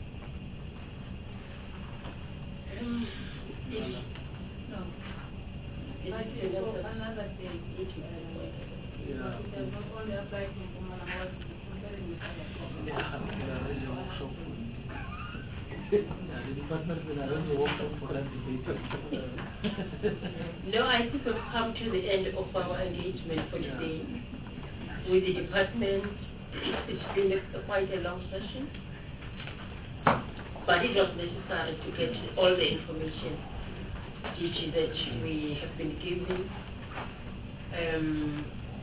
Um, yes. No. But it's for another day. Yeah. It does not only apply to Mpumalanga, The department will arrange a workshop for that debate. No, I think we've come to the end of our engagement for today with the department. It's been a, quite a long session, but it was necessary to get all the information that we have been given. Um,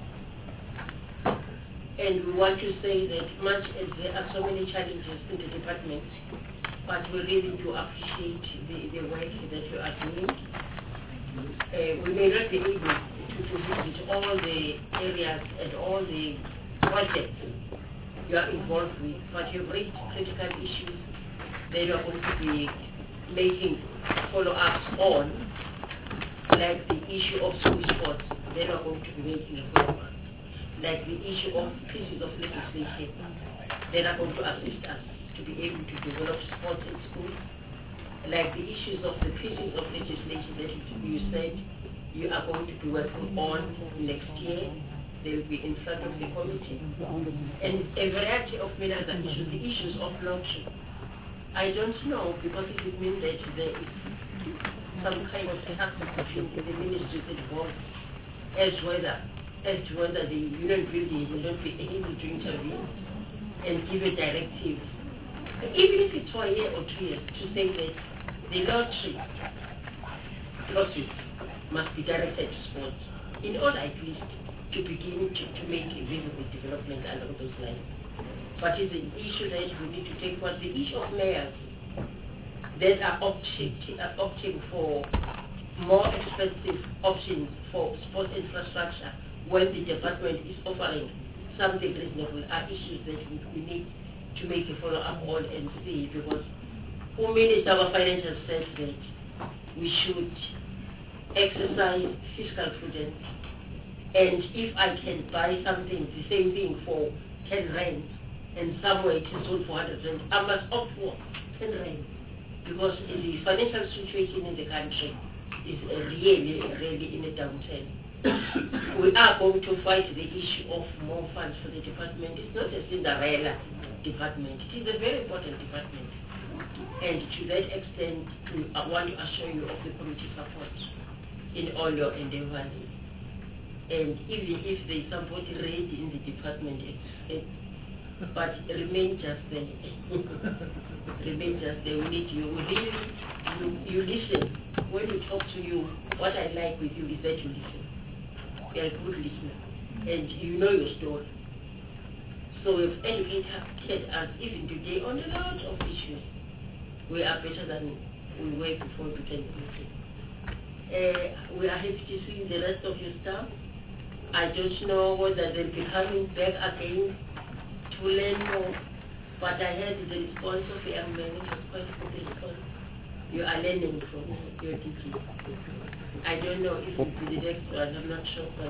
and we want to say that much as there are so many challenges in the department, but we really do appreciate the, the work that you are doing. Uh, we may not be able to, to visit all the areas and all the projects you are involved with, but you've raised critical issues that you are going to be making follow-ups on, like the issue of school sports, that you are going to be making a follow-up, like the issue of pieces of legislation that are going to assist us to be able to develop sports in schools, like the issues of the pieces of legislation that you said you are going to be working on next year. They will be in front of the committee. And a variety of many other issues, the issues of blockchain. I don't know, because it would mean that there is some kind of task between the ministries involved as whether as to whether the union building will not be able to intervene and give a directive, even if it's for a year or two years, to say that the lottery lottery must be directed to sports in order at least to begin to, to make a visible development along those lines. But it's an issue that we need to take was the issue of mayors that are opting, are opting for more expensive options for sports infrastructure when the department is offering something reasonable are issues that we, we need to make a follow-up on and see, because who Minister of Financial said that we should exercise fiscal prudence, and if I can buy something, the same thing for ten rand, and somewhere it is sold for one hundred rand, I must opt for ten rand, because the financial situation in the country is really, really in a downturn. We are going to fight the issue of more funds for the department. It's not a Cinderella department. It is a very important department. And to that extent, we want to assure you of the committee support in all your endeavors. And even if there is somebody ready in the department, it's, but remain just there. Remain just there. We need you. We really, you, you listen. When we talk to you, what I like with you is that you listen. You are a good listener. And you know your story. So we've educated us even today on a lot of issues. We are better than we were before we became committee. Uh, we are happy to see the rest of your staff. I don't know whether they'll be coming back again to learn more, but I heard the response of the young man. It was quite a good response. You are learning from your teaching. I don't know if it's the next one, I'm not sure, but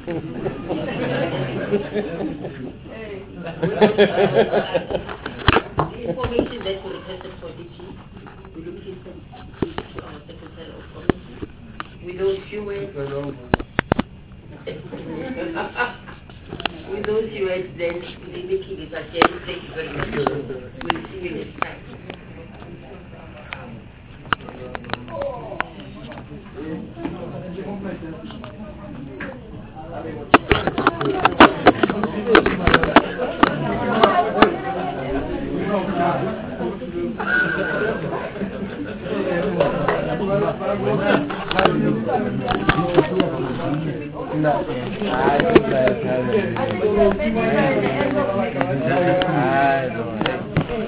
the information that we requested for D G, we will please send it to our Secretary of Committee. With those few words, With those words, then, the meeting is adjourned. Thank you very much. We'll see you next time. No.